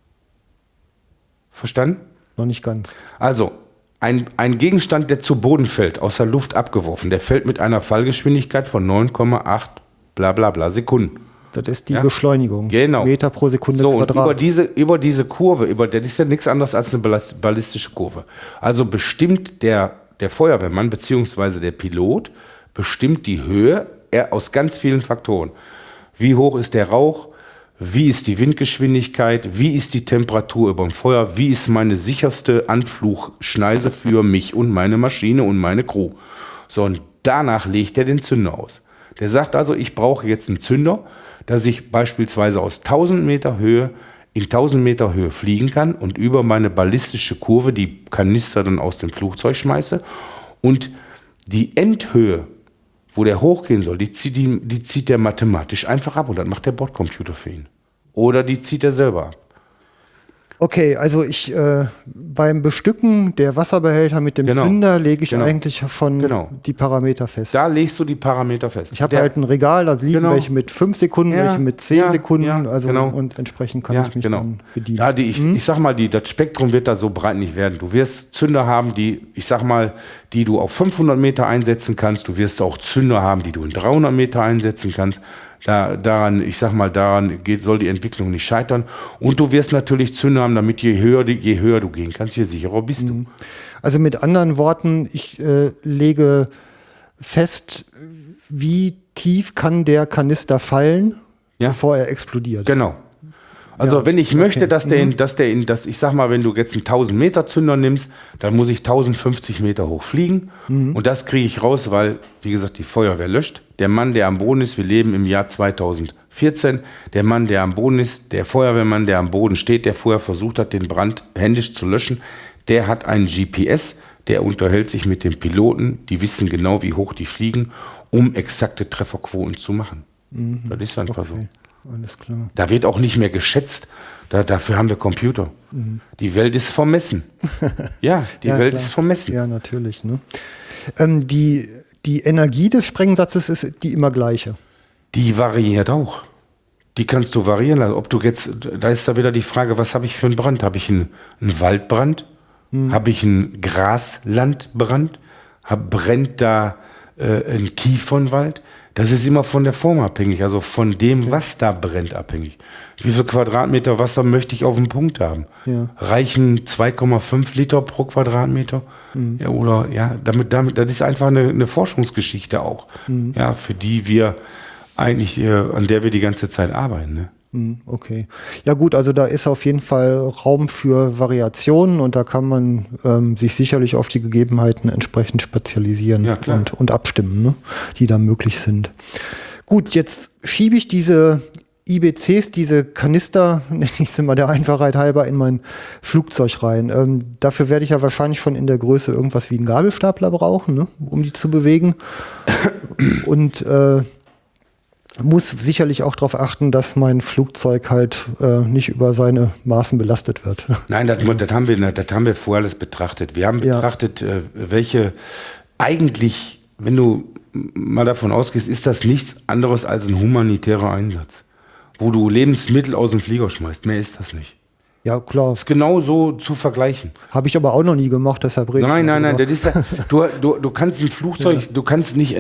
Verstanden? Noch nicht ganz. Also, ein Gegenstand, der zu Boden fällt, aus der Luft abgeworfen, der fällt mit einer Fallgeschwindigkeit von 9,8 bla bla bla Sekunden. Das ist die Ja. Beschleunigung. Genau. Meter pro Sekunde So, und Quadrat. über diese Kurve, das ist ja nichts anderes als eine ballistische Kurve. Also bestimmt der Feuerwehrmann bzw. der Pilot bestimmt die Höhe aus ganz vielen Faktoren. Wie hoch ist der Rauch? Wie ist die Windgeschwindigkeit? Wie ist die Temperatur über dem Feuer? Wie ist meine sicherste Anflugschneise für mich und meine Maschine und meine Crew? So, und danach legt er den Zünder aus. Der sagt also, ich brauche jetzt einen Zünder, dass ich beispielsweise aus 1000 Meter Höhe in 1000 Meter Höhe fliegen kann und über meine ballistische Kurve die Kanister dann aus dem Flugzeug schmeiße. Und die Endhöhe, wo der hochgehen soll, die zieht der mathematisch einfach ab und das macht der Bordcomputer für ihn. Oder die zieht er selber ab. Okay, also beim Bestücken der Wasserbehälter mit dem Genau. Zünder lege ich Genau. eigentlich schon Genau. die Parameter fest. Da legst du die Parameter fest. Ich habe halt ein Regal, da liegen Genau. welche mit 5 Sekunden, Ja, welche mit 10 ja, Sekunden, ja, also genau. und entsprechend kann Ja, ich mich genau. dann bedienen. Ja, ich sag mal, das Spektrum wird da so breit nicht werden. Du wirst Zünder haben, die du auf 500 Meter einsetzen kannst. Du wirst auch Zünder haben, die du in 300 Meter einsetzen kannst. Daran soll die Entwicklung nicht scheitern. Und du wirst natürlich Zünder haben, damit je höher du gehen kannst, je sicherer bist du. Also mit anderen Worten, ich lege fest, wie tief kann der Kanister fallen, Ja. bevor er explodiert. Genau. Also wenn ich möchte, dass ich sag mal, wenn du jetzt einen 1000 Meter Zünder nimmst, dann muss ich 1050 Meter hoch fliegen. Und das kriege ich raus, weil, wie gesagt, die Feuerwehr löscht. Der Mann, der am Boden ist, wir leben im Jahr 2014, der Mann, der am Boden ist, der Feuerwehrmann, der am Boden steht, der vorher versucht hat, den Brand händisch zu löschen, der hat einen GPS, der unterhält sich mit den Piloten, die wissen genau, wie hoch die fliegen, um exakte Trefferquoten zu machen. Das ist einfach so. alles klar. Da wird auch nicht mehr geschätzt. Dafür haben wir Computer. Die Welt ist vermessen. Ja, die Welt ist vermessen. Ja, natürlich. Ne? Die Energie des Sprengsatzes ist die immer gleiche. Die variiert auch. Die kannst du variieren lassen. Ob du jetzt, da ist da wieder die Frage, was habe ich für einen Brand? Habe ich einen Waldbrand? Habe ich einen Graslandbrand? Brennt da ein Kiefernwald? Das ist immer von der Form abhängig, also von dem, was da brennt, abhängig. Wie viel Quadratmeter Wasser möchte ich auf dem Punkt haben? Ja. Reichen 2,5 Liter pro Quadratmeter? Ja, oder das ist einfach eine Forschungsgeschichte auch, ja, für die wir eigentlich, an der wir die ganze Zeit arbeiten. Ne? Okay. Ja gut, also da ist auf jeden Fall Raum für Variationen und da kann man sich sicherlich auf die Gegebenheiten entsprechend spezialisieren und abstimmen, ne, die da möglich sind. Gut, jetzt schiebe ich diese IBCs, diese Kanister, nenne ich sie mal der Einfachheit halber, in mein Flugzeug rein. Dafür werde ich ja wahrscheinlich schon in der Größe irgendwas wie einen Gabelstapler brauchen, ne, um die zu bewegen. Und muss sicherlich auch darauf achten, dass mein Flugzeug halt nicht über seine Maßen belastet wird. Nein, das haben wir vorher alles betrachtet. Wir haben betrachtet, welche eigentlich, wenn du mal davon ausgehst, ist das nichts anderes als ein humanitärer Einsatz, wo du Lebensmittel aus dem Flieger schmeißt. Mehr ist das nicht. Ja, klar. Das ist genau so zu vergleichen. Habe ich aber auch noch nie gemacht, deshalb rede ich. Nein, das ist ja, du kannst ein Flugzeug, du kannst nicht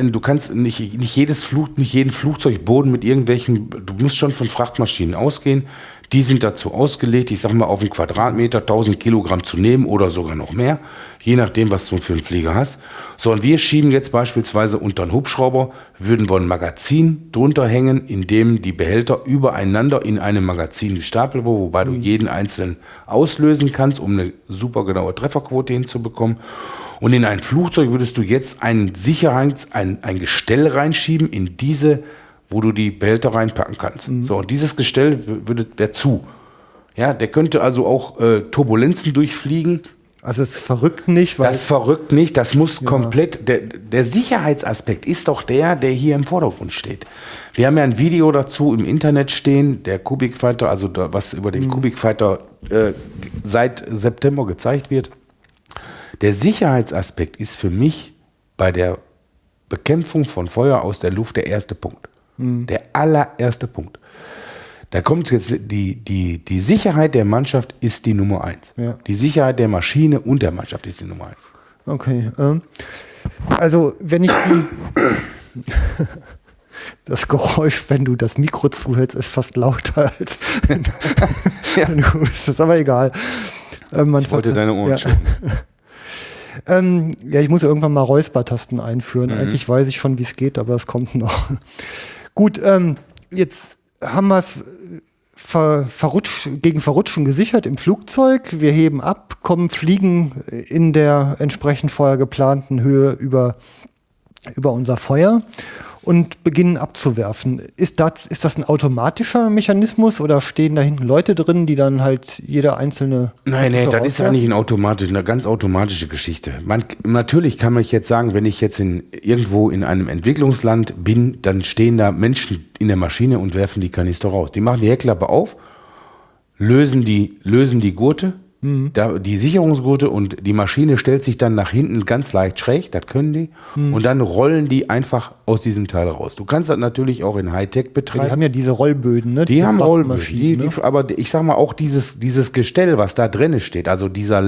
jeden Flugzeugboden mit irgendwelchen, du musst schon von Frachtmaschinen ausgehen. Die sind dazu ausgelegt, ich sag mal, auf einen Quadratmeter 1000 Kilogramm zu nehmen oder sogar noch mehr, je nachdem, was du für einen Flieger hast. So, und wir schieben jetzt beispielsweise unter einen Hubschrauber, würden wir ein Magazin drunter hängen, in dem die Behälter übereinander in einem Magazin gestapelt wurden, wobei du jeden einzeln auslösen kannst, um eine super genaue Trefferquote hinzubekommen. Und in ein Flugzeug würdest du jetzt ein Gestell reinschieben in diese, wo du die Behälter reinpacken kannst. So, und dieses Gestell wäre zu. Ja, der könnte also auch Turbulenzen durchfliegen. Also es ist verrückt nicht. Das ist verrückt nicht, das muss komplett, der Sicherheitsaspekt ist doch der hier im Vordergrund steht. Wir haben ja ein Video dazu im Internet stehen, der Cubic Fighter, also was über den Cubic Fighter seit September gezeigt wird. Der Sicherheitsaspekt ist für mich bei der Bekämpfung von Feuer aus der Luft der erste Punkt. Der allererste Punkt. Da kommt jetzt die Sicherheit der Mannschaft ist die Nummer 1. Ja. Die Sicherheit der Maschine und der Mannschaft ist die Nummer 1. Okay. Also wenn ich das Geräusch, wenn du das Mikro zuhältst, ist fast lauter als wenn du hustest, aber egal. Ich wollte deine Ohren schonen. Ja, ich muss irgendwann mal Räuspertasten einführen. Eigentlich weiß ich schon, wie es geht, aber es kommt noch. Gut, jetzt haben wir es gegen Verrutschen gesichert im Flugzeug. Wir heben ab, fliegen in der entsprechend vorher geplanten Höhe über unser Feuer und beginnen abzuwerfen. Ist das ein automatischer Mechanismus oder stehen da hinten Leute drin, die dann halt jeder einzelne... Nein, das ist eigentlich eine ganz automatische Geschichte. Natürlich kann man jetzt sagen, wenn ich jetzt irgendwo in einem Entwicklungsland bin, dann stehen da Menschen in der Maschine und werfen die Kanister raus. Die machen die Heckklappe auf, lösen die Gurte, die Sicherungsgurte, und die Maschine stellt sich dann nach hinten ganz leicht schräg, das können die, und dann rollen die einfach aus diesem Teil raus. Du kannst das natürlich auch in Hightech betreiben. Die haben ja diese Rollböden, ne? Die haben Rollböden, aber ich sag mal auch dieses Gestell, was da drin steht, also diese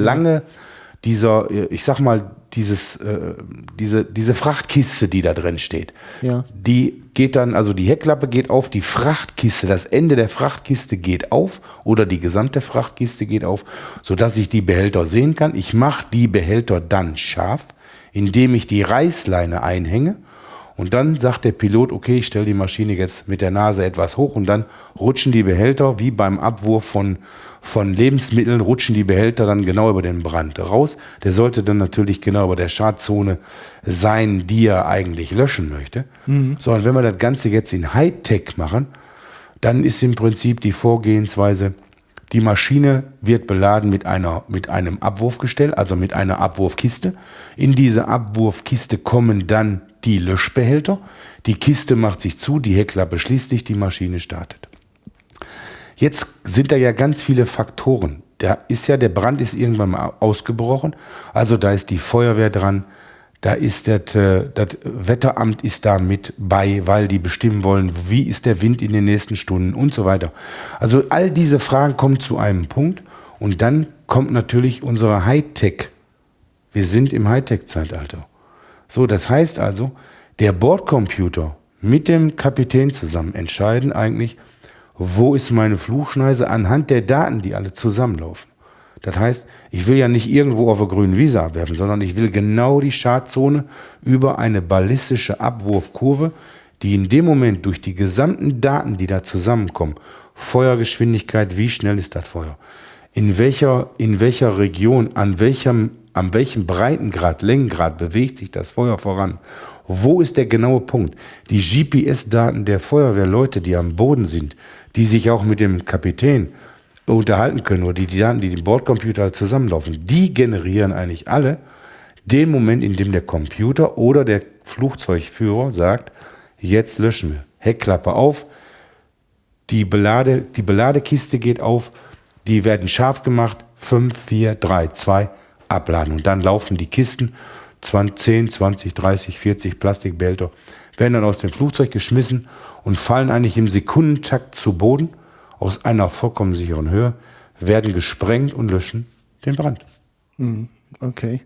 Frachtkiste, die da drin steht, die geht dann, also die Heckklappe geht auf, die Frachtkiste, das Ende der Frachtkiste geht auf oder die gesamte Frachtkiste geht auf, sodass ich die Behälter sehen kann. Ich mache die Behälter dann scharf, indem ich die Reißleine einhänge, und dann sagt der Pilot, okay, ich stelle die Maschine jetzt mit der Nase etwas hoch, und dann rutschen die Behälter, wie beim Abwurf von Lebensmitteln, rutschen die Behälter dann genau über den Brand raus. Der sollte dann natürlich genau über der Schadzone sein, die er eigentlich löschen möchte. So, und wenn wir das Ganze jetzt in Hightech machen, dann ist im Prinzip die Vorgehensweise, die Maschine wird beladen mit einem Abwurfgestell, also mit einer Abwurfkiste. In diese Abwurfkiste kommen dann die Löschbehälter. Die Kiste macht sich zu, die Heckklappe schließt sich, die Maschine startet. Jetzt sind da ja ganz viele Faktoren. Der Brand ist irgendwann mal ausgebrochen. Also da ist die Feuerwehr dran. Da ist das Wetteramt ist da mit bei, weil die bestimmen wollen, wie ist der Wind in den nächsten Stunden und so weiter. Also all diese Fragen kommen zu einem Punkt und dann kommt natürlich unsere Hightech. Wir sind im Hightech-Zeitalter. So, das heißt also, der Bordcomputer mit dem Kapitän zusammen entscheiden eigentlich, wo ist meine Flugschneise anhand der Daten, die alle zusammenlaufen. Das heißt, ich will ja nicht irgendwo auf der grünen Wiese abwerfen, sondern ich will genau die Schadzone über eine ballistische Abwurfkurve, die in dem Moment durch die gesamten Daten, die da zusammenkommen, Feuergeschwindigkeit, wie schnell ist das Feuer, in welcher Region, an welchem Breitengrad, Längengrad bewegt sich das Feuer voran, wo ist der genaue Punkt, die GPS-Daten der Feuerwehrleute, die am Boden sind, die sich auch mit dem Kapitän unterhalten können oder die Daten, die dem Bordcomputer halt zusammenlaufen, die generieren eigentlich alle den Moment, in dem der Computer oder der Flugzeugführer sagt, jetzt löschen wir. Heckklappe auf, die Beladekiste geht auf, die werden scharf gemacht, 5, 4, 3, 2, abladen. Und dann laufen die Kisten, 10, 20, 30, 40 Plastikbehälter, werden dann aus dem Flugzeug geschmissen und fallen eigentlich im Sekundentakt zu Boden, aus einer vollkommen sicheren Höhe, werden gesprengt und löschen den Brand. Okay.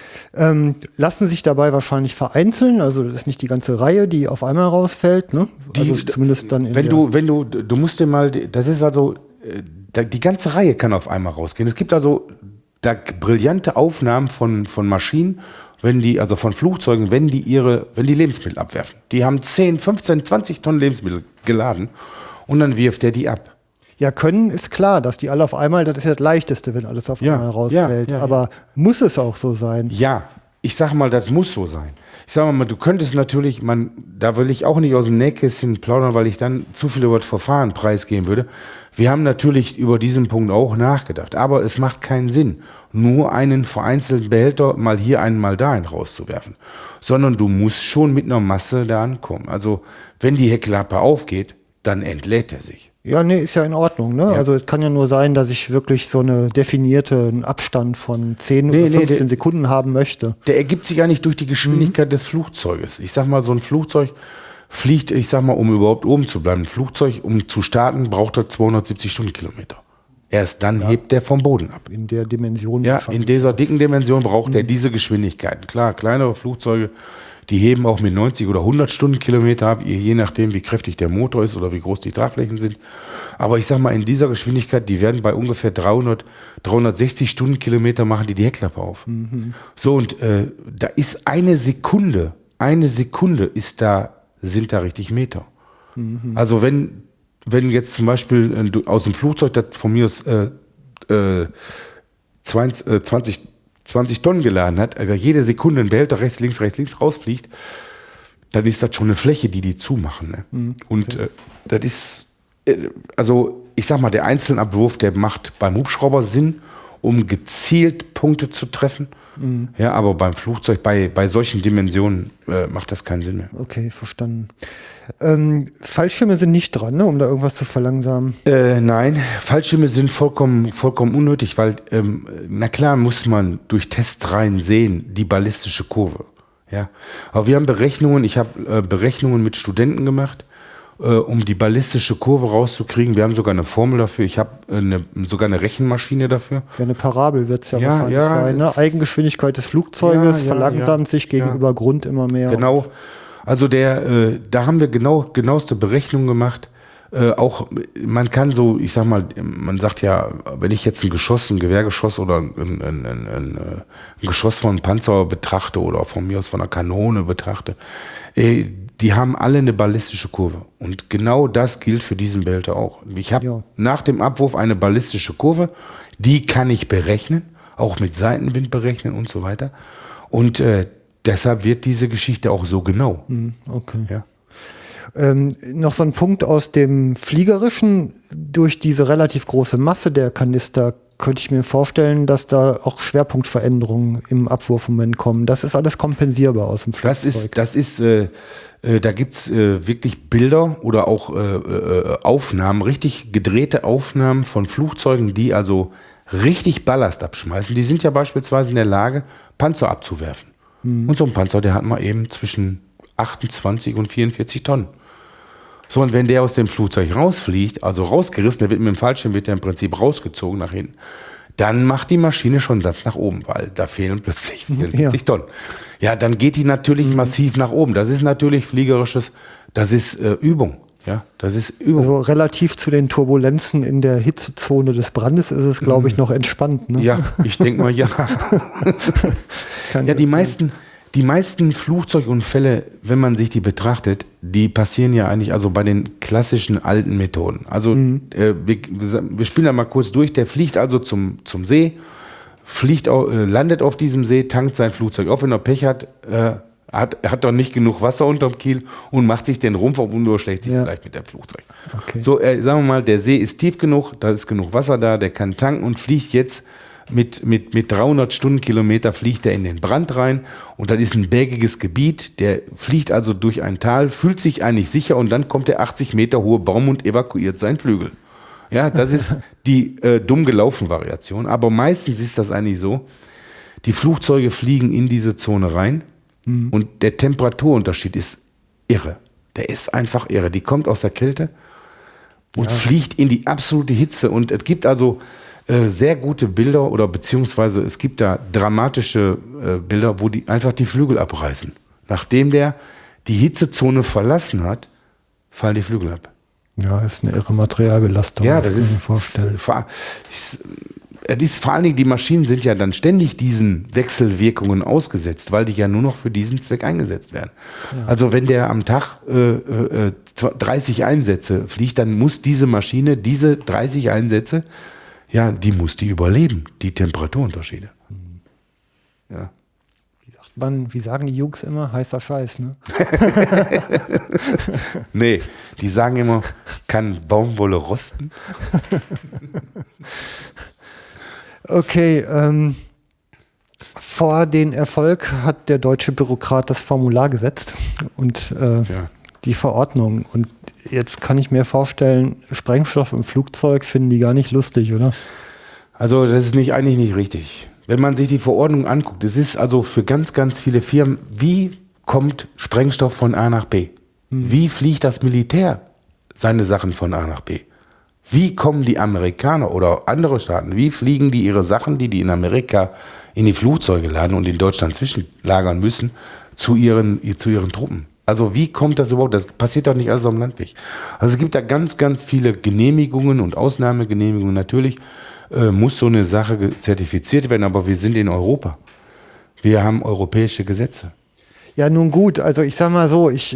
Lassen sich dabei wahrscheinlich vereinzeln, also das ist nicht die ganze Reihe, die auf einmal rausfällt, ne? Also zumindest dann du musst dir mal, das ist also, die ganze Reihe kann auf einmal rausgehen. Es gibt also da brillante Aufnahmen von Maschinen, also von Flugzeugen, wenn die Lebensmittel abwerfen. Die haben 10, 15, 20 Tonnen Lebensmittel geladen und dann wirft der die ab. Ja, können ist klar, dass die alle auf einmal, das ist ja das Leichteste, wenn alles auf einmal rausfällt. Ja. Aber muss es auch so sein? Ja, ich sag mal, das muss so sein. Ich sag mal, du könntest natürlich, da will ich auch nicht aus dem Nähkästchen plaudern, weil ich dann zu viel über das Verfahren preisgeben würde. Wir haben natürlich über diesen Punkt auch nachgedacht, aber es macht keinen Sinn, nur einen vereinzelten Behälter mal hier einen, mal da einen rauszuwerfen, sondern du musst schon mit einer Masse da ankommen. Also wenn die Heckklappe aufgeht, dann entlädt er sich. Ja, nee, ist ja in Ordnung, ne? Ja. Also es kann ja nur sein, dass ich wirklich so einen definierten Abstand von 10 oder 15 Sekunden haben möchte. Der ergibt sich ja nicht durch die Geschwindigkeit des Flugzeuges. Ich sag mal, so ein Flugzeug fliegt, ich sag mal, um überhaupt oben zu bleiben. Ein Flugzeug, um zu starten, braucht er 270 Stundenkilometer. Erst dann hebt der vom Boden ab. In der Dimension. Ja, in dieser dicken Dimension braucht er diese Geschwindigkeiten. Klar, kleinere Flugzeuge, die heben auch mit 90 oder 100 Stundenkilometer ab, je nachdem, wie kräftig der Motor ist oder wie groß die Tragflächen sind. Aber ich sag mal, in dieser Geschwindigkeit, die werden bei ungefähr 360 Stundenkilometer machen die Heckklappe auf. So, und da ist eine Sekunde sind da richtig Meter. Also wenn jetzt zum Beispiel du aus dem Flugzeug, das von mir aus 20 Tonnen geladen hat, also jede Sekunde ein Behälter rechts, links rausfliegt, dann ist das schon eine Fläche, die zumachen. Ne? Und das ist, also ich sag mal, der Einzelabwurf, der macht beim Hubschrauber Sinn, um gezielt Punkte zu treffen. Ja, aber beim Flugzeug, bei solchen Dimensionen macht das keinen Sinn mehr. Okay, verstanden. Fallschirme sind nicht dran, ne, um da irgendwas zu verlangsamen? Nein, Fallschirme sind vollkommen unnötig, weil, na klar muss man durch Testreihen sehen, die ballistische Kurve. Ja, aber wir haben Berechnungen, ich habe Berechnungen mit Studenten gemacht, um die ballistische Kurve rauszukriegen. Wir haben sogar eine Formel dafür. Ich habe sogar eine Rechenmaschine dafür. Ja, eine Parabel wird es ja wahrscheinlich sein. Ne? Eigengeschwindigkeit des Flugzeuges verlangsamt sich gegenüber Grund immer mehr. Genau. Also da haben wir genaueste Berechnungen gemacht. Auch man kann so, ich sag mal, man sagt ja, wenn ich jetzt ein Gewehrgeschoss oder ein Geschoss von einem Panzer betrachte oder von mir aus von einer Kanone betrachte, die haben alle eine ballistische Kurve. Und genau das gilt für diesen Behälter auch. Ich habe nach dem Abwurf eine ballistische Kurve, die kann ich berechnen, auch mit Seitenwind berechnen und so weiter. Und deshalb wird diese Geschichte auch so genau. Okay. Ja. Noch so ein Punkt aus dem Fliegerischen. Durch diese relativ große Masse der Kanister könnte ich mir vorstellen, dass da auch Schwerpunktveränderungen im Abwurfmoment kommen. Das ist alles kompensierbar aus dem Flugzeug. Da gibt's wirklich Bilder oder auch Aufnahmen, richtig gedrehte Aufnahmen von Flugzeugen, die also richtig Ballast abschmeißen. Die sind ja beispielsweise in der Lage, Panzer abzuwerfen. Und so ein Panzer, der hat mal eben zwischen 28 und 44 Tonnen. So, und wenn der aus dem Flugzeug rausfliegt, also rausgerissen, der wird mit dem Fallschirm, wird der im Prinzip rausgezogen nach hinten, dann macht die Maschine schon einen Satz nach oben, weil da fehlen plötzlich 44 Tonnen. Ja, dann geht die natürlich massiv nach oben. Das ist natürlich fliegerisches, das ist Übung. Ja, das ist Übung. Also relativ zu den Turbulenzen in der Hitzezone des Brandes ist es, glaube ich, noch entspannt. Ne? Ja, ich denke mal, ja. Ja, die meisten Flugzeugunfälle, wenn man sich die betrachtet, die passieren ja eigentlich also bei den klassischen alten Methoden. Also wir spielen da mal kurz durch. Der fliegt also zum See, landet auf diesem See, tankt sein Flugzeug auf. Wenn er Pech hat, hat doch nicht genug Wasser unterm Kiel und macht sich den Rumpf auf und überschlägt sich vielleicht mit dem Flugzeug. Okay. So, sagen wir mal, der See ist tief genug, da ist genug Wasser da, der kann tanken und fliegt jetzt mit 300 Stundenkilometer fliegt er in den Brand rein und das ist ein bergiges Gebiet, der fliegt also durch ein Tal, fühlt sich eigentlich sicher und dann kommt der 80 Meter hohe Baum und evakuiert seinen Flügel. Ja, das ist die dumm gelaufen Variation, aber meistens ist das eigentlich so, die Flugzeuge fliegen in diese Zone rein und der Temperaturunterschied ist irre. Der ist einfach irre. Die kommt aus der Kälte und fliegt in die absolute Hitze und es gibt also sehr gute Bilder oder beziehungsweise es gibt da dramatische Bilder, wo die einfach die Flügel abreißen. Nachdem der die Hitzezone verlassen hat, fallen die Flügel ab. Ja, ist eine irre Materialbelastung. Ja, das ist vor allen Dingen, die Maschinen sind ja dann ständig diesen Wechselwirkungen ausgesetzt, weil die ja nur noch für diesen Zweck eingesetzt werden. Ja. Also wenn der am Tag 30 Einsätze fliegt, dann muss diese Maschine, diese 30 Einsätze, ja, die muss die überleben, die Temperaturunterschiede. Ja. Wie sagen die Jungs immer, heißer Scheiß, ne? Nee, die sagen immer, kann Baumwolle rosten? Okay, vor den Erfolg hat der deutsche Bürokrat das Formular gesetzt und die Verordnung. Und jetzt kann ich mir vorstellen, Sprengstoff im Flugzeug finden die gar nicht lustig, oder? Also das ist eigentlich nicht richtig. Wenn man sich die Verordnung anguckt, es ist also für ganz, ganz viele Firmen, wie kommt Sprengstoff von A nach B? Wie fliegt das Militär seine Sachen von A nach B? Wie kommen die Amerikaner oder andere Staaten, wie fliegen die ihre Sachen, die in Amerika in die Flugzeuge laden und in Deutschland zwischenlagern müssen, zu ihren Truppen? Also wie kommt das überhaupt? Das passiert doch nicht alles am Landweg. Also es gibt da ganz, ganz viele Genehmigungen und Ausnahmegenehmigungen. Natürlich muss so eine Sache zertifiziert werden, aber wir sind in Europa. Wir haben europäische Gesetze. Ja, nun gut, also ich sag mal so, ist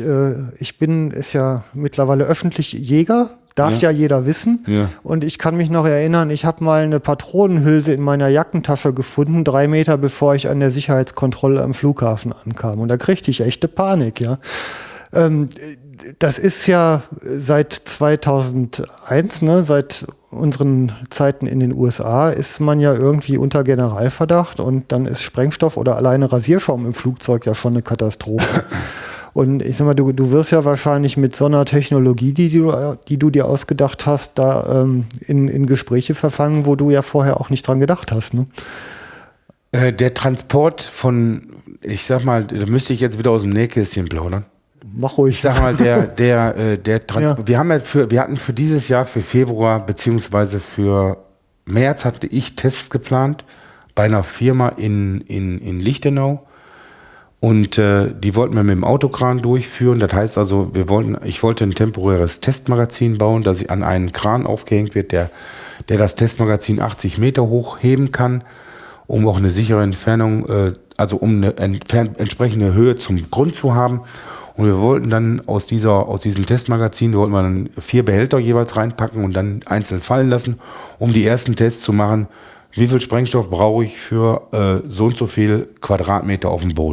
ja mittlerweile öffentlich Jäger, darf ja jeder wissen. Ja. Und ich kann mich noch erinnern, ich habe mal eine Patronenhülse in meiner Jackentasche gefunden, 3 Meter bevor ich an der Sicherheitskontrolle am Flughafen ankam. Und da kriegte ich echte Panik, ja. Das ist ja seit 2001, ne, seit unseren Zeiten in den USA, ist man ja irgendwie unter Generalverdacht und dann ist Sprengstoff oder alleine Rasierschaum im Flugzeug ja schon eine Katastrophe. Und ich sag mal, du wirst ja wahrscheinlich mit so einer Technologie, die du dir ausgedacht hast, da in Gespräche verfangen, wo du ja vorher auch nicht dran gedacht hast, ne? Der Transport von, ich sag mal, da müsste ich jetzt wieder aus dem Nähkästchen plaudern. Mach ruhig. Ich sag mal, der Transport. Ja. Wir hatten für dieses Jahr, für Februar beziehungsweise für März hatte ich Tests geplant bei einer Firma in Lichtenau. Und die wollten wir mit dem Autokran durchführen. Das heißt also, ich wollte ein temporäres Testmagazin bauen, das an einen Kran aufgehängt wird, der das Testmagazin 80 Meter hoch heben kann, um auch eine sichere Entfernung, also um eine entsprechende Höhe zum Grund zu haben. Und wir wollten dann aus diesem Testmagazin, wollten wir dann 4 Behälter jeweils reinpacken und dann einzeln fallen lassen, um die ersten Tests zu machen. Wie viel Sprengstoff brauche ich für so und so viel Quadratmeter auf dem Boden?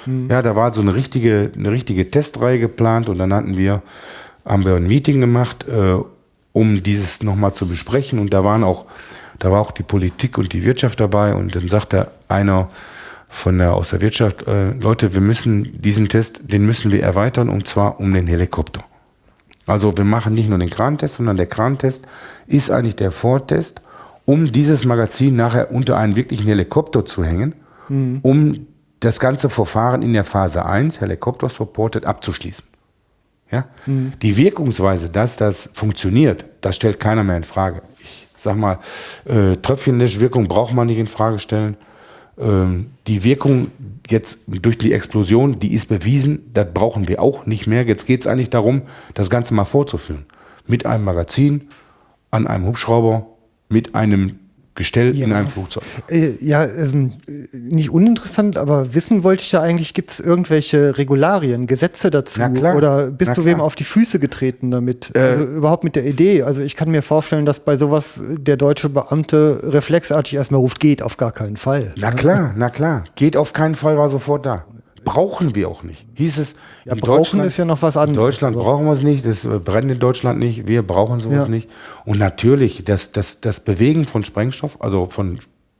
Ja, da war so eine richtige Testreihe geplant und dann haben wir ein Meeting gemacht, um dieses nochmal zu besprechen und da war auch die Politik und die Wirtschaft dabei und dann sagte einer aus der Wirtschaft, Leute, diesen Test, den müssen wir erweitern und zwar um den Helikopter. Also wir machen nicht nur den Krantest, sondern der Krantest ist eigentlich der Vortest, um dieses Magazin nachher unter einen wirklichen Helikopter zu hängen, um das ganze Verfahren in der Phase 1, Helikopter supported, abzuschließen. Ja? Die Wirkungsweise, dass das funktioniert, das stellt keiner mehr in Frage. Ich sag mal, Tröpfchenwirkung braucht man nicht in Frage stellen. Die Wirkung jetzt durch die Explosion, die ist bewiesen, das brauchen wir auch nicht mehr. Jetzt geht es eigentlich darum, das Ganze mal vorzuführen. Mit einem Magazin, an einem Hubschrauber, mit einem Gestell in einem Flugzeug. Nicht uninteressant, aber wissen wollte ich ja eigentlich, gibt es irgendwelche Regularien, Gesetze dazu? Na klar. Oder bist du wem auf die Füße getreten damit? Also überhaupt mit der Idee? Also ich kann mir vorstellen, dass bei sowas der deutsche Beamte reflexartig erstmal ruft, geht auf gar keinen Fall. Na klar. Geht auf keinen Fall, war sofort da. Brauchen wir auch nicht. Hieß es, in Deutschland ist ja noch was anderes. In Deutschland brauchen wir es nicht, das brennt in Deutschland nicht, wir brauchen sowas nicht. Und natürlich, das Bewegen von Sprengstoff, also von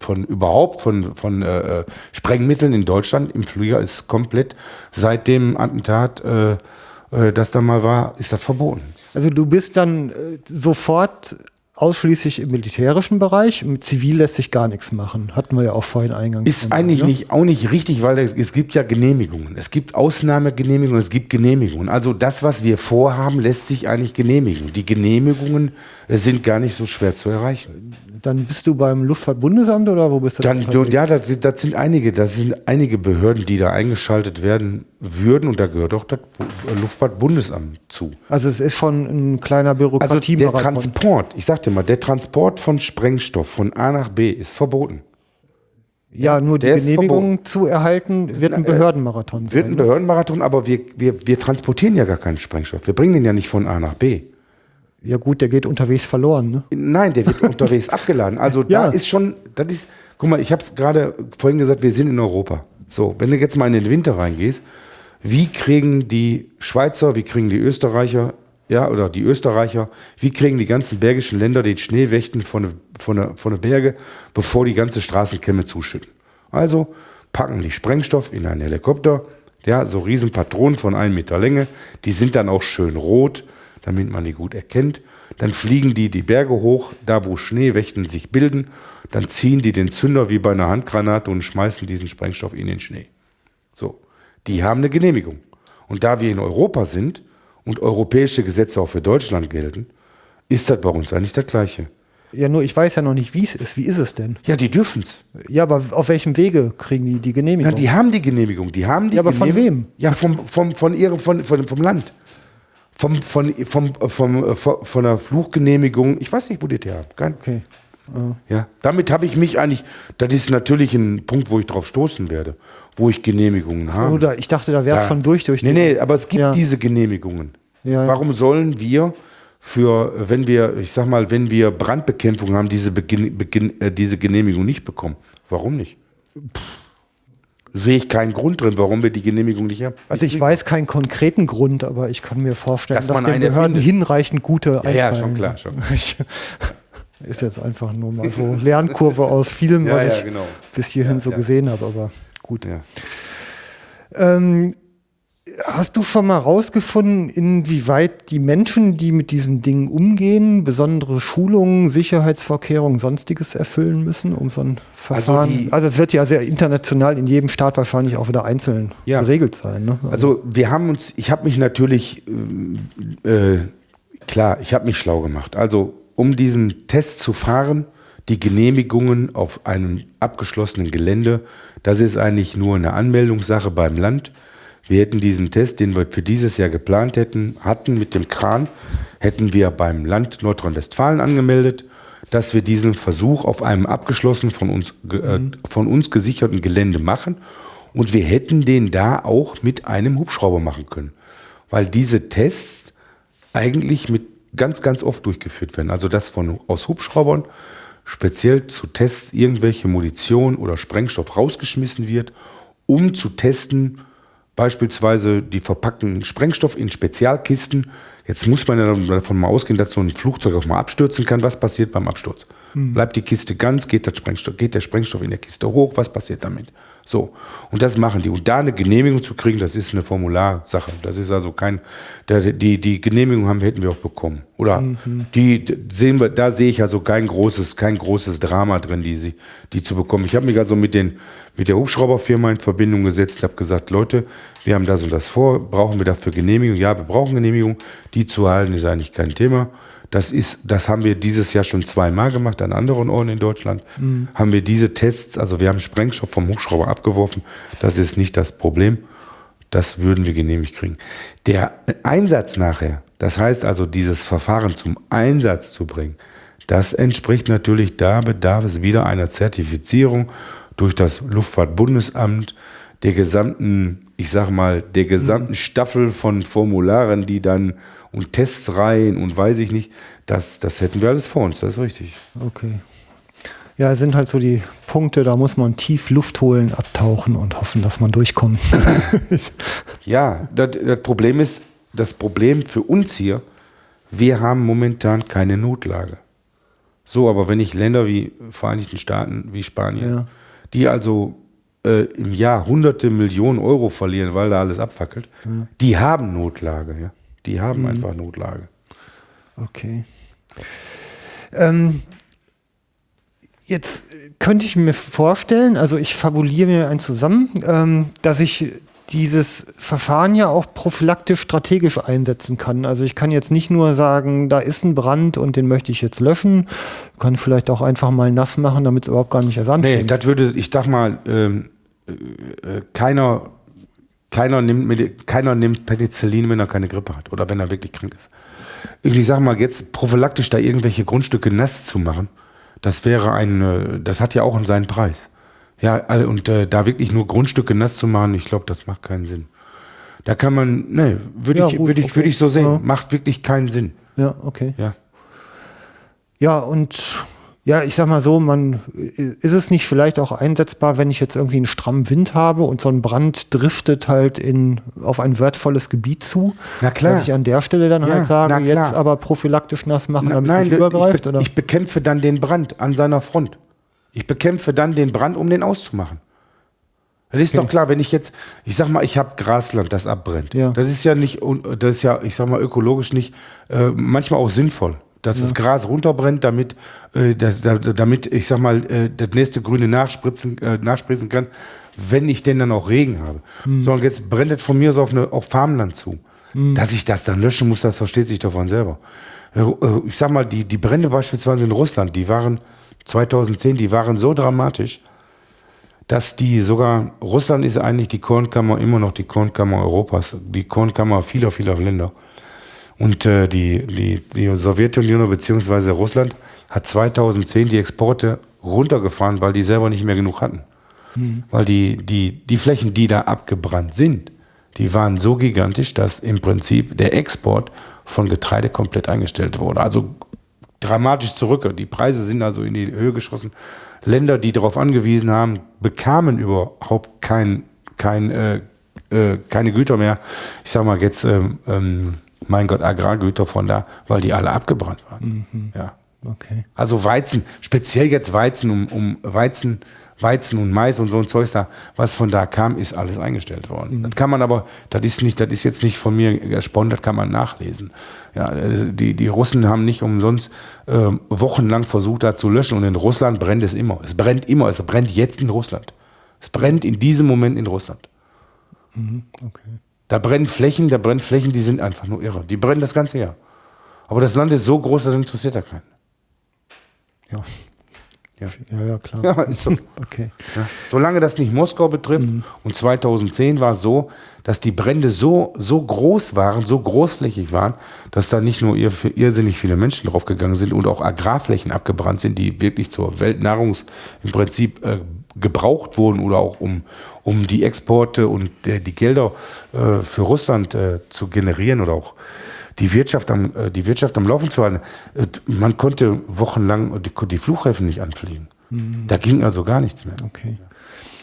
Sprengmitteln in Deutschland im Flieger ist komplett, seit dem Attentat, das da mal war, ist das verboten. Also du bist dann sofort ausschließlich im militärischen Bereich. Mit Zivil lässt sich gar nichts machen. Hatten wir ja auch vorhin eingangs. Ist eigentlich auch nicht richtig, weil es gibt ja Genehmigungen. Es gibt Ausnahmegenehmigungen, es gibt Genehmigungen. Also das, was wir vorhaben, lässt sich eigentlich genehmigen. Die Genehmigungen sind gar nicht so schwer zu erreichen. Dann bist du beim Luftfahrtbundesamt oder wo bist du? Das sind einige Behörden, die da eingeschaltet werden würden und da gehört auch das Luftfahrtbundesamt zu. Also es ist schon ein kleiner Bürokratie. Also der Transport, ich sagte mal, der Transport von Sprengstoff von A nach B ist verboten. Ja, nur die Genehmigung zu erhalten, wird ein Behördenmarathon sein. Wird ein Behördenmarathon, aber wir transportieren ja gar keinen Sprengstoff. Wir bringen den ja nicht von A nach B. Ja gut, der geht unterwegs verloren, ne? Nein, der wird unterwegs abgeladen. Also da ist schon, guck mal, ich habe gerade vorhin gesagt, wir sind in Europa. So, wenn du jetzt mal in den Winter reingehst, wie kriegen die Schweizer, wie kriegen die Österreicher, oder die Österreicher, wie kriegen die ganzen bergischen Länder den Schneewächten von der Berge, bevor die ganze Straßenkämme zuschütten? Also packen die Sprengstoff in einen Helikopter, so riesen Patronen von 1 Meter Länge, die sind dann auch schön rot, damit man die gut erkennt. Dann fliegen die Berge hoch, da wo Schneewächten sich bilden. Dann ziehen die den Zünder wie bei einer Handgranate und schmeißen diesen Sprengstoff in den Schnee. So, die haben eine Genehmigung. Und da wir in Europa sind und europäische Gesetze auch für Deutschland gelten, ist das bei uns eigentlich das Gleiche. Ja, nur ich weiß ja noch nicht, wie es ist. Wie ist es denn? Ja, die dürfen es. Ja, aber auf welchem Wege kriegen die Genehmigung? Na, die haben die Genehmigung. Aber von wem? Ja, vom Land. Von der Fluggenehmigung, ich weiß nicht, wo die haben. Okay. Ja, damit habe ich mich eigentlich, das ist natürlich ein Punkt, wo ich drauf stoßen werde, wo ich Genehmigungen habe. Oder ich dachte, da wäre es schon durch. Nee, aber es gibt diese Genehmigungen. Ja. Warum sollen wir wenn wir Brandbekämpfung haben, diese Genehmigung nicht bekommen? Warum nicht? Sehe ich keinen Grund drin, warum wir die Genehmigung nicht haben. Also ich weiß keinen konkreten Grund, aber ich kann mir vorstellen, dass den Behörden hinreichend gute einfallen. Ja, schon klar. Ist jetzt einfach nur mal so Lernkurve aus vielem, was ich bis hierhin gesehen habe, aber gut. Ja. Hast du schon mal rausgefunden, inwieweit die Menschen, die mit diesen Dingen umgehen, besondere Schulungen, Sicherheitsvorkehrungen, Sonstiges erfüllen müssen, um so ein Verfahren? Also es wird ja sehr international in jedem Staat wahrscheinlich auch wieder einzeln geregelt sein. Ne? Also ich habe mich natürlich, ich habe mich schlau gemacht. Also um diesen Test zu fahren, die Genehmigungen auf einem abgeschlossenen Gelände, das ist eigentlich nur eine Anmeldungssache beim Land. Wir hätten diesen Test, den wir für dieses Jahr geplant hatten mit dem Kran, hätten wir beim Land Nordrhein-Westfalen angemeldet, dass wir diesen Versuch auf einem abgeschlossenen, von uns gesicherten Gelände machen. Und wir hätten den da auch mit einem Hubschrauber machen können. Weil diese Tests eigentlich mit ganz, ganz oft durchgeführt werden. Also dass aus Hubschraubern speziell zu Tests irgendwelche Munition oder Sprengstoff rausgeschmissen wird, um zu testen, Beispielsweise die verpackten Sprengstoff in Spezialkisten. Jetzt muss man ja davon mal ausgehen, dass so ein Flugzeug auch mal abstürzen kann. Was passiert beim Absturz? Bleibt die Kiste ganz, geht der Sprengstoff in der Kiste hoch, was passiert damit? So, und das machen die. Und da eine Genehmigung zu kriegen, das ist eine Formularsache. Das ist also die Genehmigung hätten wir auch bekommen. Oder da sehe ich also kein großes Drama drin, die zu bekommen. Ich habe mich also mit der Hubschrauberfirma in Verbindung gesetzt, habe gesagt, Leute, wir haben das und das vor, brauchen wir dafür Genehmigung? Ja, wir brauchen Genehmigung. Die zu erhalten ist eigentlich kein Thema. Das haben wir dieses Jahr schon 2-mal gemacht, an anderen Orten in Deutschland. Haben wir diese Tests, also wir haben Sprengstoff vom Hubschrauber abgeworfen. Das ist nicht das Problem. Das würden wir genehmigt kriegen. Der Einsatz nachher, das heißt also dieses Verfahren zum Einsatz zu bringen, das entspricht natürlich, da bedarf es wieder einer Zertifizierung durch das Luftfahrtbundesamt, der gesamten Staffel von Formularen, die dann und Testreihen und weiß ich nicht, das hätten wir alles vor uns, das ist richtig. Okay. Ja, es sind halt so die Punkte, da muss man tief Luft holen, abtauchen und hoffen, dass man durchkommt. Ja, das Problem für uns hier, wir haben momentan keine Notlage. So, aber wenn ich Länder wie Vereinigten Staaten, wie Spanien, die also im Jahr hunderte Millionen Euro verlieren, weil da alles abfackelt, die haben Notlage, ja. Die haben einfach Notlage. Okay. Jetzt könnte ich mir vorstellen, also ich fabuliere mir einen zusammen, dass ich dieses Verfahren ja auch prophylaktisch strategisch einsetzen kann. Also ich kann jetzt nicht nur sagen, da ist ein Brand und den möchte ich jetzt löschen, kann vielleicht auch einfach mal nass machen, damit es überhaupt gar nicht erst anfängt. Nee, das würde, ich sag mal, keiner nimmt Penicillin, wenn er keine Grippe hat oder wenn er wirklich krank ist. Ich sag mal, jetzt prophylaktisch da irgendwelche Grundstücke nass zu machen, das hat ja auch seinen Preis. Ja, und da wirklich nur Grundstücke nass zu machen, ich glaube, das macht keinen Sinn. Da kann man, würde ich so sehen, macht wirklich keinen Sinn. Ja, okay. Ja. Ja, und ja, ich sag mal so, ist es nicht vielleicht auch einsetzbar, wenn ich jetzt irgendwie einen strammen Wind habe und so ein Brand driftet halt auf ein wertvolles Gebiet zu? Na klar. Dass ich an der Stelle dann halt sage, jetzt aber prophylaktisch nass machen, damit es nicht übergreift? Oder? Ich bekämpfe dann den Brand an seiner Front. Ich bekämpfe dann den Brand, um den auszumachen. Das ist doch klar, wenn ich sag mal, ich habe Grasland, das abbrennt. Ja. Das ist ja, ich sag mal, ökologisch nicht, manchmal auch sinnvoll. Dass das Gras runterbrennt, damit ich sag mal, das nächste Grüne nachspritzen kann, wenn ich denn dann auch Regen habe. So, und jetzt brennt es von mir so auf Farmland zu. Dass ich das dann löschen muss, das versteht sich doch von selber. Ich sag mal, die Brände beispielsweise in Russland, die waren 2010, die waren so dramatisch, dass Russland ist eigentlich die Kornkammer, immer noch die Kornkammer Europas, die Kornkammer vieler Länder. Und die Sowjetunion bzw. Russland hat 2010 die Exporte runtergefahren, weil die selber nicht mehr genug hatten. Weil die Flächen, die da abgebrannt sind, die waren so gigantisch, dass im Prinzip der Export von Getreide komplett eingestellt wurde. Also dramatisch zurück. Die Preise sind also in die Höhe geschossen. Länder, die darauf angewiesen haben, bekamen überhaupt keine Güter mehr. Ich sag mal jetzt, mein Gott, Agrargüter von da, weil die alle abgebrannt waren. Ja. Okay. Also Weizen, speziell jetzt Weizen, um Weizen und Mais und so ein Zeug da, was von da kam, ist alles eingestellt worden. Das kann man aber, das ist jetzt nicht von mir gesponnen, das kann man nachlesen. Ja, die Russen haben nicht umsonst wochenlang versucht, da zu löschen, und in Russland brennt es immer. Es brennt jetzt in Russland. Es brennt in diesem Moment in Russland. Okay. Da brennen Flächen, die sind einfach nur irre. Die brennen das ganze Jahr. Aber das Land ist so groß, das interessiert ja keinen. Ja, klar. Ja, ist so. Okay. Ja, solange das nicht Moskau betrifft, und 2010 war es so, dass die Brände so groß waren, so großflächig waren, dass da nicht nur irrsinnig viele Menschen draufgegangen sind und auch Agrarflächen abgebrannt sind, die wirklich zur Weltnahrungs im Prinzip gebraucht wurden, oder auch um die Exporte und die Gelder für Russland zu generieren oder auch die Wirtschaft am Laufen zu halten. Man konnte wochenlang die Flughäfen nicht anfliegen. Da ging also gar nichts mehr. Okay.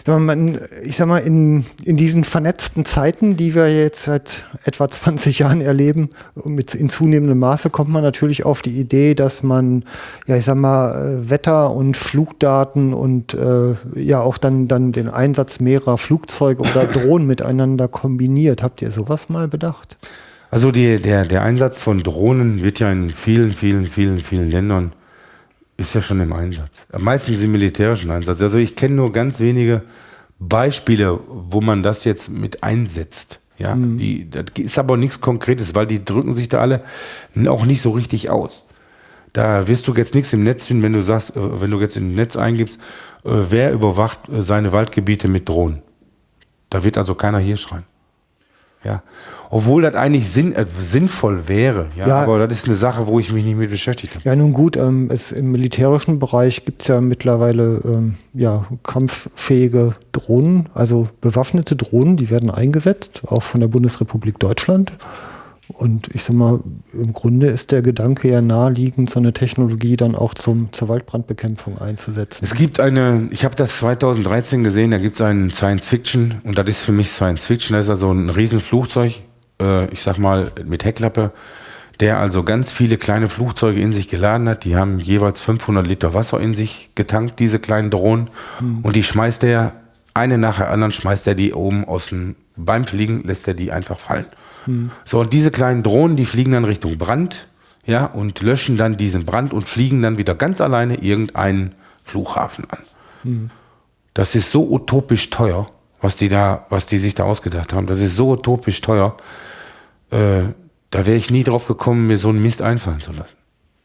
Ich sag mal, in diesen vernetzten Zeiten, die wir jetzt seit etwa 20 Jahren erleben, in zunehmendem Maße kommt man natürlich auf die Idee, dass man, ja, ich sag mal, Wetter- und Flugdaten und ja auch dann den Einsatz mehrerer Flugzeuge oder Drohnen miteinander kombiniert. Habt ihr sowas mal bedacht? Also der Einsatz von Drohnen wird ja in vielen Ländern ist ja schon im Einsatz. Meistens im militärischen Einsatz. Also ich kenne nur ganz wenige Beispiele, wo man das jetzt mit einsetzt. Ja, das ist aber nichts Konkretes, weil die drücken sich da alle auch nicht so richtig aus. Da wirst du jetzt nichts im Netz finden, wenn du sagst, wenn du jetzt im Netz eingibst, wer überwacht seine Waldgebiete mit Drohnen. Da wird also keiner hier schreien. Ja, obwohl das eigentlich sinnvoll wäre, ja, aber das ist eine Sache, wo ich mich nicht mit beschäftigt habe. Ja, nun gut, im militärischen Bereich gibt es ja mittlerweile kampffähige Drohnen, also bewaffnete Drohnen, die werden eingesetzt, auch von der Bundesrepublik Deutschland. Und ich sag mal, im Grunde ist der Gedanke ja naheliegend, so eine Technologie dann auch zur Waldbrandbekämpfung einzusetzen. Es gibt ich habe das 2013 gesehen, da gibt es einen Science-Fiction, und das ist für mich Science-Fiction, das ist also ein Riesenflugzeug, ich sag mal mit Heckklappe, der also ganz viele kleine Flugzeuge in sich geladen hat, die haben jeweils 500 Liter Wasser in sich getankt, diese kleinen Drohnen, und die schmeißt er, eine nach der anderen schmeißt er die oben beim Fliegen lässt er die einfach fallen. So, und diese kleinen Drohnen, die fliegen dann Richtung Brand, ja, und löschen dann diesen Brand und fliegen dann wieder ganz alleine irgendeinen Flughafen an. Das ist so utopisch teuer, was die sich da ausgedacht haben. Das ist so utopisch teuer. Da wäre ich nie drauf gekommen, mir so einen Mist einfallen zu lassen.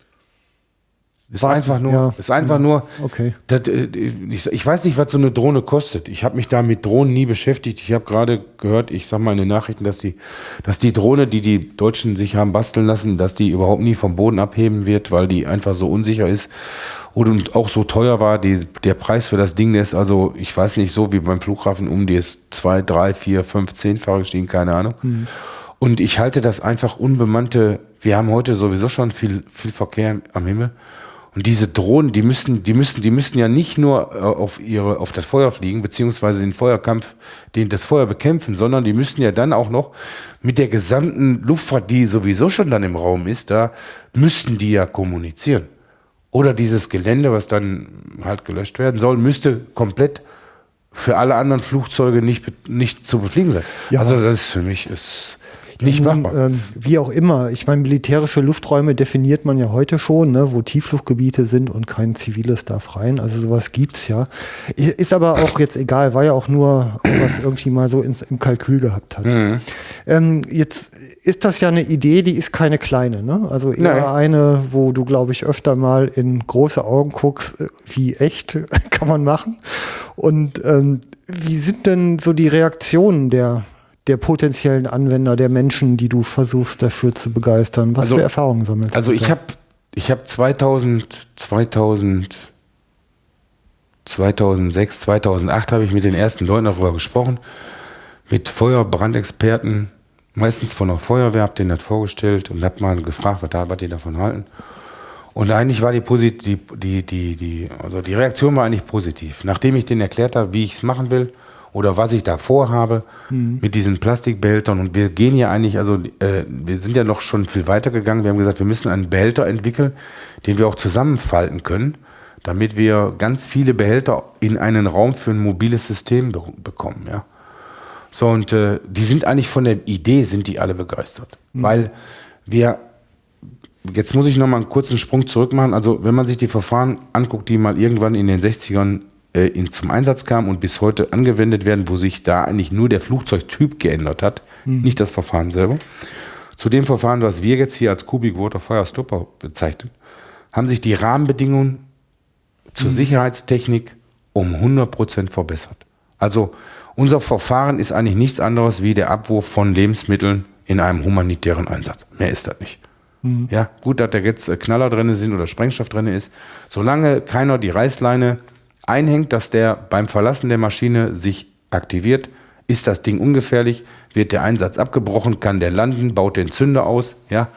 Ist einfach nur, okay. Ich weiß nicht, was so eine Drohne kostet. Ich habe mich da mit Drohnen nie beschäftigt. Ich habe gerade gehört, ich sag mal in den Nachrichten, dass die Drohne, die Deutschen sich haben basteln lassen, dass die überhaupt nie vom Boden abheben wird, weil die einfach so unsicher ist und auch so teuer war. Der Preis für das Ding ist also, ich weiß nicht, so wie beim Flughafen die ist 2, 3, 4, 5, 10-fach gestiegen, keine Ahnung. Und ich halte das einfach unbemannte, wir haben heute sowieso schon viel Verkehr am Himmel. Und diese Drohnen, die müssen ja nicht nur auf das Feuer fliegen, beziehungsweise den Feuerkampf, das Feuer bekämpfen, sondern die müssen ja dann auch noch mit der gesamten Luftfahrt, die sowieso schon dann im Raum ist, da müssten die ja kommunizieren. Oder dieses Gelände, was dann halt gelöscht werden soll, müsste komplett für alle anderen Flugzeuge nicht zu befliegen sein. Ja. Also das ist für mich nicht machbar. Wie auch immer. Ich meine, militärische Lufträume definiert man ja heute schon, ne, wo Tieffluggebiete sind und kein ziviles darf rein. Also sowas gibt's ja. Ist aber auch jetzt egal, war ja auch nur, was irgendwie mal so im Kalkül gehabt hat. Jetzt ist das ja eine Idee, die ist keine kleine, ne? Also eher eine, wo du, glaube ich, öfter mal in große Augen guckst, wie echt kann man machen. Und wie sind denn so die Reaktionen der potenziellen Anwender, der Menschen, die du versuchst dafür zu begeistern? Was für Erfahrungen sammelst du? Also ich habe 2006, 2008 habe ich mit den ersten Leuten darüber gesprochen, mit Feuerbrandexperten, meistens von der Feuerwehr, habe denen das vorgestellt und habe mal gefragt, was die davon halten. Und eigentlich war die Reaktion war eigentlich positiv. Nachdem ich denen erklärt habe, wie ich es machen will, oder was ich da vorhabe mit diesen Plastikbehältern. Und wir gehen ja eigentlich, wir sind ja noch schon viel weiter gegangen. Wir haben gesagt, wir müssen einen Behälter entwickeln, den wir auch zusammenfalten können, damit wir ganz viele Behälter in einen Raum für ein mobiles System bekommen. Ja. So, und die sind eigentlich von der Idee, sind die alle begeistert. Weil jetzt muss ich noch mal einen kurzen Sprung zurück machen. Also wenn man sich die Verfahren anguckt, die mal irgendwann in den 60ern zum Einsatz kam und bis heute angewendet werden, wo sich da eigentlich nur der Flugzeugtyp geändert hat, nicht das Verfahren selber. Zu dem Verfahren, was wir jetzt hier als Cubic Water Fire Stopper bezeichnen, haben sich die Rahmenbedingungen zur Sicherheitstechnik um 100% verbessert. Also unser Verfahren ist eigentlich nichts anderes wie der Abwurf von Lebensmitteln in einem humanitären Einsatz. Mehr ist das nicht. Ja, gut, dass da jetzt Knaller drin sind oder Sprengstoff drin ist. Solange keiner die Reißleine einhängt, dass der beim Verlassen der Maschine sich aktiviert, ist das Ding ungefährlich, wird der Einsatz abgebrochen, kann der landen, baut den Zünder aus, ja,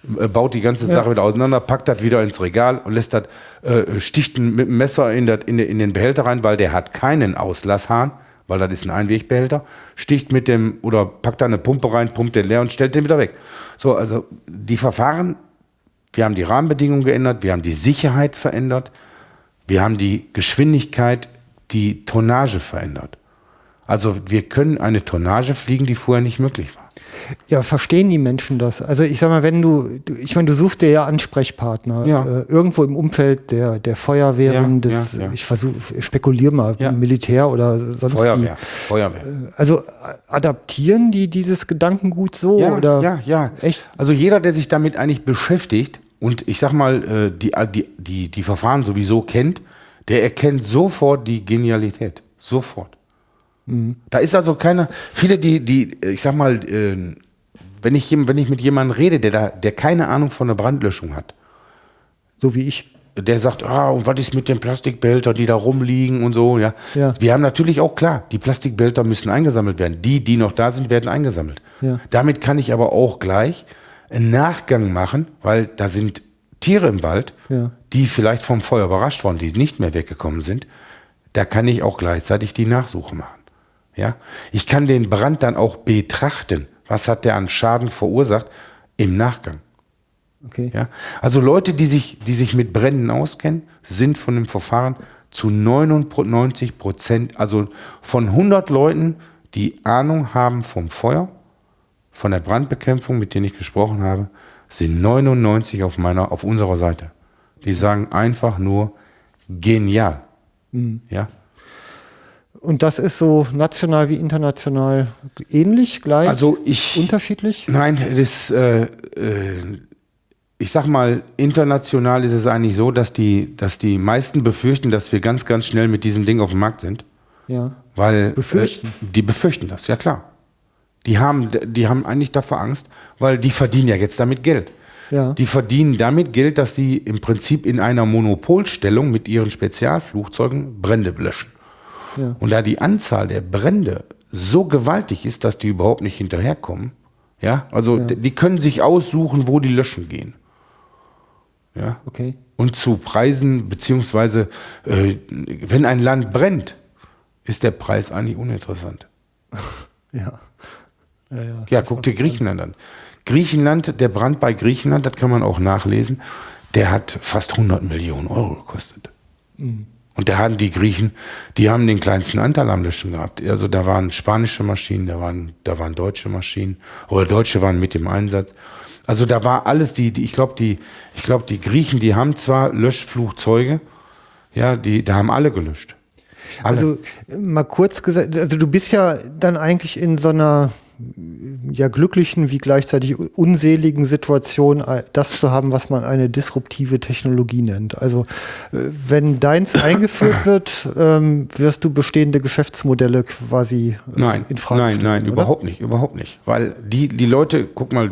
baut die ganze Sache wieder auseinander, packt das wieder ins Regal und lässt das, sticht mit dem Messer in den Behälter rein, weil der hat keinen Auslasshahn, weil das ist ein Einwegbehälter, sticht mit dem oder packt da eine Pumpe rein, pumpt den leer und stellt den wieder weg. So, also die Verfahren, wir haben die Rahmenbedingungen geändert, wir haben die Sicherheit verändert, wir haben die Geschwindigkeit, die Tonnage verändert. Also wir können eine Tonnage fliegen, die vorher nicht möglich war. Ja, verstehen die Menschen das? Also ich sag mal, du suchst dir ja Ansprechpartner irgendwo im Umfeld der Feuerwehren, ich spekuliere mal, Militär oder sonst Feuerwehr. Also adaptieren die dieses Gedankengut so? Ja. Echt? Also jeder, der sich damit eigentlich beschäftigt und ich sag mal, die Verfahren sowieso kennt, der erkennt sofort die Genialität. Sofort. Da ist also keiner, viele, ich sag mal, wenn ich mit jemandem rede, der keine Ahnung von der Brandlöschung hat. So wie ich. Der sagt, und was ist mit den Plastikbehältern, die da rumliegen und so, ja. Wir haben natürlich auch, klar, die Plastikbehälter müssen eingesammelt werden. Die noch da sind, werden eingesammelt. Ja. Damit kann ich aber auch gleich einen Nachgang machen, weil da sind Tiere im Wald, die vielleicht vom Feuer überrascht wurden, die nicht mehr weggekommen sind. Da kann ich auch gleichzeitig die Nachsuche machen. Ja? Ich kann den Brand dann auch betrachten. Was hat der an Schaden verursacht im Nachgang? Okay. Ja? Also Leute, die sich mit Bränden auskennen, sind von dem Verfahren zu 99%, also von 100 Leuten, die Ahnung haben vom Feuer, von der Brandbekämpfung, mit denen ich gesprochen habe, sind 99 auf unserer Seite. Die sagen einfach nur genial. Ja? Und das ist so national wie international ähnlich, gleich, also unterschiedlich? Nein, ich sag mal, international ist es eigentlich so, dass die meisten befürchten, dass wir ganz, ganz schnell mit diesem Ding auf dem Markt sind. Ja. Weil befürchten? Die befürchten das, ja klar. Die haben eigentlich davor Angst, weil die verdienen ja jetzt damit Geld. Ja. Die verdienen damit Geld, dass sie im Prinzip in einer Monopolstellung mit ihren Spezialflugzeugen Brände löschen. Ja. Und da die Anzahl der Brände so gewaltig ist, dass die überhaupt nicht hinterherkommen, die können sich aussuchen, wo die löschen gehen. Ja. Okay. Und zu Preisen, beziehungsweise wenn ein Land brennt, ist der Preis eigentlich uninteressant. Ja, guck dir Griechenland an. Griechenland, der Brand bei Griechenland, das kann man auch nachlesen, der hat fast 100 Millionen Euro gekostet. Und da hatten die Griechen, die haben den kleinsten Anteil am Löschen gehabt. Also da waren spanische Maschinen, da waren deutsche Maschinen, oder Deutsche waren mit im Einsatz. Also da war alles, ich glaube, die Griechen, die haben zwar Löschflugzeuge, da haben alle gelöscht. Alle. Also mal kurz gesagt, also du bist ja dann eigentlich in so einer glücklichen wie gleichzeitig unseligen Situation, das zu haben, was man eine disruptive Technologie nennt. Also wenn deins eingeführt wird, wirst du bestehende Geschäftsmodelle quasi in Frage stellen. Nein, überhaupt nicht. Weil die Leute, guck mal,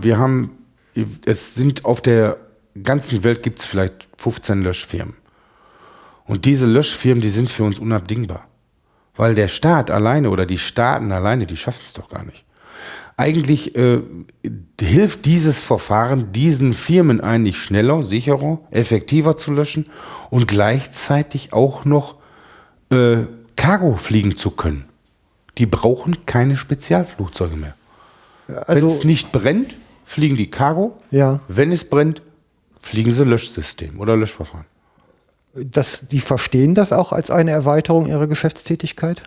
es sind auf der ganzen Welt gibt es vielleicht 15 Löschfirmen. Und diese Löschfirmen, die sind für uns unabdingbar. Weil der Staat alleine oder die Staaten alleine, die schaffen es doch gar nicht. Eigentlich hilft dieses Verfahren diesen Firmen eigentlich schneller, sicherer, effektiver zu löschen und gleichzeitig auch noch Cargo fliegen zu können. Die brauchen keine Spezialflugzeuge mehr. Also, wenn es nicht brennt, fliegen die Cargo. Ja. Wenn es brennt, fliegen sie Löschsystem oder Löschverfahren. Die verstehen das auch als eine Erweiterung ihrer Geschäftstätigkeit?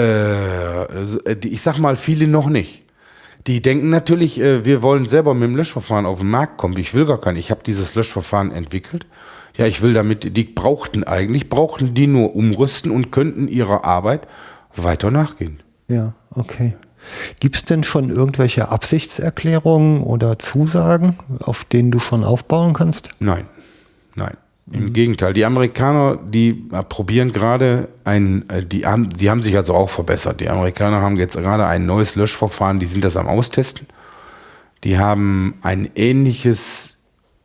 Ich sag mal, viele noch nicht. Die denken natürlich, wir wollen selber mit dem Löschverfahren auf den Markt kommen. Ich will gar keinen. Ich habe dieses Löschverfahren entwickelt. Ja, ich will damit, die brauchten die nur umrüsten und könnten ihrer Arbeit weiter nachgehen. Ja, okay. Gibt es denn schon irgendwelche Absichtserklärungen oder Zusagen, auf denen du schon aufbauen kannst? Nein. Im Gegenteil, die Amerikaner, die probieren gerade die haben sich also auch verbessert. Die Amerikaner haben jetzt gerade ein neues Löschverfahren, die sind das am Austesten. Die haben ein ähnliches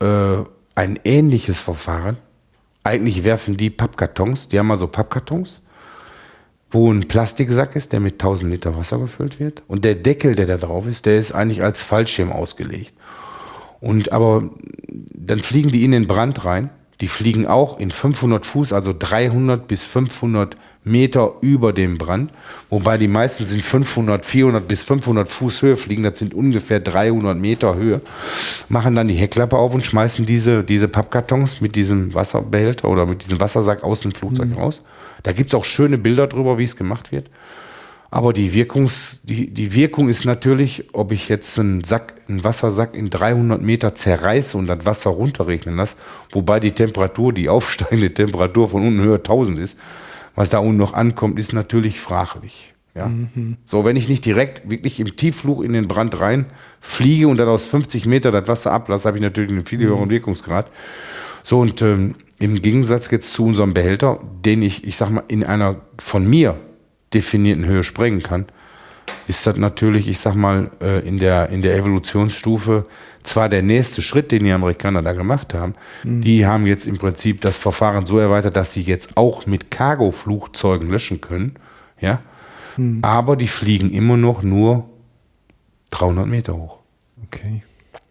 Verfahren. Eigentlich werfen die Pappkartons, die haben also Pappkartons, wo ein Plastiksack ist, der mit 1000 Liter Wasser gefüllt wird. Und der Deckel, der da drauf ist, der ist eigentlich als Fallschirm ausgelegt. Aber dann fliegen die in den Brand rein. Die fliegen auch in 500 Fuß, also 300 bis 500 Meter über dem Brand. Wobei die meisten sind 500, 400 bis 500 Fuß Höhe fliegen. Das sind ungefähr 300 Meter Höhe. Machen dann die Heckklappe auf und schmeißen diese Pappkartons mit diesem Wasserbehälter oder mit diesem Wassersack aus dem Flugzeug raus. Da gibt es auch schöne Bilder drüber, wie es gemacht wird. Aber die Wirkung ist natürlich, ob ich jetzt einen Wassersack in 300 Meter zerreiße und das Wasser runterregnen lasse, wobei die aufsteigende Temperatur von unten höher 1000 ist, was da unten noch ankommt, ist natürlich fraglich. Ja? So, wenn ich nicht direkt wirklich im Tiefflug in den Brand rein fliege und dann aus 50 Meter das Wasser ablasse, habe ich natürlich einen viel höheren Wirkungsgrad. So, und im Gegensatz jetzt zu unserem Behälter, den ich sag mal, in einer von mir definierten Höhe sprengen kann, ist das natürlich, ich sag mal, in der Evolutionsstufe zwar der nächste Schritt, den die Amerikaner da gemacht haben. Die haben jetzt im Prinzip das Verfahren so erweitert, dass sie jetzt auch mit Cargo-Flugzeugen löschen können, ja, aber die fliegen immer noch nur 300 Meter hoch. Okay.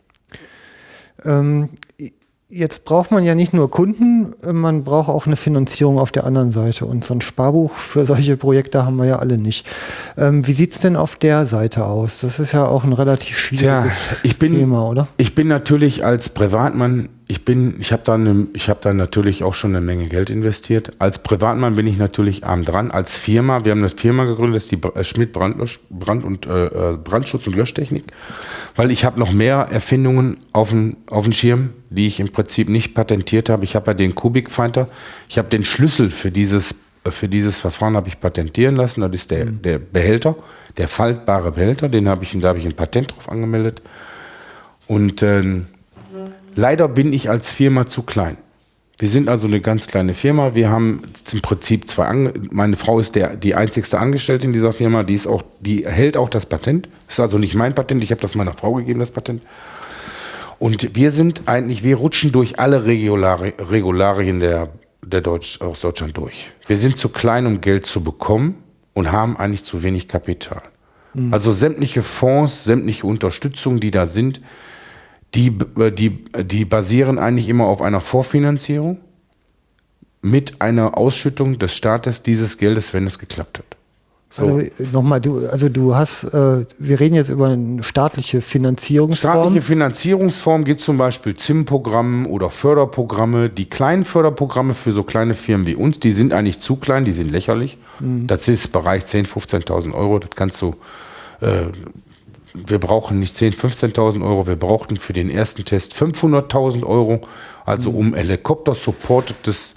Jetzt braucht man ja nicht nur Kunden, man braucht auch eine Finanzierung auf der anderen Seite. Und so ein Sparbuch für solche Projekte haben wir ja alle nicht. Wie sieht es denn auf der Seite aus? Das ist ja auch ein relativ schwieriges Thema, oder? Ich bin natürlich als Privatmann, ich habe da natürlich auch schon eine Menge Geld investiert. Als Privatmann bin ich natürlich arm dran. Als Firma, wir haben eine Firma gegründet, das ist die Schmidt Brandschutz und Löschtechnik, weil ich habe noch mehr Erfindungen auf dem Schirm, die ich im Prinzip nicht patentiert habe. Ich habe ja den Kubikfinder, ich habe den Schlüssel für dieses Verfahren habe ich patentieren lassen. Das ist der Behälter, der faltbare Behälter, da habe ich ein Patent drauf angemeldet. Und leider bin ich als Firma zu klein. Wir sind also eine ganz kleine Firma. Wir haben im Prinzip meine Frau ist die einzigste Angestellte in dieser Firma. Die hält auch das Patent. Das ist also nicht mein Patent. Ich habe das meiner Frau gegeben, das Patent. Und wir rutschen durch alle Regularien aus Deutschland durch. Wir sind zu klein, um Geld zu bekommen und haben eigentlich zu wenig Kapital. Also sämtliche Fonds, sämtliche Unterstützungen, die da sind, die basieren eigentlich immer auf einer Vorfinanzierung mit einer Ausschüttung des Staates dieses Geldes, wenn es geklappt hat. So. Also nochmal, wir reden jetzt über eine staatliche Finanzierungsform. Staatliche Finanzierungsform gibt zum Beispiel ZIM-Programme oder Förderprogramme. Die kleinen Förderprogramme für so kleine Firmen wie uns, die sind eigentlich zu klein, die sind lächerlich. Das ist Bereich 10.000, 15.000 Euro. Das kannst du, wir brauchen nicht 10.000, 15.000 Euro, wir brauchten für den ersten Test 500.000 Euro, also um ein helikoptersupportetes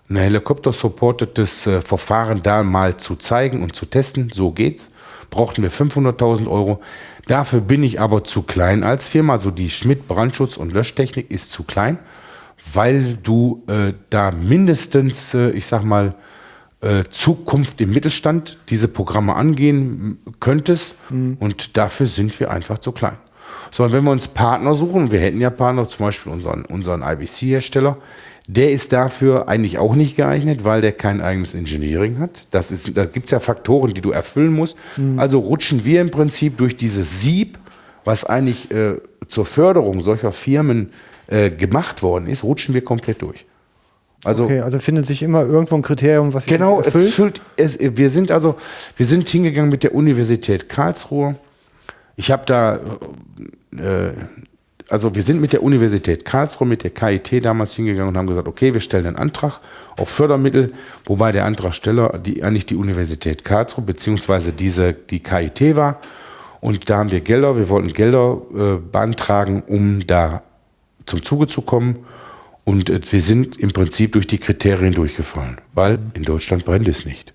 Verfahren da mal zu zeigen und zu testen, so geht's, brauchten wir 500.000 Euro. Dafür bin ich aber zu klein als Firma, also die Schmidt Brandschutz und Löschtechnik ist zu klein, weil du da mindestens, Zukunft im Mittelstand diese Programme angehen könntest und dafür sind wir einfach zu klein. So, und wenn wir uns Partner suchen, wir hätten ja Partner, zum Beispiel unseren IBC-Hersteller, der ist dafür eigentlich auch nicht geeignet, weil der kein eigenes Engineering hat. Da gibt es ja Faktoren, die du erfüllen musst. Also rutschen wir im Prinzip durch dieses Sieb, was eigentlich zur Förderung solcher Firmen gemacht worden ist, rutschen wir komplett durch. Also findet sich immer irgendwo ein Kriterium, was erfüllt? Wir sind hingegangen mit der Universität Karlsruhe. Wir sind mit der Universität Karlsruhe, mit der KIT damals hingegangen und haben gesagt, okay, wir stellen einen Antrag auf Fördermittel, wobei der Antragsteller eigentlich die Universität Karlsruhe beziehungsweise die KIT war. Und da haben wir wollten Gelder beantragen, um da zum Zuge zu kommen. Und wir sind im Prinzip durch die Kriterien durchgefallen, weil in Deutschland brennt es nicht.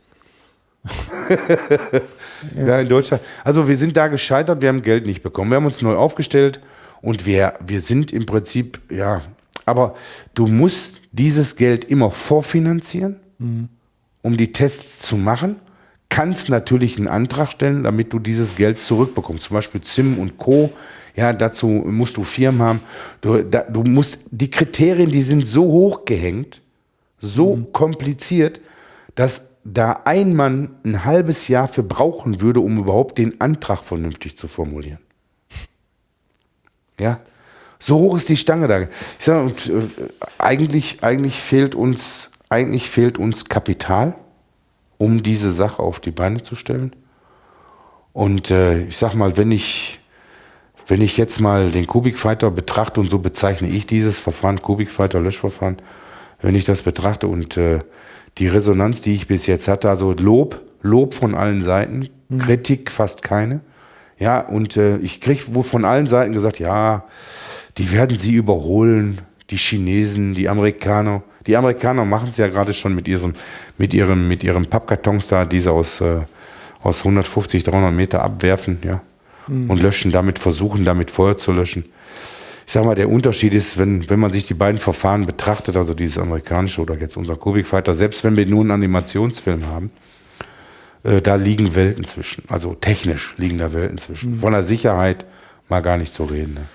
Ja, in Deutschland. Also wir sind da gescheitert, wir haben Geld nicht bekommen. Wir haben uns neu aufgestellt und wir sind im Prinzip, ja, aber du musst dieses Geld immer vorfinanzieren, um die Tests zu machen. Kannst natürlich einen Antrag stellen, damit du dieses Geld zurückbekommst. Zum Beispiel ZIM und Co. Ja, dazu musst du Firmen haben. Du musst, die Kriterien, die sind so hoch gehängt, so kompliziert, dass da ein Mann ein halbes Jahr für brauchen würde, um überhaupt den Antrag vernünftig zu formulieren. Ja, So hoch ist die Stange da. Ich sage, und eigentlich fehlt uns Kapital, um diese Sache auf die Beine zu stellen. Und ich sag mal, wenn ich jetzt mal den Kubikfighter betrachte, und so bezeichne ich dieses Verfahren, Kubikfighter Löschverfahren, wenn ich das betrachte und die Resonanz, die ich bis jetzt hatte, also Lob von allen Seiten, Kritik fast keine. Ja, und ich kriege wohl von allen Seiten gesagt, ja, die werden sie überholen, die Chinesen, die Amerikaner. Die Amerikaner machen es ja gerade schon mit ihrem Pappkartons da, die sie aus 150, 300 Meter abwerfen, ja, und versuchen damit Feuer zu löschen. Ich sag mal, der Unterschied ist, wenn man sich die beiden Verfahren betrachtet, also dieses amerikanische oder jetzt unser Kubikfighter, selbst wenn wir nur einen Animationsfilm haben, da liegen Welten zwischen. Also technisch liegen da Welten zwischen. Von der Sicherheit mal gar nicht zu reden. Ne?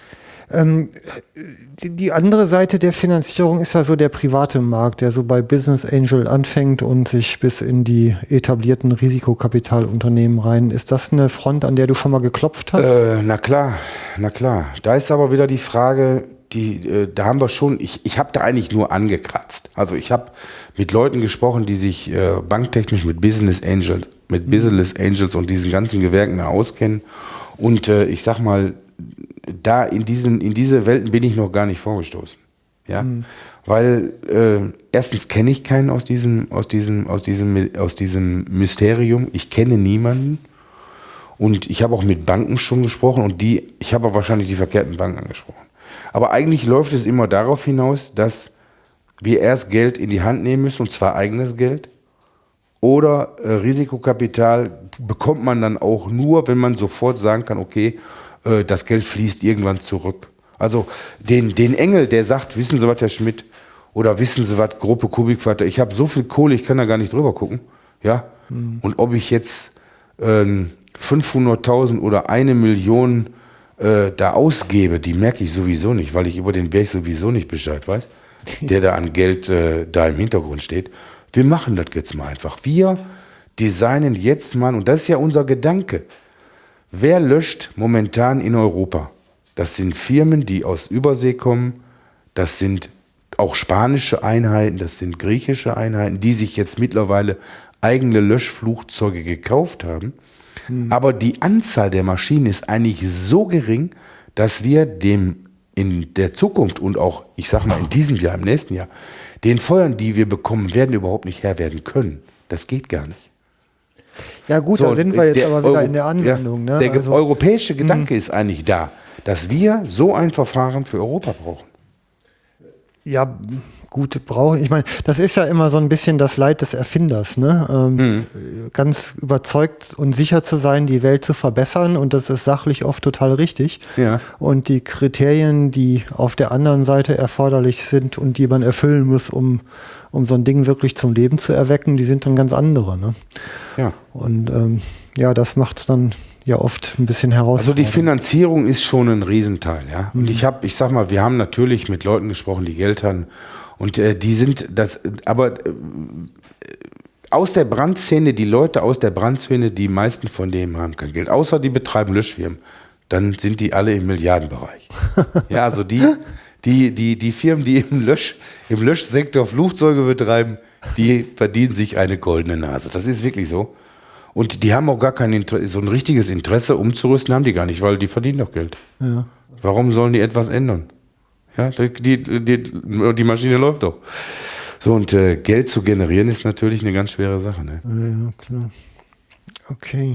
Die andere Seite der Finanzierung ist ja so der private Markt, der so bei Business Angel anfängt und sich bis in die etablierten Risikokapitalunternehmen rein. Ist das eine Front, an der du schon mal geklopft hast? Na klar. Da ist aber wieder die Frage, da haben wir schon, ich habe da eigentlich nur angekratzt. Also ich habe mit Leuten gesprochen, die sich banktechnisch mit Business Angels und diesen ganzen Gewerken auskennen. Und ich sag mal, da in diese Welten bin ich noch gar nicht vorgestoßen. Ja? Weil erstens kenne ich keinen aus diesem Mysterium. Ich kenne niemanden. Und ich habe auch mit Banken schon gesprochen und ich habe auch wahrscheinlich die verkehrten Banken angesprochen. Aber eigentlich läuft es immer darauf hinaus, dass wir erst Geld in die Hand nehmen müssen, und zwar eigenes Geld. Oder Risikokapital bekommt man dann auch nur, wenn man sofort sagen kann, okay, das Geld fließt irgendwann zurück. Also den Engel, der sagt, wissen Sie was, Herr Schmidt, oder wissen Sie was, Gruppe Kubikfighter, ich habe so viel Kohle, ich kann da gar nicht drüber gucken. Ja? Und ob ich jetzt 500.000 oder 1 Million da ausgebe, die merke ich sowieso nicht, weil ich über den Berg sowieso nicht Bescheid weiß, der da an Geld da im Hintergrund steht. Wir machen das jetzt mal einfach. Wir designen jetzt mal, und das ist ja unser Gedanke. Wer löscht momentan in Europa? Das sind Firmen, die aus Übersee kommen. Das sind auch spanische Einheiten, das sind griechische Einheiten, die sich jetzt mittlerweile eigene Löschflugzeuge gekauft haben. Aber die Anzahl der Maschinen ist eigentlich so gering, dass wir dem in der Zukunft und auch, ich sag mal, in diesem Jahr, im nächsten Jahr, den Feuern, die wir bekommen werden, überhaupt nicht Herr werden können. Das geht gar nicht. Ja gut, so, da sind wir jetzt aber wieder in der Anwendung. Ja, ne? Der europäische Gedanke ist eigentlich da, dass wir so ein Verfahren für Europa brauchen. Ja, gut, ich meine, das ist ja immer so ein bisschen das Leid des Erfinders, ne? Ganz überzeugt und sicher zu sein, die Welt zu verbessern, und das ist sachlich oft total richtig. Ja. Und die Kriterien, die auf der anderen Seite erforderlich sind und die man erfüllen muss, um so ein Ding wirklich zum Leben zu erwecken, die sind dann ganz andere, ne? Ja. Und das macht es dann ja oft ein bisschen herausfordernd. Also die Finanzierung ist schon ein Riesenteil, ja. Und ich sag mal, wir haben natürlich mit Leuten gesprochen, die Geld haben, und die sind das, aber aus der Brandszene, die Leute aus der Brandszene, die meisten von denen haben kein Geld, außer die betreiben Löschfirmen, dann sind die alle im Milliardenbereich. Ja, also die Firmen, die im Löschsektor Flugzeuge betreiben, die verdienen sich eine goldene Nase. Das ist wirklich so. Und die haben auch gar kein so ein richtiges Interesse umzurüsten, haben die gar nicht, weil die verdienen doch Geld. Ja. Warum sollen die etwas ändern? Ja, die Maschine läuft doch. So, und Geld zu generieren ist natürlich eine ganz schwere Sache. Ne? Ja, klar. Okay.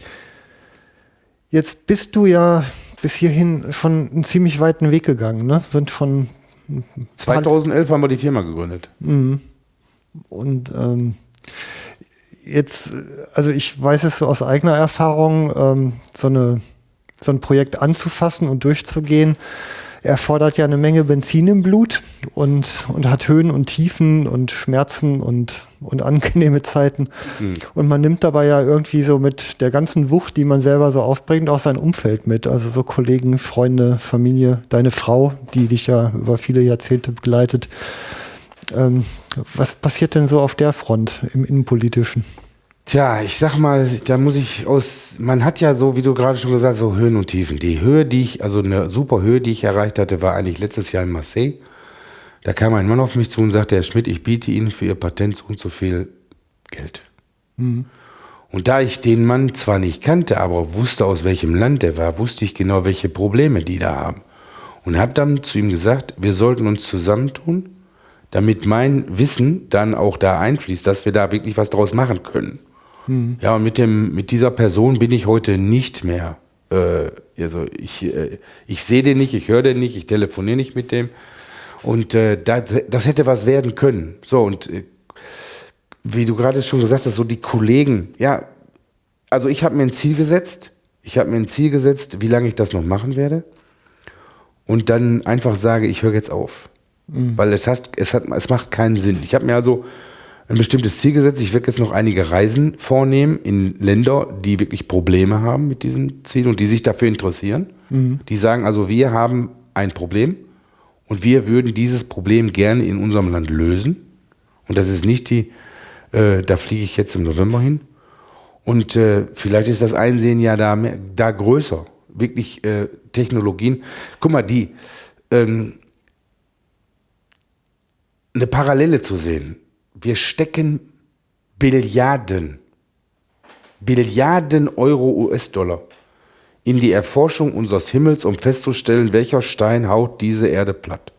Jetzt bist du ja bis hierhin schon einen ziemlich weiten Weg gegangen, ne? 2011 haben wir die Firma gegründet. Mhm. Und jetzt, also ich weiß es so aus eigener Erfahrung, so ein Projekt anzufassen und durchzugehen, erfordert ja eine Menge Benzin im Blut und hat Höhen und Tiefen und Schmerzen und angenehme Zeiten. Und man nimmt dabei ja irgendwie so mit der ganzen Wucht, die man selber so aufbringt, auch sein Umfeld mit. Also so Kollegen, Freunde, Familie, deine Frau, die dich ja über viele Jahrzehnte begleitet. Was passiert denn so auf der Front im Innenpolitischen? Tja, ich sag mal, da muss ich man hat ja so, wie du gerade schon gesagt hast, so Höhen und Tiefen. Die Höhe, also eine super Höhe, die ich erreicht hatte, war eigentlich letztes Jahr in Marseille. Da kam ein Mann auf mich zu und sagte, Herr Schmidt, ich biete Ihnen für Ihr Patent so und so viel Geld. Mhm. Und da ich den Mann zwar nicht kannte, aber wusste, aus welchem Land er war, wusste ich genau, welche Probleme die da haben. Und habe dann zu ihm gesagt, wir sollten uns zusammentun, damit mein Wissen dann auch da einfließt, dass wir da wirklich was draus machen können. Ja, und mit dieser Person bin ich heute nicht mehr. Also ich sehe den nicht, ich höre den nicht, ich telefoniere nicht mit dem. Und das hätte was werden können. So, und wie du gerade schon gesagt hast, so die Kollegen, ja, also ich habe mir ein Ziel gesetzt. Wie lange ich das noch machen werde. Und dann einfach sage, ich höre jetzt auf. Weil es macht keinen Sinn. Ich habe mir also ein bestimmtes Ziel gesetzt. Ich werde jetzt noch einige Reisen vornehmen in Länder, die wirklich Probleme haben mit diesem Ziel und die sich dafür interessieren. Die sagen also, wir haben ein Problem und wir würden dieses Problem gerne in unserem Land lösen. Und das ist nicht da fliege ich jetzt im November hin. Und vielleicht ist das Einsehen ja da größer. Wirklich Technologien. Guck mal, eine Parallele zu sehen. Wir stecken Billiarden Euro, US-Dollar in die Erforschung unseres Himmels, um festzustellen, welcher Stein haut diese Erde platt.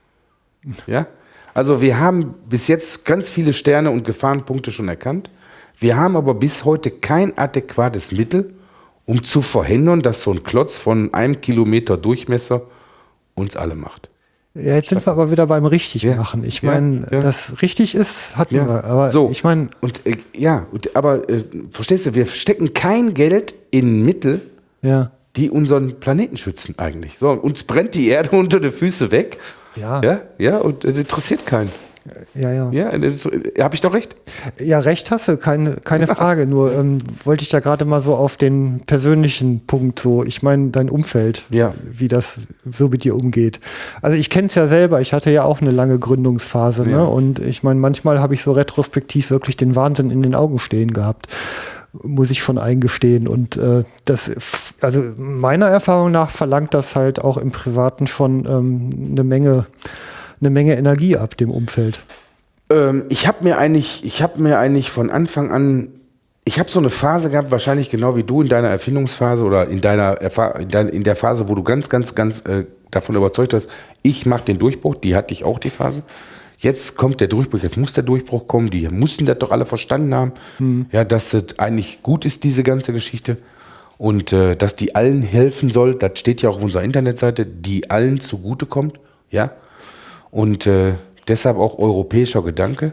Ja? Also wir haben bis jetzt ganz viele Sterne und Gefahrenpunkte schon erkannt. Wir haben aber bis heute kein adäquates Mittel, um zu verhindern, dass so ein Klotz von 1 Kilometer Durchmesser uns alle macht. Ja, jetzt sind wir aber wieder beim Richtigmachen. Ich meine, das richtig ist, hatten wir. Aber so, ich meine. Verstehst du, wir stecken kein Geld in Mittel, die unseren Planeten schützen eigentlich. So, uns brennt die Erde unter den Füßen weg. Ja, und das interessiert keinen. Ja, habe ich doch recht? Ja, recht hast du, keine Frage. Nur wollte ich da gerade mal so auf den persönlichen Punkt so, ich meine, dein Umfeld, wie das so mit dir umgeht. Also ich kenne es ja selber, ich hatte ja auch eine lange Gründungsphase, ne? Und ich meine, manchmal habe ich so retrospektiv wirklich den Wahnsinn in den Augen stehen gehabt, muss ich schon eingestehen. Und also meiner Erfahrung nach verlangt das halt auch im Privaten schon eine Menge Energie ab dem Umfeld. Ich habe mir eigentlich von Anfang an, ich habe so eine Phase gehabt, wahrscheinlich genau wie du in deiner Erfindungsphase oder in der Phase, wo du ganz davon überzeugt hast, ich mache den Durchbruch, die hatte ich auch, die Phase. Jetzt kommt der Durchbruch, jetzt muss der Durchbruch kommen, die mussten das doch alle verstanden haben, dass das eigentlich gut ist, diese ganze Geschichte. Und dass die allen helfen soll, das steht ja auch auf unserer Internetseite, die allen zugutekommt, ja. Und deshalb auch europäischer Gedanke.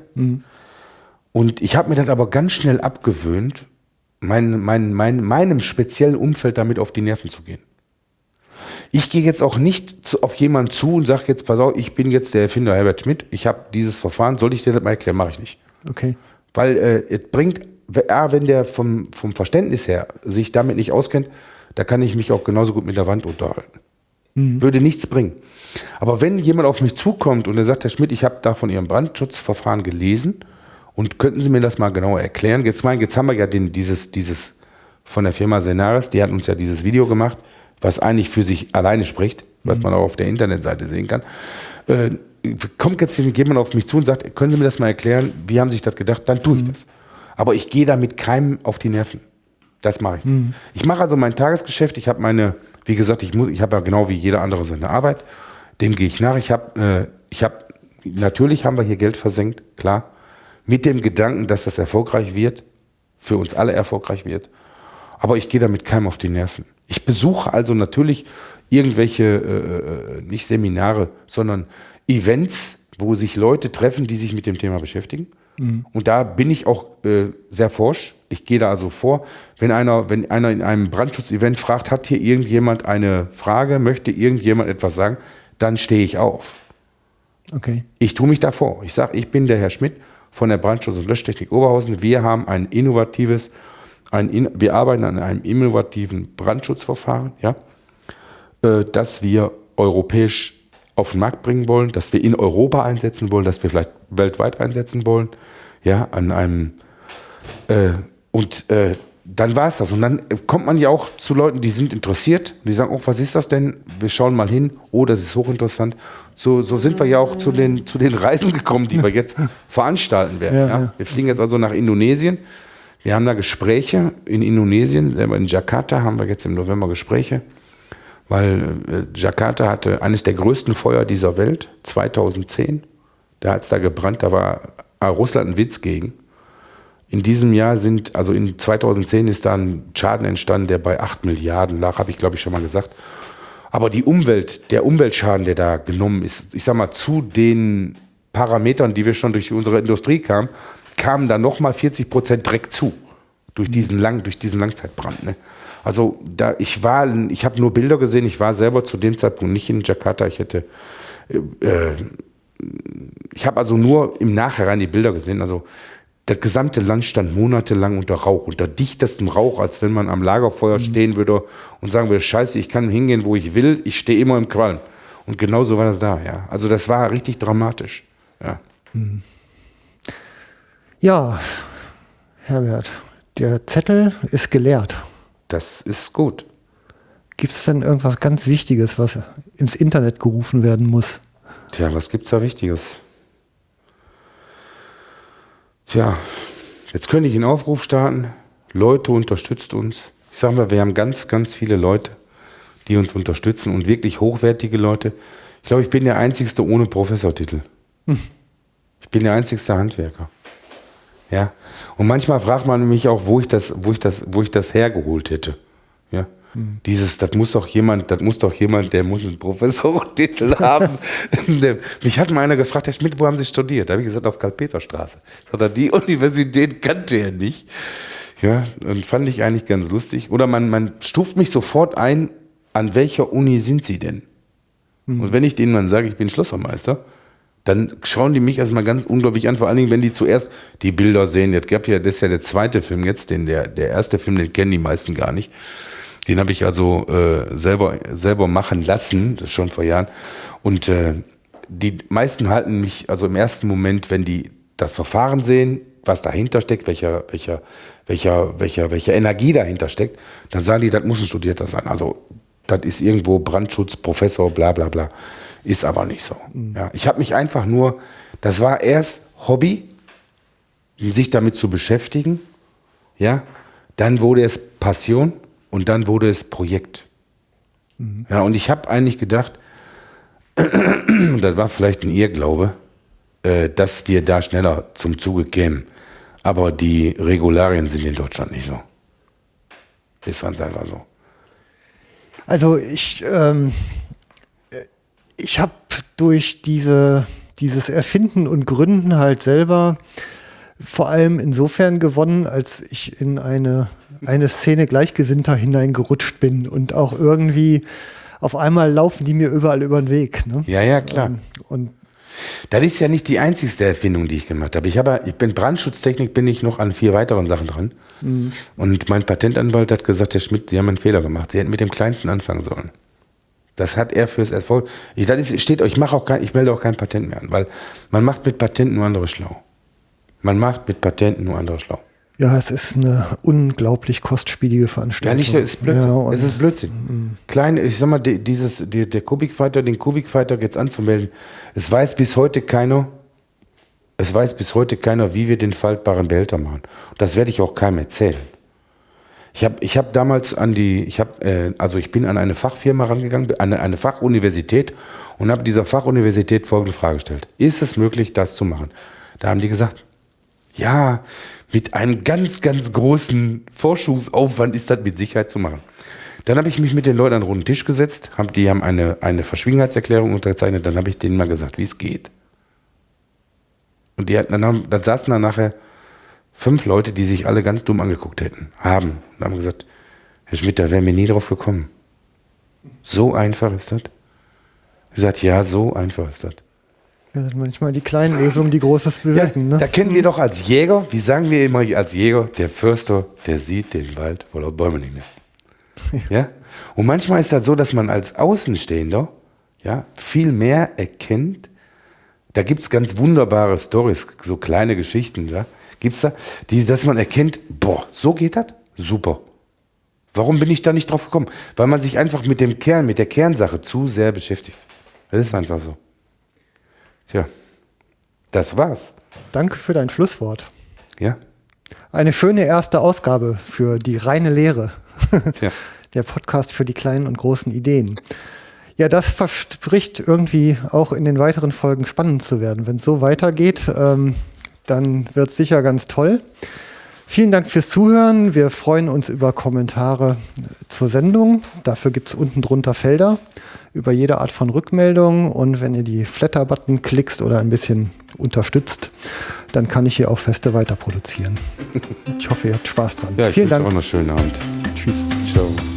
Und ich habe mir das aber ganz schnell abgewöhnt, meinem speziellen Umfeld damit auf die Nerven zu gehen. Ich gehe jetzt auch nicht auf jemanden zu und sage jetzt, pass auf, ich bin jetzt der Erfinder Herbert Schmidt, ich habe dieses Verfahren, soll ich dir das mal erklären? Mache ich nicht. Okay. Weil es bringt, wenn der vom Verständnis her sich damit nicht auskennt, da kann ich mich auch genauso gut mit der Wand unterhalten. Würde nichts bringen. Aber wenn jemand auf mich zukommt und er sagt, Herr Schmidt, ich habe da von Ihrem Brandschutzverfahren gelesen und könnten Sie mir das mal genauer erklären? Jetzt haben wir ja dieses von der Firma Senaris, die hat uns ja dieses Video gemacht, was eigentlich für sich alleine spricht, was man auch auf der Internetseite sehen kann. Kommt jetzt jemand auf mich zu und sagt, können Sie mir das mal erklären? Wie haben Sie sich das gedacht? Dann tue ich das. Aber ich gehe damit keinem auf die Nerven. Das mache ich. Ich mache also mein Tagesgeschäft, ich habe wie gesagt, ich habe ja genau wie jeder andere seine Arbeit, dem gehe ich nach. Natürlich haben wir hier Geld versenkt, klar, mit dem Gedanken, dass das erfolgreich wird, für uns alle erfolgreich wird. Aber ich gehe damit keinem auf die Nerven. Ich besuche also natürlich irgendwelche, nicht Seminare, sondern Events, wo sich Leute treffen, die sich mit dem Thema beschäftigen. Und da bin ich auch sehr forsch. Ich gehe da also vor, wenn einer in einem Brandschutzevent fragt, hat hier irgendjemand eine Frage, möchte irgendjemand etwas sagen, dann stehe ich auf. Okay. Ich tue mich da vor. Ich sage, ich bin der Herr Schmidt von der Brandschutz- und Löschtechnik Oberhausen. Wir haben wir arbeiten an einem innovativen Brandschutzverfahren, das wir europäisch auf den Markt bringen wollen, das wir in Europa einsetzen wollen, das wir vielleicht weltweit einsetzen wollen, an einem Und dann war es das. Und dann kommt man ja auch zu Leuten, die sind interessiert. Die sagen, oh, was ist das denn? Wir schauen mal hin. Oh, das ist hochinteressant. So sind wir ja auch zu den Reisen gekommen, die wir jetzt veranstalten werden. Ja. Wir fliegen jetzt also nach Indonesien. Wir haben da Gespräche in Indonesien. In Jakarta haben wir jetzt im November Gespräche. Weil Jakarta hatte eines der größten Feuer dieser Welt, 2010. Da hat es da gebrannt. Da war Russland ein Witz gegen. In diesem Jahr in 2010 ist da ein Schaden entstanden, der bei 8 Milliarden lag, habe ich glaube ich schon mal gesagt. Aber der Umweltschaden, der da genommen ist, ich sag mal, zu den Parametern, die wir schon durch unsere Industrie kamen da nochmal 40% Dreck zu. Durch diesen Langzeitbrand. Ne? Also ich habe nur Bilder gesehen, ich war selber zu dem Zeitpunkt nicht in Jakarta. Ich habe also nur im Nachhinein die Bilder gesehen. Also das gesamte Land stand monatelang unter Rauch, unter dichtestem Rauch, als wenn man am Lagerfeuer stehen würde und sagen würde, scheiße, ich kann hingehen, wo ich will, ich stehe immer im Qualm. Und genauso war das da, ja. Also das war richtig dramatisch, ja. Ja, Herbert, der Zettel ist geleert. Das ist gut. Gibt es denn irgendwas ganz Wichtiges, was ins Internet gerufen werden muss? Tja, was gibt's da Wichtiges? Tja, jetzt könnte ich einen Aufruf starten. Leute, unterstützt uns. Ich sage mal, wir haben ganz, ganz viele Leute, die uns unterstützen und wirklich hochwertige Leute. Ich glaube, ich bin der Einzigste ohne Professortitel. Ich bin der einzigste Handwerker. Ja. Und manchmal fragt man mich auch, wo ich das hergeholt hätte. Ja. Das muss doch jemand, der muss einen Professorentitel haben. Mich hat mal einer gefragt, Herr Schmidt, wo haben Sie studiert? Da habe ich gesagt, auf Karl-Peter-Straße. Die Universität kannte er nicht. Ja, und fand ich eigentlich ganz lustig. Oder man stuft mich sofort ein, an welcher Uni sind Sie denn? Und wenn ich denen dann sage, ich bin Schlossermeister, dann schauen die mich erstmal ganz unglaublich an, vor allen Dingen, wenn die zuerst die Bilder sehen. Das ist ja der zweite Film jetzt, der erste Film, den kennen die meisten gar nicht. Den habe ich also selber machen lassen, das schon vor Jahren. Und die meisten halten mich also im ersten Moment, wenn die das Verfahren sehen, was dahinter steckt, welche Energie dahinter steckt, dann sagen die, das muss ein Studierter sein. Also das ist irgendwo Brandschutz, Professor, bla bla bla. Ist aber nicht so. Ja, ich habe mich einfach nur, das war erst Hobby, sich damit zu beschäftigen. Ja, dann wurde es Passion. Und dann wurde es Projekt. Ja, und ich habe eigentlich gedacht, das war vielleicht ein Irrglaube, dass wir da schneller zum Zuge kämen. Aber die Regularien sind in Deutschland nicht so. Ist ganz einfach so. Also ich habe durch dieses Erfinden und Gründen halt selber vor allem insofern gewonnen, als ich in eine Szene Gleichgesinnter hineingerutscht bin und auch irgendwie auf einmal laufen die mir überall über den Weg. Ne? Ja, klar. Und das ist ja nicht die einzigste Erfindung, die ich gemacht habe. Ich bin Brandschutztechnik, bin ich noch an 4 weiteren Sachen dran. Und mein Patentanwalt hat gesagt, Herr Schmidt, Sie haben einen Fehler gemacht. Sie hätten mit dem Kleinsten anfangen sollen. Das hat er fürs Erfolg. Ich melde auch kein Patent mehr an, weil man macht mit Patenten nur andere schlau. Ja, es ist eine unglaublich kostspielige Veranstaltung. Ja, nicht, es ist Blödsinn. Ja, es ist Blödsinn. Kleine, ich sag mal, der Cubic Fighter, den Cubic Fighter jetzt anzumelden, es weiß bis heute keiner, wie wir den faltbaren Behälter machen. Und das werde ich auch keinem erzählen. Ich habe damals ich bin an eine Fachfirma rangegangen, an eine Fachuniversität und habe dieser Fachuniversität folgende Frage gestellt. Ist es möglich, das zu machen? Da haben die gesagt, ja, mit einem ganz, ganz großen Forschungsaufwand ist das mit Sicherheit zu machen. Dann habe ich mich mit den Leuten an einen runden Tisch gesetzt, die haben eine Verschwiegenheitserklärung unterzeichnet, dann habe ich denen mal gesagt, wie es geht. Und dann saßen da nachher 5 Leute, die sich alle ganz dumm angeguckt und haben gesagt, Herr Schmidt, da wären wir nie drauf gekommen. So einfach ist das? Ich sagte, ja, so einfach ist das. Das sind manchmal die kleinen Lösungen, die Großes bewirken. Ja, ne? Da kennen wir doch als Jäger, wie sagen wir immer als Jäger, der Förster, der sieht den Wald voller Bäume nicht mehr. Ja? Und manchmal ist das so, dass man als Außenstehender viel mehr erkennt. Da gibt es ganz wunderbare Storys, so kleine Geschichten. Ja? Gibt's da? Dass man erkennt, boah, so geht das? Super. Warum bin ich da nicht drauf gekommen? Weil man sich einfach mit der Kernsache zu sehr beschäftigt. Das ist einfach so. Tja, das war's. Danke für dein Schlusswort. Ja. Eine schöne erste Ausgabe für die reine Lehre. Tja. Der Podcast für die kleinen und großen Ideen. Ja, das verspricht irgendwie auch in den weiteren Folgen spannend zu werden. Wenn es so weitergeht, dann wird es sicher ganz toll. Vielen Dank fürs Zuhören. Wir freuen uns über Kommentare zur Sendung. Dafür gibt es unten drunter Felder über jede Art von Rückmeldung. Und wenn ihr die Flatter-Button klickst oder ein bisschen unterstützt, dann kann ich hier auch Feste weiter produzieren. Ich hoffe, ihr habt Spaß dran. Ja, Vielen Dank. Auch noch einen schönen Abend. Tschüss. Ciao.